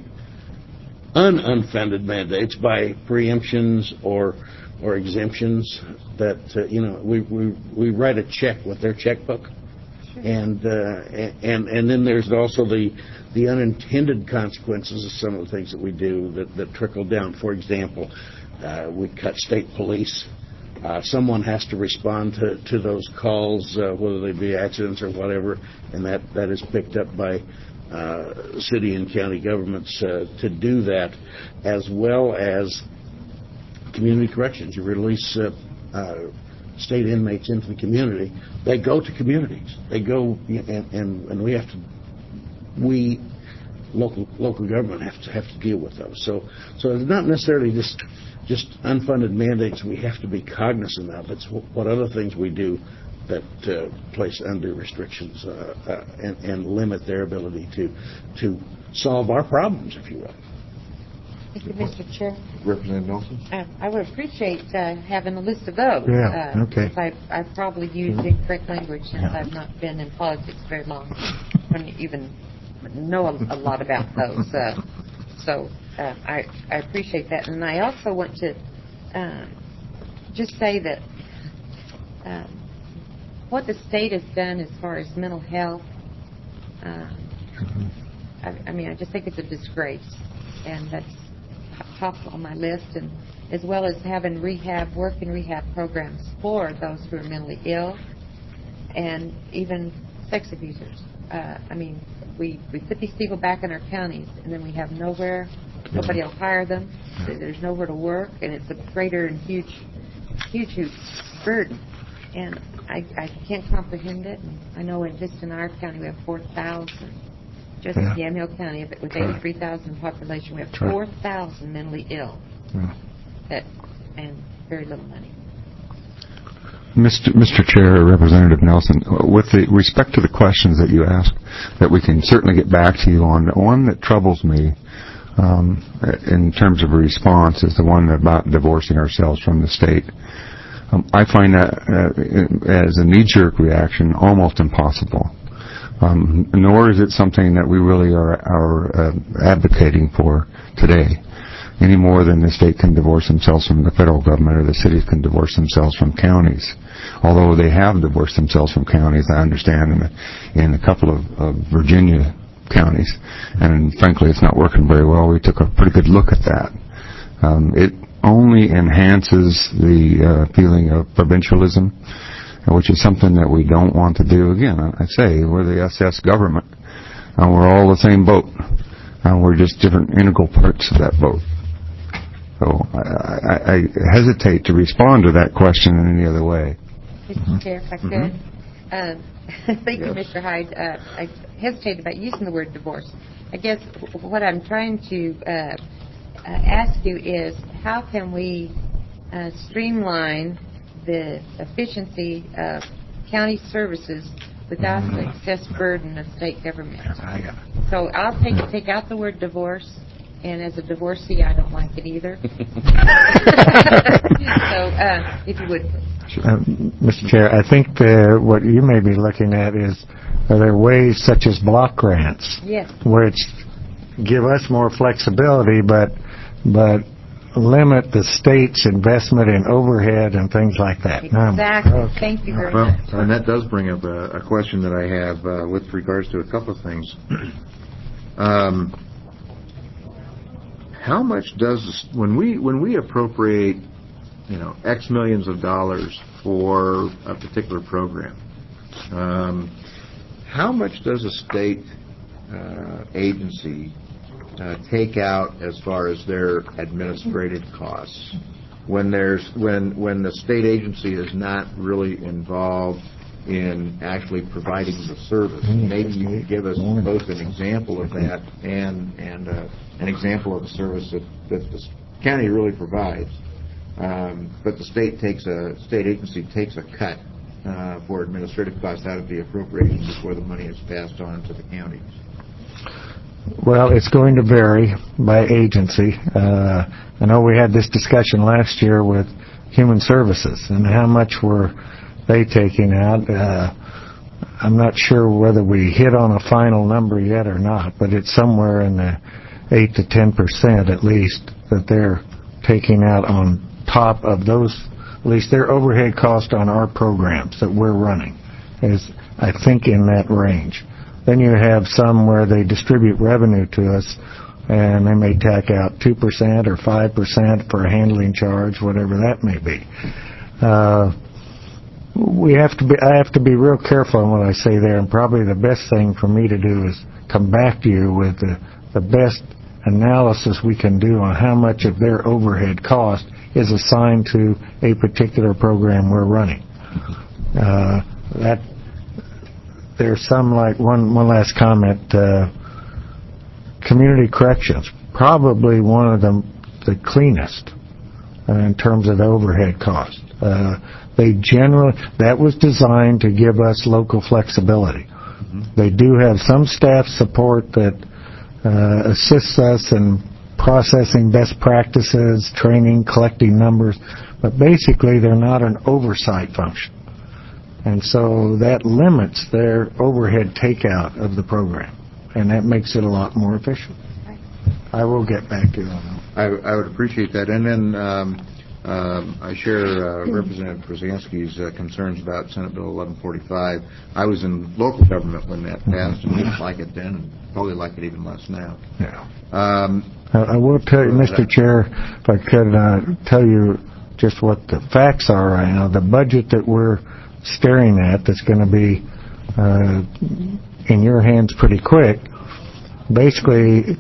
un-unfunded mandates by preemptions or or exemptions that, uh, you know, we, we, we write a check with their checkbook. And, uh, and and then there's also the the unintended consequences of some of the things that we do that, that trickle down. For example, uh, we cut state police. Uh, someone has to respond to, to those calls, uh, whether they be accidents or whatever, and that, that is picked up by uh, city and county governments uh, to do that, as well as community corrections. You release uh, uh, state inmates into the community. They go to communities. They go, and, and, and we have to, we, local local government, have to have to deal with those. So, so it's not necessarily just just unfunded mandates we have to be cognizant of. It's what other things we do that uh, place undue restrictions uh, uh, and, and limit their ability to to solve our problems, if you will. Thank you, Mister Chair. Representative Nelson. Uh, I would appreciate uh, having a list of those. Yeah, uh, okay. If I've, I've probably used incorrect language since Yeah. I've not been in politics very long. I don't even know a, a lot about those. Uh, so uh, I, I appreciate that. And I also want to um, just say that um, what the state has done as far as mental health, um, I, I mean, I just think it's a disgrace. And that's top on my list, and as well as having rehab, work and rehab programs for those who are mentally ill and even sex abusers. Uh, I mean, we, we put these people back in our counties, and then we have nowhere, nobody will hire them, there's nowhere to work, and it's a greater and huge, huge, huge burden. And I, I can't comprehend it. And I know in just in our county we have four thousand. Just Yeah. in Yamhill County, with eighty-three thousand population, we have That's right. four thousand mentally ill, Yeah. that, and very little money. Mister Mister Chair, Representative Nelson, with the respect to the questions that you asked, that we can certainly get back to you on, one that troubles me um, in terms of a response is the one about divorcing ourselves from the state. Um, I find that uh, as a knee-jerk reaction almost impossible. Um, nor is it something that we really are, are uh, advocating for today, any more than the state can divorce themselves from the federal government or the cities can divorce themselves from counties. Although they have divorced themselves from counties, I understand, in a, in a couple of, of Virginia counties. And frankly, it's not working very well. We took a pretty good look at that. Um, it only enhances the uh, feeling of provincialism, which is something that we don't want to do. Again, I say, we're the S S government, and we're all the same boat, and we're just different integral parts of that boat. So I, I, I hesitate to respond to that question in any other way. Mister Mm-hmm. Chair, if I could. Mm-hmm. Um, thank you, Mister Hyde. Uh, I hesitated about using the word divorce. I guess what I'm trying to uh, uh, ask you is, how can we uh, streamline the efficiency of county services without the excess burden of state government? So I'll take take out the word divorce, and as a divorcee, I don't like it either. So, uh, if you would. Uh, Mister Chair, I think the, what you may be looking at is, are there ways such as block grants, Yes. which give us more flexibility, but but limit the state's investment in overhead and things like that. Exactly. Okay. Thank you very Well, much. and that does bring up a, a question that I have uh, with regards to a couple of things. Um, how much does this, when we when we appropriate, you know, X millions of dollars for a particular program, um, how much does a state uh, agency uh, take out as far as their administrative costs when there's when when the state agency is not really involved in actually providing the service? Maybe you could give us both an example of that and and uh, an example of a service that, that the county really provides, um, but the state takes a state agency takes a cut uh, for administrative costs out of the appropriations before the money is passed on to the counties. Well, it's going to vary by agency. Uh, I know we had this discussion last year with Human Services and how much were they taking out. Uh, I'm not sure whether we hit on a final number yet or not, but it's somewhere in the eight to ten percent at least that they're taking out on top of those, at least their overhead cost on our programs that we're running is, I think, in that range. Then you have some where they distribute revenue to us, and they may tack out two percent or five percent for a handling charge, whatever that may be. Uh, we have to be, I have to be real careful on what I say there, and probably the best thing for me to do is come back to you with the, the best analysis we can do on how much of their overhead cost is assigned to a particular program we're running. Uh, that There's some, like, one, one last comment, uh, community corrections, probably one of the, the cleanest uh, in terms of the overhead cost. Uh, they generally, that was designed to give us local flexibility. Mm-hmm. They do have some staff support that uh, assists us in processing best practices, training, collecting numbers, but basically they're not an oversight function. And so that limits their overhead takeout of the program, and that makes it a lot more efficient. I will get back to you on that. I, I would appreciate that. And then um, um, I share uh, Representative Krasansky's uh, concerns about Senate Bill eleven forty-five. I was in local government when that passed, and didn't like it then, and probably like it even less now. Yeah. Um, I, I will tell you, Mister Chair, if I could uh, tell you just what the facts are right now. The budget that we're staring at that's going to be uh, in your hands pretty quick basically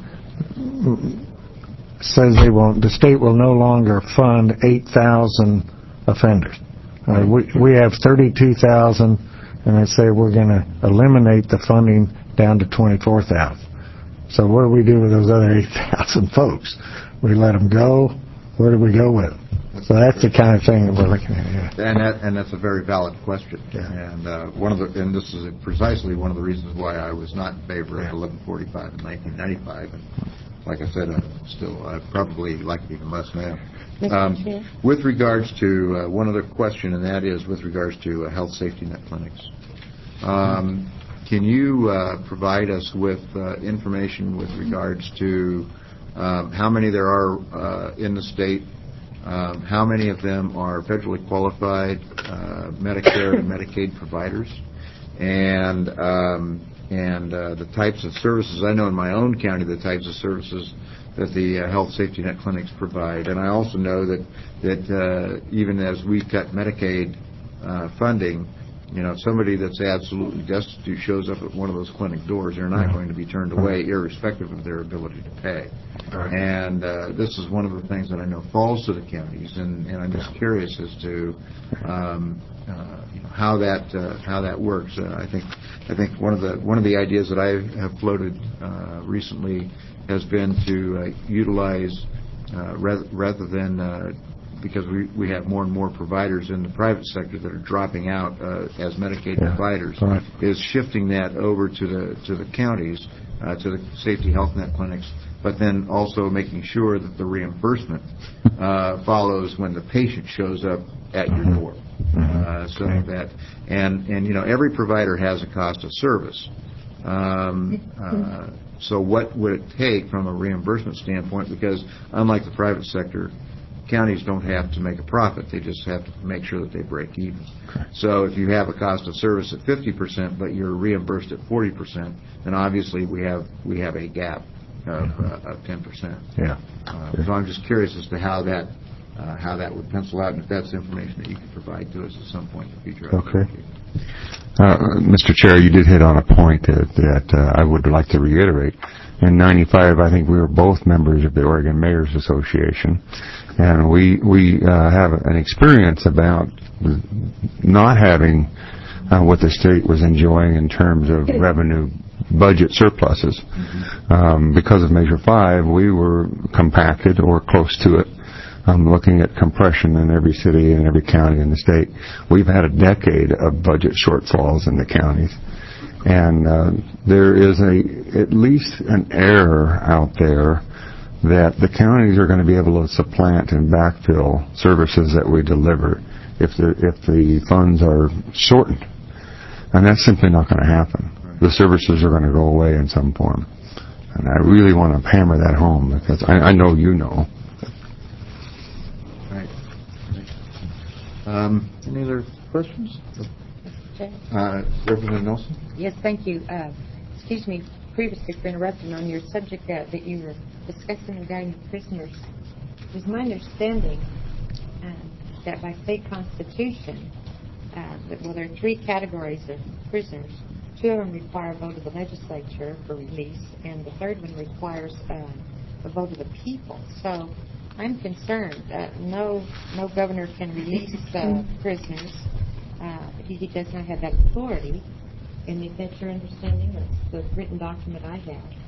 says they won't, the state will no longer fund eight thousand offenders. Uh, we, we have thirty-two thousand, and I say we're going to eliminate the funding down to twenty-four thousand. So what do we do with those other eight thousand folks? We let them go? Where do we go with them? So that's the kind of thing that we're looking at here. And that, and that's a very valid question. Yeah. And uh, one of the, and this is precisely one of the reasons why I was not in favor of eleven forty-five in nineteen ninety-five. And like I said, I still I probably like it even less now. Um, with regards to uh, one other question, and that is with regards to uh, health safety net clinics. Um, can you uh, provide us with uh, information with regards to um, how many there are uh, in the state? Um, how many of them are federally qualified uh, Medicare and Medicaid providers, and um, and uh, the types of services? I know in my own county the types of services that the uh, health safety net clinics provide, and I also know that that uh, even as we cut Medicaid uh, funding, you know, somebody that's absolutely destitute shows up at one of those clinic doors, they're not going to be turned away, irrespective of their ability to pay. Right. And uh, this is one of the things that I know falls to the counties, and, and I'm just curious as to um, uh, you know, how that uh, how that works. Uh, I think I think one of the one of the ideas that I have floated uh, recently has been to uh, utilize uh, rather, rather than uh, because we, we have more and more providers in the private sector that are dropping out uh, as Medicaid yeah. providers, right. is shifting that over to the to the counties, uh, to the safety health net clinics, but then also making sure that the reimbursement uh, follows when the patient shows up at your door. Uh, so that and and you know every provider has a cost of service. Um, uh, So what would it take from a reimbursement standpoint? Because unlike the private sector, counties don't have to make a profit. They just have to make sure that they break even. So if you have a cost of service at fifty percent, but you're reimbursed at forty percent, then obviously we have we have a gap of, uh, of ten percent. Yeah. Uh, so I'm just curious as to how that uh, how that would pencil out, and if that's information that you could provide to us at some point in the future. Okay. Uh, Mister Chair, you did hit on a point that, that uh, I would like to reiterate. In ninety-five, I think we were both members of the Oregon Mayors Association, and we we uh, have an experience about not having uh, what the state was enjoying in terms of revenue budget surpluses. Mm-hmm. Um, because of Measure five, we were compacted or close to it. I'm looking at compression in every city and every county in the state. We've had a decade of budget shortfalls in the counties. And uh, there is a at least an error out there that the counties are going to be able to supplant and backfill services that we deliver if the if the funds are shortened, and that's simply not going to happen. The services are going to go away in some form, and I really want to hammer that home because I, I know you know. Right. Um, any other questions? Uh, Representative Nelson? Yes, thank you. Uh, excuse me, previously for interrupting on your subject uh, that you were discussing regarding prisoners. It was my understanding um, that by state constitution, uh, that, well, there are three categories of prisoners. Two of them require a vote of the legislature for release, and the third one requires uh, a vote of the people. So I'm concerned that no, no governor can release uh, prisoners. Uh, he, he does not have that authority. And if that's your understanding, that's the written document I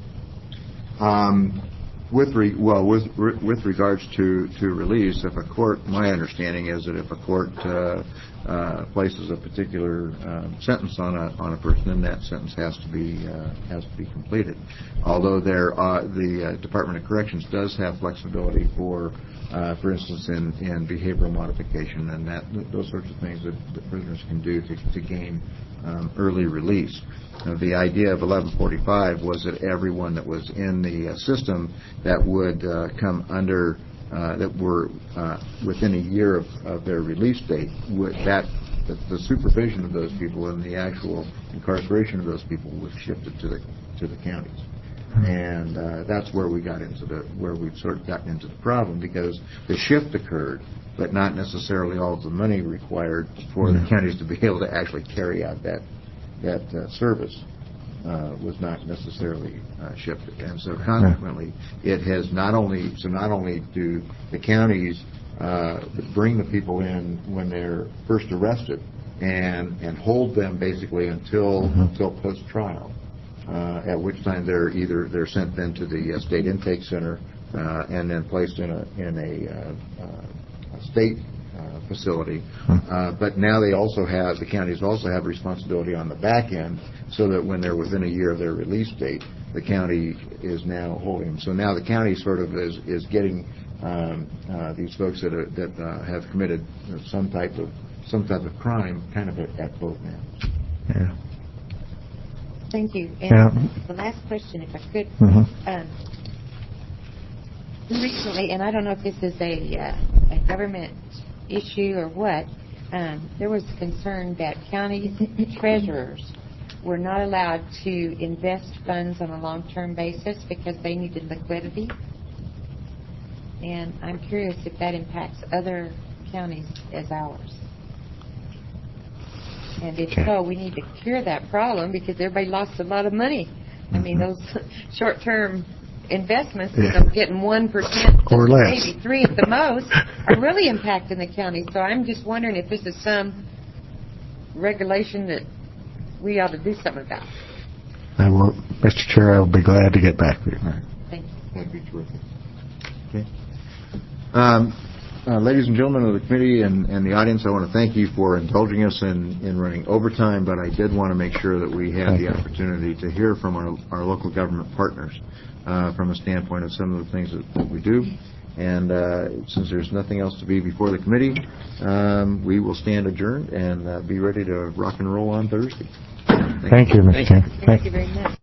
have. Um, with re, well, with with regards to, to release, if a court, my understanding is that if a court uh, uh, places a particular uh, sentence on a on a person, then that sentence has to be uh, has to be completed. Although there are, the uh, Department of Corrections does have flexibility for, uh, for instance, in, in behavioral modification and that those sorts of things that the prisoners can do to, to gain um, early release. Uh, the idea of eleven forty-five was that everyone that was in the uh, system that would uh, come under, uh, that were uh, within a year of, of their release date, would, that the, the supervision of those people and the actual incarceration of those people was shifted to the to the counties. And uh, that's where we got into the where we've sort of gotten into the problem, because the shift occurred, but not necessarily all of the money required for mm-hmm. the counties to be able to actually carry out that that uh, service uh, was not necessarily uh, shifted. And so consequently, it has not only so not only do the counties uh, bring the people in when they're first arrested and and hold them basically until mm-hmm. until post trial. Uh, at which time they're either they're sent then to the uh, state intake center uh, and then placed in a in a, uh, uh, a state uh, facility. Uh, but now they also have the counties also have responsibility on the back end, so that when they're within a year of their release date, the county is now holding them. So now the county sort of is is getting um, uh, these folks that are, that uh, have committed you know, some type of some type of crime kind of at, at both ends. Yeah. Thank you. And yeah. the last question, if I could. Mm-hmm. Um, recently, and I don't know if this is a, uh, a government issue or what, um, there was concern that county treasurers were not allowed to invest funds on a long-term basis because they needed liquidity. And I'm curious if that impacts other counties as ours. And if so, we need to cure that problem because everybody lost a lot of money. I mean, those short-term investments, yeah. instead of getting one percent or less, maybe three at the most, are really impacting the county. So I'm just wondering if this is some regulation that we ought to do something about. I will, Mister Chair, I will be glad to get back with you. Right. Thank you. That'd be terrific. Okay. Um, Uh, ladies and gentlemen of the committee and, and the audience, I want to thank you for indulging us in, in running overtime, but I did want to make sure that we had the opportunity to hear from our, our local government partners uh, from a standpoint of some of the things that, that we do. And uh, since there's nothing else to be before the committee, um, we will stand adjourned and uh, be ready to rock and roll on Thursday. Thank, thank you, Mister Chair. Thank you very much.